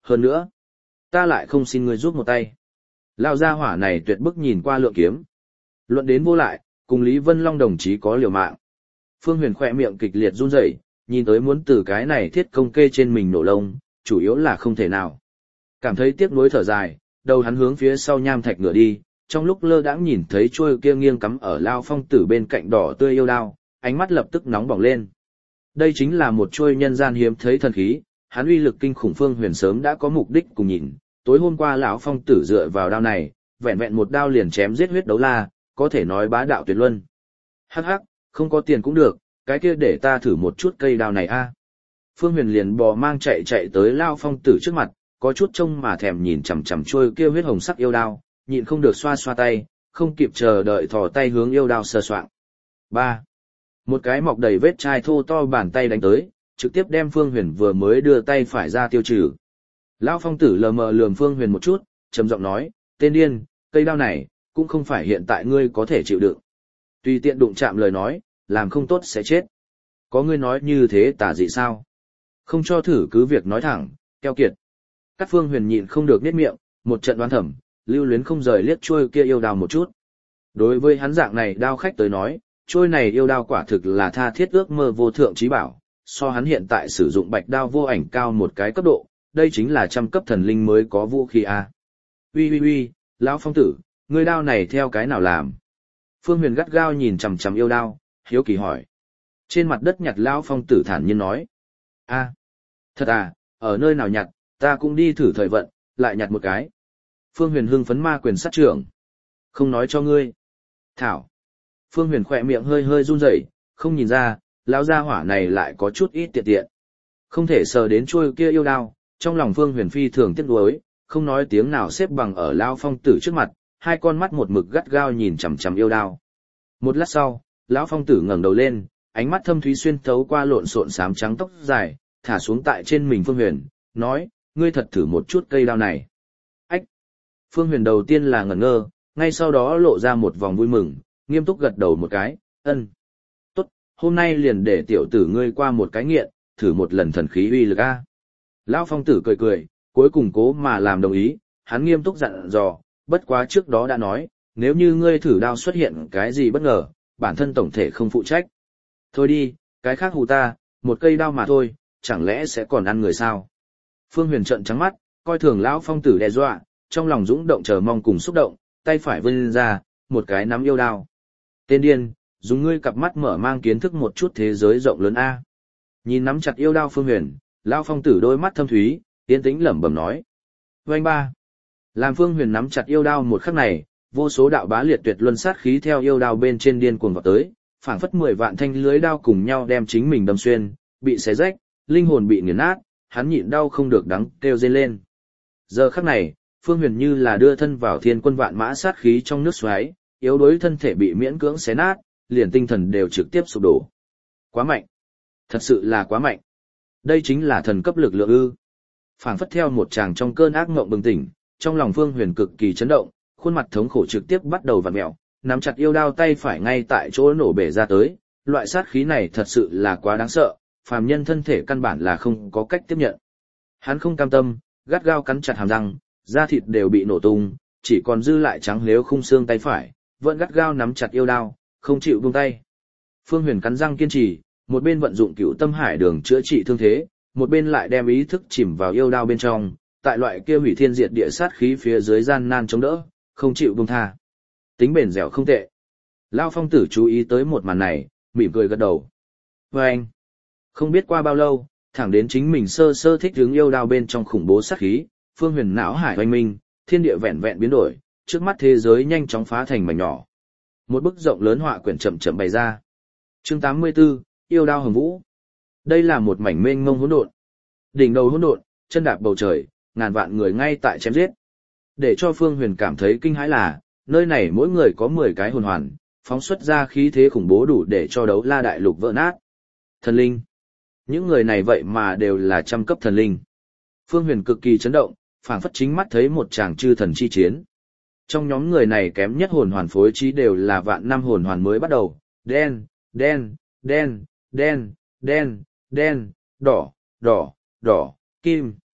hơn nữa, ta lại không xin ngươi giúp một tay. Lao gia hỏa này tuyệt bức nhìn qua lượng kiếm. Luận đến vô lại, cùng Lý Vân Long đồng chí có liều mạng. Phương Huyền khỏe miệng kịch liệt run rẩy, nhìn tới muốn từ cái này thiết công kê trên mình nổ lông, chủ yếu là không thể nào. Cảm thấy tiếc nuối thở dài, đầu hắn hướng phía sau nham thạch ngửa đi, trong lúc lơ đãng nhìn thấy chuôi kia nghiêng cắm ở Lao Phong Tử bên cạnh đỏ tươi yêu đao, ánh mắt lập tức nóng bỏng lên. Đây chính là một chuôi nhân gian hiếm thấy thần khí, hắn uy lực kinh khủng. Phương Huyền sớm đã có mục đích cùng nhìn, tối hôm qua lão Phong Tử dựa vào đao này, vẹn vẹn một đao liền chém giết huyết đấu la, có thể nói bá đạo tuyệt luân. Hắc hắc, không có tiền cũng được, cái kia để ta thử một chút cây đao này a. Phương Huyền liền bò mang chạy chạy tới Lao Phong Tử trước mặt, có chút trông mà thèm nhìn chằm chằm trôi kia huyết hồng sắc yêu đao, nhịn không được xoa xoa tay, không kịp chờ đợi thò tay hướng yêu đao sờ soạng. Ba. Một cái mọc đầy vết chai thô to bàn tay đánh tới, trực tiếp đem Phương Huyền vừa mới đưa tay phải ra tiêu trừ. Lão Phong Tử lờ mờ lườm Phương Huyền một chút, trầm giọng nói, tên điên, cây đao này, cũng không phải hiện tại ngươi có thể chịu đựng. Tùy tiện đụng chạm lời nói, làm không tốt sẽ chết. Có ngươi nói như thế tả dị sao? Không cho thử cứ việc nói thẳng, keo kiệt. Các Phương Huyền nhịn không được nhếch miệng, một trận đoán thẩm, lưu luyến không rời liếc trôi kia yêu đao một chút. Đối với hắn dạng này đao khách tới nói, trôi này yêu đao quả thực là tha thiết ước mơ vô thượng trí bảo, so hắn hiện tại sử dụng bạch đao vô ảnh cao một cái cấp độ, đây chính là trăm cấp thần linh mới có vũ khí a. Uy uy uy, lão Phong Tử, ngươi đao này theo cái nào làm? Phương Huyền gắt gao nhìn chằm chằm yêu đao, hiếu kỳ hỏi. Trên mặt đất nhặt lão Phong Tử thản nhiên nói, a, thật à, ở nơi nào nhặt, ta cũng đi thử thời vận, lại nhặt một cái. Phương Huyền hưng phấn ma quyền sát trưởng. Không nói cho ngươi. Thảo. Phương Huyền khỏe miệng hơi hơi run rẩy, không nhìn ra, lão gia hỏa này lại có chút ít tiện tiện. Không thể sờ đến chuôi kia yêu đao, trong lòng Phương Huyền phi thường tiếc nuối, không nói tiếng nào xếp bằng ở lão Phong Tử trước mặt, hai con mắt một mực gắt gao nhìn chằm chằm yêu đao. Một lát sau, lão Phong Tử ngẩng đầu lên, ánh mắt thâm thúy xuyên thấu qua lộn xộn xám trắng tóc dài, thả xuống tại trên mình Phương Huyền, nói, ngươi thật thử một chút cây đao này. Ách! Phương Huyền đầu tiên là ngẩn ngơ, ngay sau đó lộ ra một vòng vui mừng, nghiêm túc gật đầu một cái, ân. Tốt, hôm nay liền để tiểu tử ngươi qua một cái nghiện, thử một lần thần khí uy lực a. Lão Phong Tử cười cười, cuối cùng cố mà làm đồng ý, hắn nghiêm túc dặn dò, bất quá trước đó đã nói, nếu như ngươi thử đao xuất hiện cái gì bất ngờ, bản thân tổng thể không phụ trách. Thôi đi, cái khác hù ta, một cây đao mà thôi, chẳng lẽ sẽ còn ăn người sao? Phương Huyền trợn trắng mắt, coi thường Lão Phong Tử đe dọa, trong lòng dũng động chờ mong cùng xúc động, tay phải vươn ra, một cái nắm yêu đao. Tên điên, dùng ngươi cặp mắt mở mang kiến thức một chút thế giới rộng lớn a. Nhìn nắm chặt yêu đao Phương Huyền, Lão Phong Tử đôi mắt thâm thúy, yên tĩnh lẩm bẩm nói. Oanh ba. Làm Phương Huyền nắm chặt yêu đao một khắc này, vô số đạo bá liệt tuyệt luân sát khí theo yêu đao bên trên điên cuồng vào tới, phảng phất mười vạn thanh lưới đao cùng nhau đem chính mình đâm xuyên, bị xé rách, linh hồn bị nghiền nát, hắn nhịn đau không được đắng kêu rên lên. Giờ khắc này, Phương Huyền như là đưa thân vào thiên quân vạn mã sát khí trong nước xoáy, yếu đuối thân thể bị miễn cưỡng xé nát, liền tinh thần đều trực tiếp sụp đổ. Quá mạnh, thật sự là quá mạnh. Đây chính là thần cấp lực lượng ư? Phảng phất theo một chàng trong cơn ác mộng bừng tỉnh, trong lòng Phương Huyền cực kỳ chấn động, khuôn mặt thống khổ trực tiếp bắt đầu vặn mèo, nắm chặt yêu đao tay phải ngay tại chỗ nổ bể ra tới, loại sát khí này thật sự là quá đáng sợ, phàm nhân thân thể căn bản là không có cách tiếp nhận. Hắn không cam tâm, gắt gao cắn chặt hàm răng, da thịt đều bị nổ tung, chỉ còn dư lại trắng lếu khung xương tay phải, vẫn gắt gao nắm chặt yêu đao, không chịu buông tay. Phương Huyền cắn răng kiên trì, một bên vận dụng Cửu Tâm Hải Đường chữa trị thương thế, một bên lại đem ý thức chìm vào yêu đao bên trong, tại loại kia hủy thiên diệt địa sát khí phía dưới gian nan chống đỡ, không chịu buông tha. Tính bền dẻo không tệ. Lão Phong Tử chú ý tới một màn này, mỉm cười gật đầu. Và anh, không biết qua bao lâu, thẳng đến chính mình sơ sơ thích hướng yêu đao bên trong khủng bố sát khí, Phương Huyền não hải oanh minh, thiên địa vẹn vẹn biến đổi, trước mắt thế giới nhanh chóng phá thành mảnh nhỏ. Một bức rộng lớn họa quyển chậm chậm bày ra. Chương tám mươi tư, yêu đao hồng vũ. Đây là một mảnh mênh mông hỗn độn. Đỉnh đầu hỗn độn, chân đạp bầu trời, ngàn vạn người ngay tại chém giết. Để cho Phương Huyền cảm thấy kinh hãi là, nơi này mỗi người có mười cái hồn hoàn, phóng xuất ra khí thế khủng bố đủ để cho đấu la đại lục vỡ nát. Thần linh. Những người này vậy mà đều là trăm cấp thần linh. Phương Huyền cực kỳ chấn động, phảng phất chính mắt thấy một tràng chư thần chi chiến. Trong nhóm người này kém nhất hồn hoàn phối trí đều là vạn năm hồn hoàn mới bắt đầu, đen, đen, đen, đen, đen, đen, đỏ, đỏ, đỏ, kim.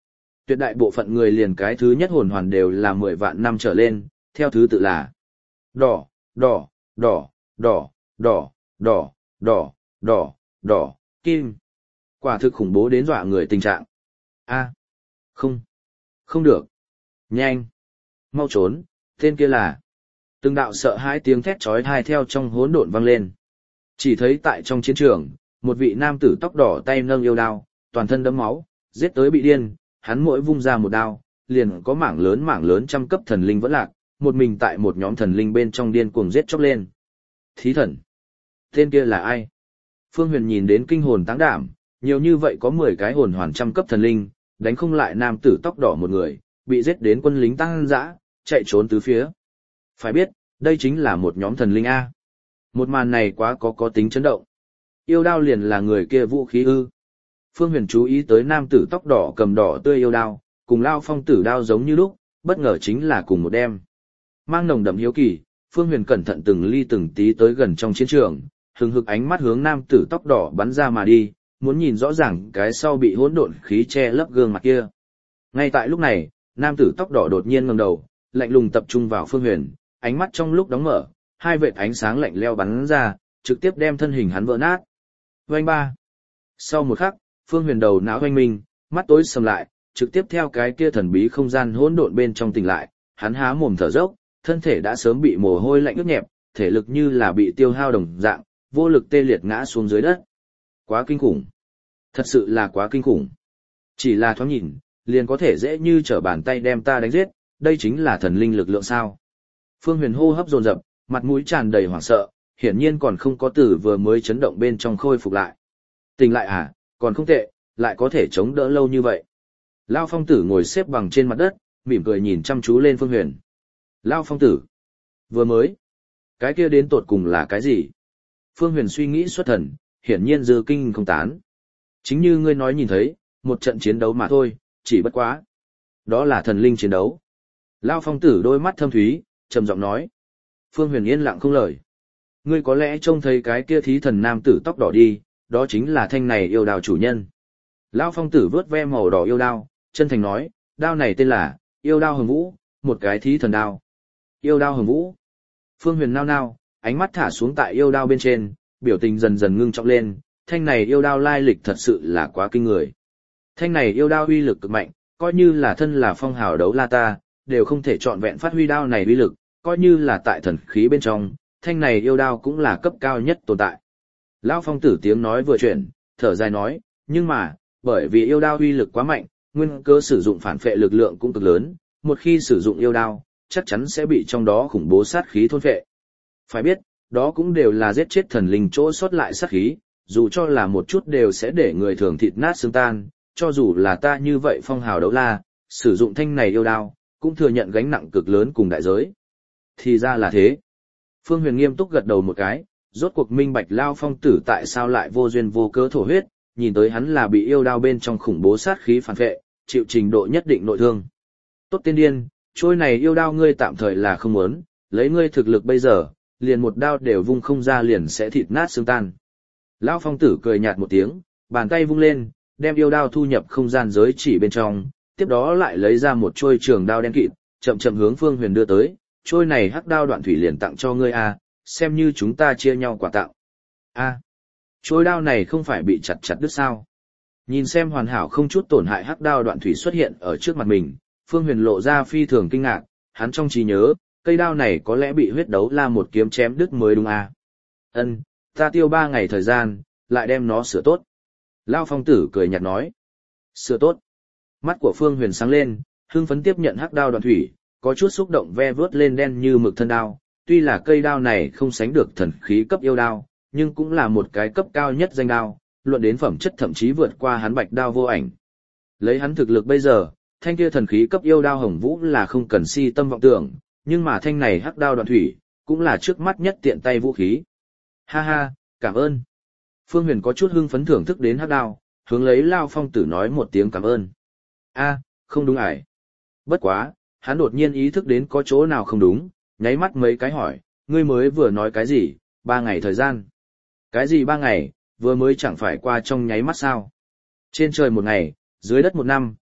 Tuyệt đại bộ phận người liền cái thứ nhất hồn hoàn đều là mười vạn năm trở lên, theo thứ tự là đỏ, đỏ, đỏ, đỏ, đỏ, đỏ, đỏ, đỏ, đỏ, kim. Quả thực khủng bố đến dọa người tình trạng. A, không, không được. Nhanh, mau trốn, tên kia là. Từng đạo sợ hãi tiếng thét chói tai theo trong hỗn độn vang lên. Chỉ thấy tại trong chiến trường, một vị nam tử tóc đỏ tay nâng yêu đao, toàn thân đẫm máu, giết tới bị điên, hắn mỗi vung ra một đao, liền có mảng lớn mảng lớn trăm cấp thần linh vẫn lạc, một mình tại một nhóm thần linh bên trong điên cuồng giết chóc lên. Thí thần. Tên kia là ai? Phương Huyền nhìn đến kinh hồn táng đảm, nhiều như vậy có mười cái hồn hoàn trăm cấp thần linh, đánh không lại nam tử tóc đỏ một người, bị giết đến quân lính tăng dã, chạy trốn tứ phía. Phải biết, đây chính là một nhóm thần linh A. Một màn này quá có có tính chấn động. Yêu đao liền là người kia vũ khí ư. Phương Huyền chú ý tới nam tử tóc đỏ cầm đỏ tươi yêu đao, cùng Lao Phong tử đao giống như lúc, bất ngờ chính là cùng một đem. Mang nồng đậm hiếu kỳ, Phương Huyền cẩn thận từng ly từng tí tới gần trong chiến trường, hừng hực ánh mắt hướng nam tử tóc đỏ bắn ra mà đi, muốn nhìn rõ ràng cái sau bị hỗn độn khí che lấp gương mặt kia. Ngay tại lúc này, nam tử tóc đỏ đột nhiên ngẩng đầu, lạnh lùng tập trung vào Phương Huyền, ánh mắt trong lúc đóng mở, hai vệt ánh sáng lạnh lẽo bắn ra, trực tiếp đem thân hình hắn vỡ nát. Oanh ba. Sau một khắc, Phương Huyền đầu não oanh minh, mắt tối sầm lại, trực tiếp theo cái kia thần bí không gian hỗn độn bên trong tỉnh lại, hắn há mồm thở dốc, thân thể đã sớm bị mồ hôi lạnh ướt nhẹp, thể lực như là bị tiêu hao đồng dạng, vô lực tê liệt ngã xuống dưới đất. Quá kinh khủng. Thật sự là quá kinh khủng. Chỉ là thoáng nhìn, liền có thể dễ như trở bàn tay đem ta đánh giết, đây chính là thần linh lực lượng sao. Phương Huyền hô hấp dồn dập, mặt mũi tràn đầy hoảng sợ, hiển nhiên còn không có từ vừa mới chấn động bên trong khôi phục lại. Tỉnh lại à, còn không tệ, lại có thể chống đỡ lâu như vậy. Lao Phong tử ngồi xếp bằng trên mặt đất, mỉm cười nhìn chăm chú lên Phương Huyền. Lao Phong tử, vừa mới, cái kia đến tột cùng là cái gì? Phương Huyền suy nghĩ xuất thần, hiển nhiên dư kinh không tán. Chính như ngươi nói nhìn thấy, một trận chiến đấu mà thôi, chỉ bất quá. Đó là thần linh chiến đấu. Lao Phong tử đôi mắt thâm thúy, trầm giọng nói. Phương Huyền yên lặng không lời. Ngươi có lẽ trông thấy cái kia thí thần nam tử tóc đỏ đi, đó chính là thanh này yêu đao chủ nhân. Lao Phong tử vớt ve màu đỏ yêu đao, chân thành nói, đao này tên là yêu đao hồng vũ, một cái thí thần đao. Yêu đao hồng vũ. Phương Huyền nao nao, ánh mắt thả xuống tại yêu đao bên trên, biểu tình dần dần ngưng trọng lên, thanh này yêu đao lai lịch thật sự là quá kinh người. Thanh này yêu đao uy lực cực mạnh, coi như là thân là phong hào đấu la ta, đều không thể trọn vẹn phát huy đao này uy lực, coi như là tại thần khí bên trong, thanh này yêu đao cũng là cấp cao nhất tồn tại. Lão Phong tử tiếng nói vừa chuyển, thở dài nói, nhưng mà, bởi vì yêu đao uy lực quá mạnh, nguyên cơ sử dụng phản phệ lực lượng cũng cực lớn, một khi sử dụng yêu đao, chắc chắn sẽ bị trong đó khủng bố sát khí thôn phệ. Phải biết, đó cũng đều là giết chết thần linh chỗ sót lại sát khí, dù cho là một chút đều sẽ để người thường thịt nát xương tan, cho dù là ta như vậy phong hào đấu la, sử dụng thanh này yêu đao, cũng thừa nhận gánh nặng cực lớn cùng đại giới. Thì ra là thế. Phương Huyền nghiêm túc gật đầu một cái, rốt cuộc minh bạch Lao Phong tử tại sao lại vô duyên vô cớ thổ huyết, nhìn tới hắn là bị yêu đao bên trong khủng bố sát khí phản vệ, chịu trình độ nhất định nội thương. Tốt tiên điên, trôi này yêu đao ngươi tạm thời là không muốn, lấy ngươi thực lực bây giờ, liền một đao đều vung không ra liền sẽ thịt nát xương tan. Lão Phong tử cười nhạt một tiếng, bàn tay vung lên, đem yêu đao thu nhập không gian giới chỉ bên trong, tiếp đó lại lấy ra một trôi trường đao đen kịt, chậm chậm hướng Phương Huyền đưa tới, trôi này hắc đao đoạn thủy liền tặng cho ngươi a, xem như chúng ta chia nhau quà tặng. A, trôi đao này không phải bị chặt chặt đứt sao? Nhìn xem hoàn hảo không chút tổn hại hắc đao đoạn thủy xuất hiện ở trước mặt mình, Phương Huyền lộ ra phi thường kinh ngạc, hắn trong trí nhớ, cây đao này có lẽ bị huyết đấu la một kiếm chém đứt mới đúng a. Ân, ta tiêu ba ngày thời gian, lại đem nó sửa tốt. Lao Phong tử cười nhạt nói. Sửa tốt. Mắt của Phương Huyền sáng lên, hưng phấn tiếp nhận hắc đao đoạn thủy, có chút xúc động ve vớt lên đen như mực thân đao. Tuy là cây đao này không sánh được thần khí cấp yêu đao, nhưng cũng là một cái cấp cao nhất danh đao, luận đến phẩm chất thậm chí vượt qua hắn bạch đao vô ảnh. Lấy hắn thực lực bây giờ, thanh kia thần khí cấp yêu đao hồng vũ là không cần si tâm vọng tưởng, nhưng mà thanh này hắc đao đoạn thủy, cũng là trước mắt nhất tiện tay vũ khí. Ha ha, cảm ơn. Phương Huyền có chút hưng phấn thưởng thức đến hắc đao, hướng lấy Lao Phong tử nói một tiếng cảm ơn. A, không đúng ải. Bất quá, hắn đột nhiên ý thức đến có chỗ nào không đúng, nháy mắt mấy cái hỏi, ngươi mới vừa nói cái gì, ba ngày thời gian. Cái gì ba ngày, vừa mới chẳng phải qua trong nháy mắt sao. Trên trời một ngày, dưới đất một năm,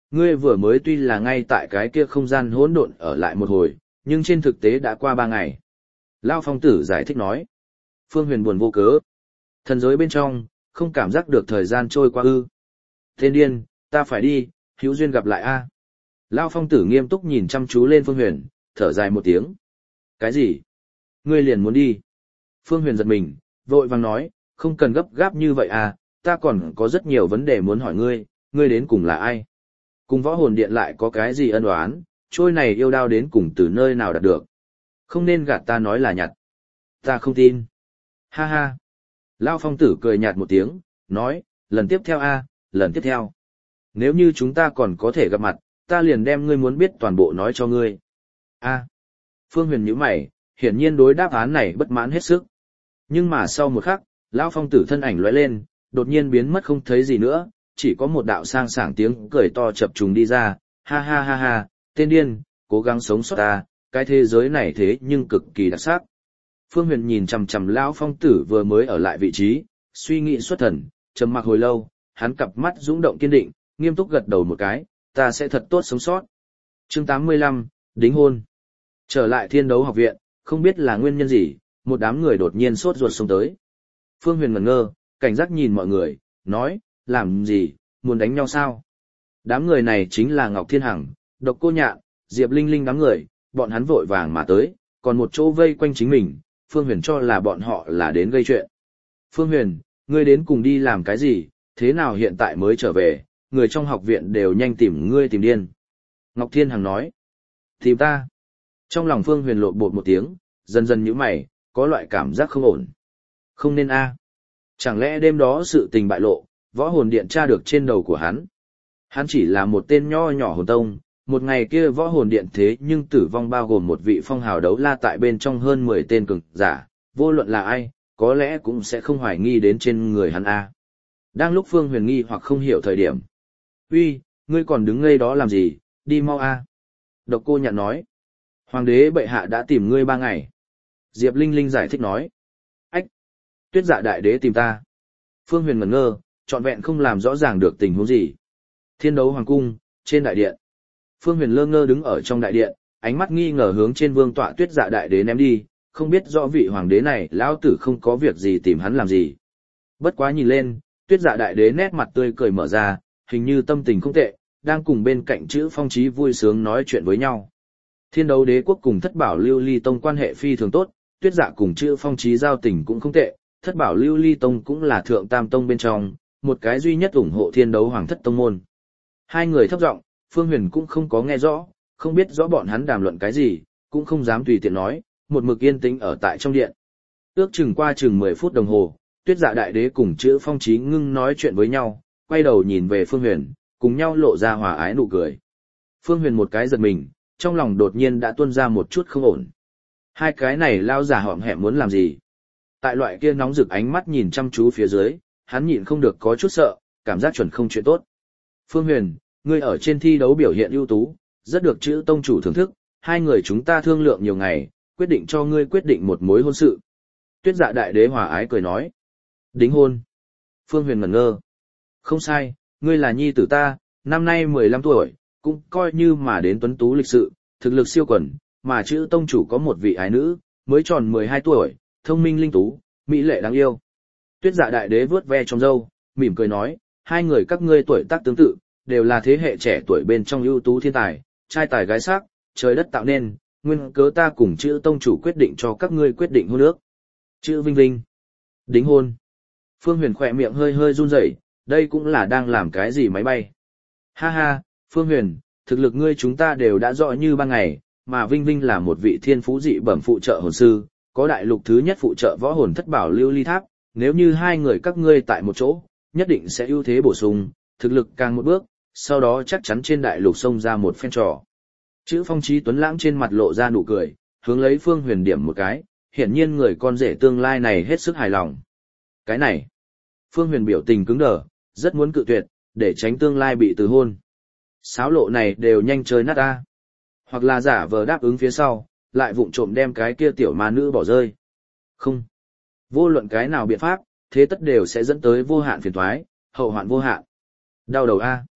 ngươi vừa mới tuy là ngay tại cái kia không gian hỗn độn ở lại một hồi, nhưng trên thực tế đã qua ba ngày. Lao Phong Tử giải thích nói. Phương Huyền buồn vô cớ. Thần giới bên trong, không cảm giác được thời gian trôi qua ư. Tên điên, ta phải đi, hữu duyên gặp lại a. Lao Phong Tử nghiêm túc nhìn chăm chú lên Phương Huyền, thở dài một tiếng. Cái gì? Ngươi liền muốn đi? Phương Huyền giật mình, vội vàng nói, không cần gấp gáp như vậy à, ta còn có rất nhiều vấn đề muốn hỏi ngươi, ngươi đến cùng là ai? Cùng võ hồn điện lại có cái gì ân oán, trôi này yêu đao đến cùng từ nơi nào đạt được? Không nên gạt ta nói là nhặt. Ta không tin. Ha ha. Lao Phong Tử cười nhạt một tiếng, nói, lần tiếp theo a, lần tiếp theo. Nếu như chúng ta còn có thể gặp mặt, ta liền đem ngươi muốn biết toàn bộ nói cho ngươi. A. Phương Huyền nhíu mày, hiển nhiên đối đáp án này bất mãn hết sức. Nhưng mà sau một khắc, Lão Phong Tử thân ảnh lóe lên, đột nhiên biến mất không thấy gì nữa, chỉ có một đạo sang sảng tiếng cười to chập trùng đi ra, ha ha ha ha, tên điên, cố gắng sống sót ta, cái thế giới này thế nhưng cực kỳ đặc sắc. Phương Huyền nhìn chằm chằm Lão Phong Tử vừa mới ở lại vị trí, suy nghĩ xuất thần, trầm mặc hồi lâu, hắn cặp mắt dũng động kiên định, nghiêm túc gật đầu một cái, ta sẽ thật tốt sống sót. Chương tám mươi lăm, đính hôn. Trở lại Thiên Đấu Học viện, không biết là nguyên nhân gì, một đám người đột nhiên sốt ruột xông tới. Phương Huyền ngẩn ngơ, cảnh giác nhìn mọi người, nói, làm gì, muốn đánh nhau sao? Đám người này chính là Ngọc Thiên Hằng, Độc Cô Nhạn, Diệp Linh Linh đám người, bọn hắn vội vàng mà tới, còn một chỗ vây quanh chính mình, Phương Huyền cho là bọn họ là đến gây chuyện. Phương Huyền, ngươi đến cùng đi làm cái gì, thế nào hiện tại mới trở về, người trong học viện đều nhanh tìm ngươi tìm điên. Ngọc Thiên Hằng nói, tìm ta. Trong lòng Phương Huyền lộn bột một tiếng, dần dần nhíu mày, có loại cảm giác không ổn. Không nên a. Chẳng lẽ đêm đó sự tình bại lộ, võ hồn điện tra được trên đầu của hắn. Hắn chỉ là một tên nho nhỏ hồn tông, một ngày kia võ hồn điện thế nhưng tử vong bao gồm một vị phong hào đấu la tại bên trong hơn mười tên cường giả, vô luận là ai, có lẽ cũng sẽ không hoài nghi đến trên người hắn a. Đang lúc Phương Huyền nghi hoặc không hiểu thời điểm. Uy, ngươi còn đứng ngây đó làm gì, đi mau a. Độc Cô Nhạn nói. Hoàng đế bệ hạ đã tìm ngươi ba ngày. Diệp Linh Linh giải thích nói. Ách! Tuyết Dạ đại đế tìm ta. Phương Huyền ngẩn ngơ, trọn vẹn không làm rõ ràng được tình huống gì. Thiên Đấu Hoàng cung, trên đại điện. Phương Huyền lơ ngơ đứng ở trong đại điện, ánh mắt nghi ngờ hướng trên vương tọa Tuyết Dạ đại đế ném đi, không biết rõ vị hoàng đế này lão tử không có việc gì tìm hắn làm gì. Bất quá nhìn lên, Tuyết Dạ đại đế nét mặt tươi cười mở ra, hình như tâm tình không tệ, đang cùng bên cạnh chữ Phong Chí vui sướng nói chuyện với nhau. Thiên Đấu Đế quốc cùng Thất Bảo Lưu Ly Tông quan hệ phi thường tốt, Tuyết Dạ cùng chữ Phong Chí giao tình cũng không tệ, Thất Bảo Lưu Ly Tông cũng là thượng tam tông bên trong, một cái duy nhất ủng hộ Thiên Đấu Hoàng thất tông môn. Hai người thấp giọng, Phương Huyền cũng không có nghe rõ, không biết rõ bọn hắn đàm luận cái gì, cũng không dám tùy tiện nói, một mực yên tĩnh ở tại trong điện. Ước chừng qua chừng mười phút đồng hồ, Tuyết Dạ đại đế cùng chữ Phong Chí ngưng nói chuyện với nhau, quay đầu nhìn về Phương Huyền, cùng nhau lộ ra hòa ái nụ cười. Phương Huyền một cái giật mình, trong lòng đột nhiên đã tuôn ra một chút không ổn. Hai cái này lao giả hõm hẹm muốn làm gì? Tại loại kia nóng rực ánh mắt nhìn chăm chú phía dưới, hắn nhịn không được có chút sợ, cảm giác chuẩn không chuyện tốt. Phương Huyền, ngươi ở trên thi đấu biểu hiện ưu tú, rất được chữ tông chủ thưởng thức, hai người chúng ta thương lượng nhiều ngày, quyết định cho ngươi quyết định một mối hôn sự. Tuyết Dạ đại đế hòa ái cười nói. Đính hôn. Phương Huyền ngẩn ngơ. Không sai, ngươi là nhi tử ta, năm nay mười lăm tuổi, cũng coi như mà đến tuấn tú lịch sự, thực lực siêu quần, mà chữ tông chủ có một vị ái nữ, mới tròn mười hai tuổi, thông minh linh tú, mỹ lệ đáng yêu. Tuyết Dạ đại đế vướt ve trong râu, mỉm cười nói, hai người các ngươi tuổi tác tương tự, đều là thế hệ trẻ tuổi bên trong ưu tú thiên tài, trai tài gái sắc, trời đất tạo nên, nguyên cớ ta cùng chữ tông chủ quyết định cho các ngươi quyết định hôn ước. Chữ Vinh Vinh. Đính hôn. Phương Huyền khỏe miệng hơi hơi run rẩy, đây cũng là đang làm cái gì máy bay. Ha ha, Phương Huyền, thực lực ngươi chúng ta đều đã rõ như ban ngày, mà Vinh Vinh là một vị thiên phú dị bẩm phụ trợ hồn sư, có đại lục thứ nhất phụ trợ võ hồn Thất Bảo Lưu Ly Tháp, nếu như hai người các ngươi tại một chỗ, nhất định sẽ ưu thế bổ sung, thực lực càng một bước, sau đó chắc chắn trên đại lục xông ra một phen trò. Chữ Phong Chí tuấn lãng trên mặt lộ ra nụ cười, hướng lấy Phương Huyền điểm một cái, hiển nhiên người con rể tương lai này hết sức hài lòng. Cái này, Phương Huyền biểu tình cứng đờ, rất muốn cự tuyệt, để tránh tương lai bị từ hôn. Sáo lộ này đều nhanh chơi nát ta. Hoặc là giả vờ đáp ứng phía sau, lại vụng trộm đem cái kia tiểu ma nữ bỏ rơi. Không. Vô luận cái nào biện pháp, thế tất đều sẽ dẫn tới vô hạn phiền toái, hậu hoạn vô hạn. Đau đầu a.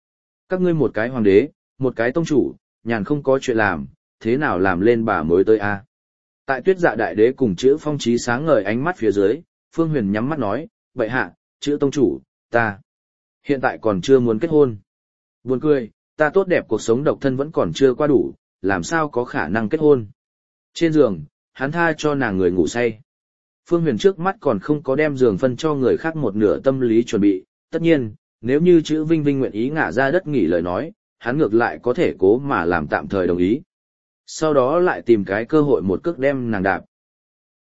Các ngươi một cái hoàng đế, một cái tông chủ, nhàn không có chuyện làm, thế nào làm lên bà mới tới a? Tại Tuyết Dạ đại đế cùng chữ Phong Chí sáng ngời ánh mắt phía dưới, Phương Huyền nhắm mắt nói, vậy hạ, chữ tông chủ, ta hiện tại còn chưa muốn kết hôn. Buồn cười, ta tốt đẹp cuộc sống độc thân vẫn còn chưa qua đủ, làm sao có khả năng kết hôn. Trên giường, hắn tha cho nàng người ngủ say. Phương Huyền trước mắt còn không có đem giường phân cho người khác một nửa tâm lý chuẩn bị, tất nhiên, nếu như chữ Vinh Vinh nguyện ý ngả ra đất nghỉ lời nói, hắn ngược lại có thể cố mà làm tạm thời đồng ý. Sau đó lại tìm cái cơ hội một cước đem nàng đạp.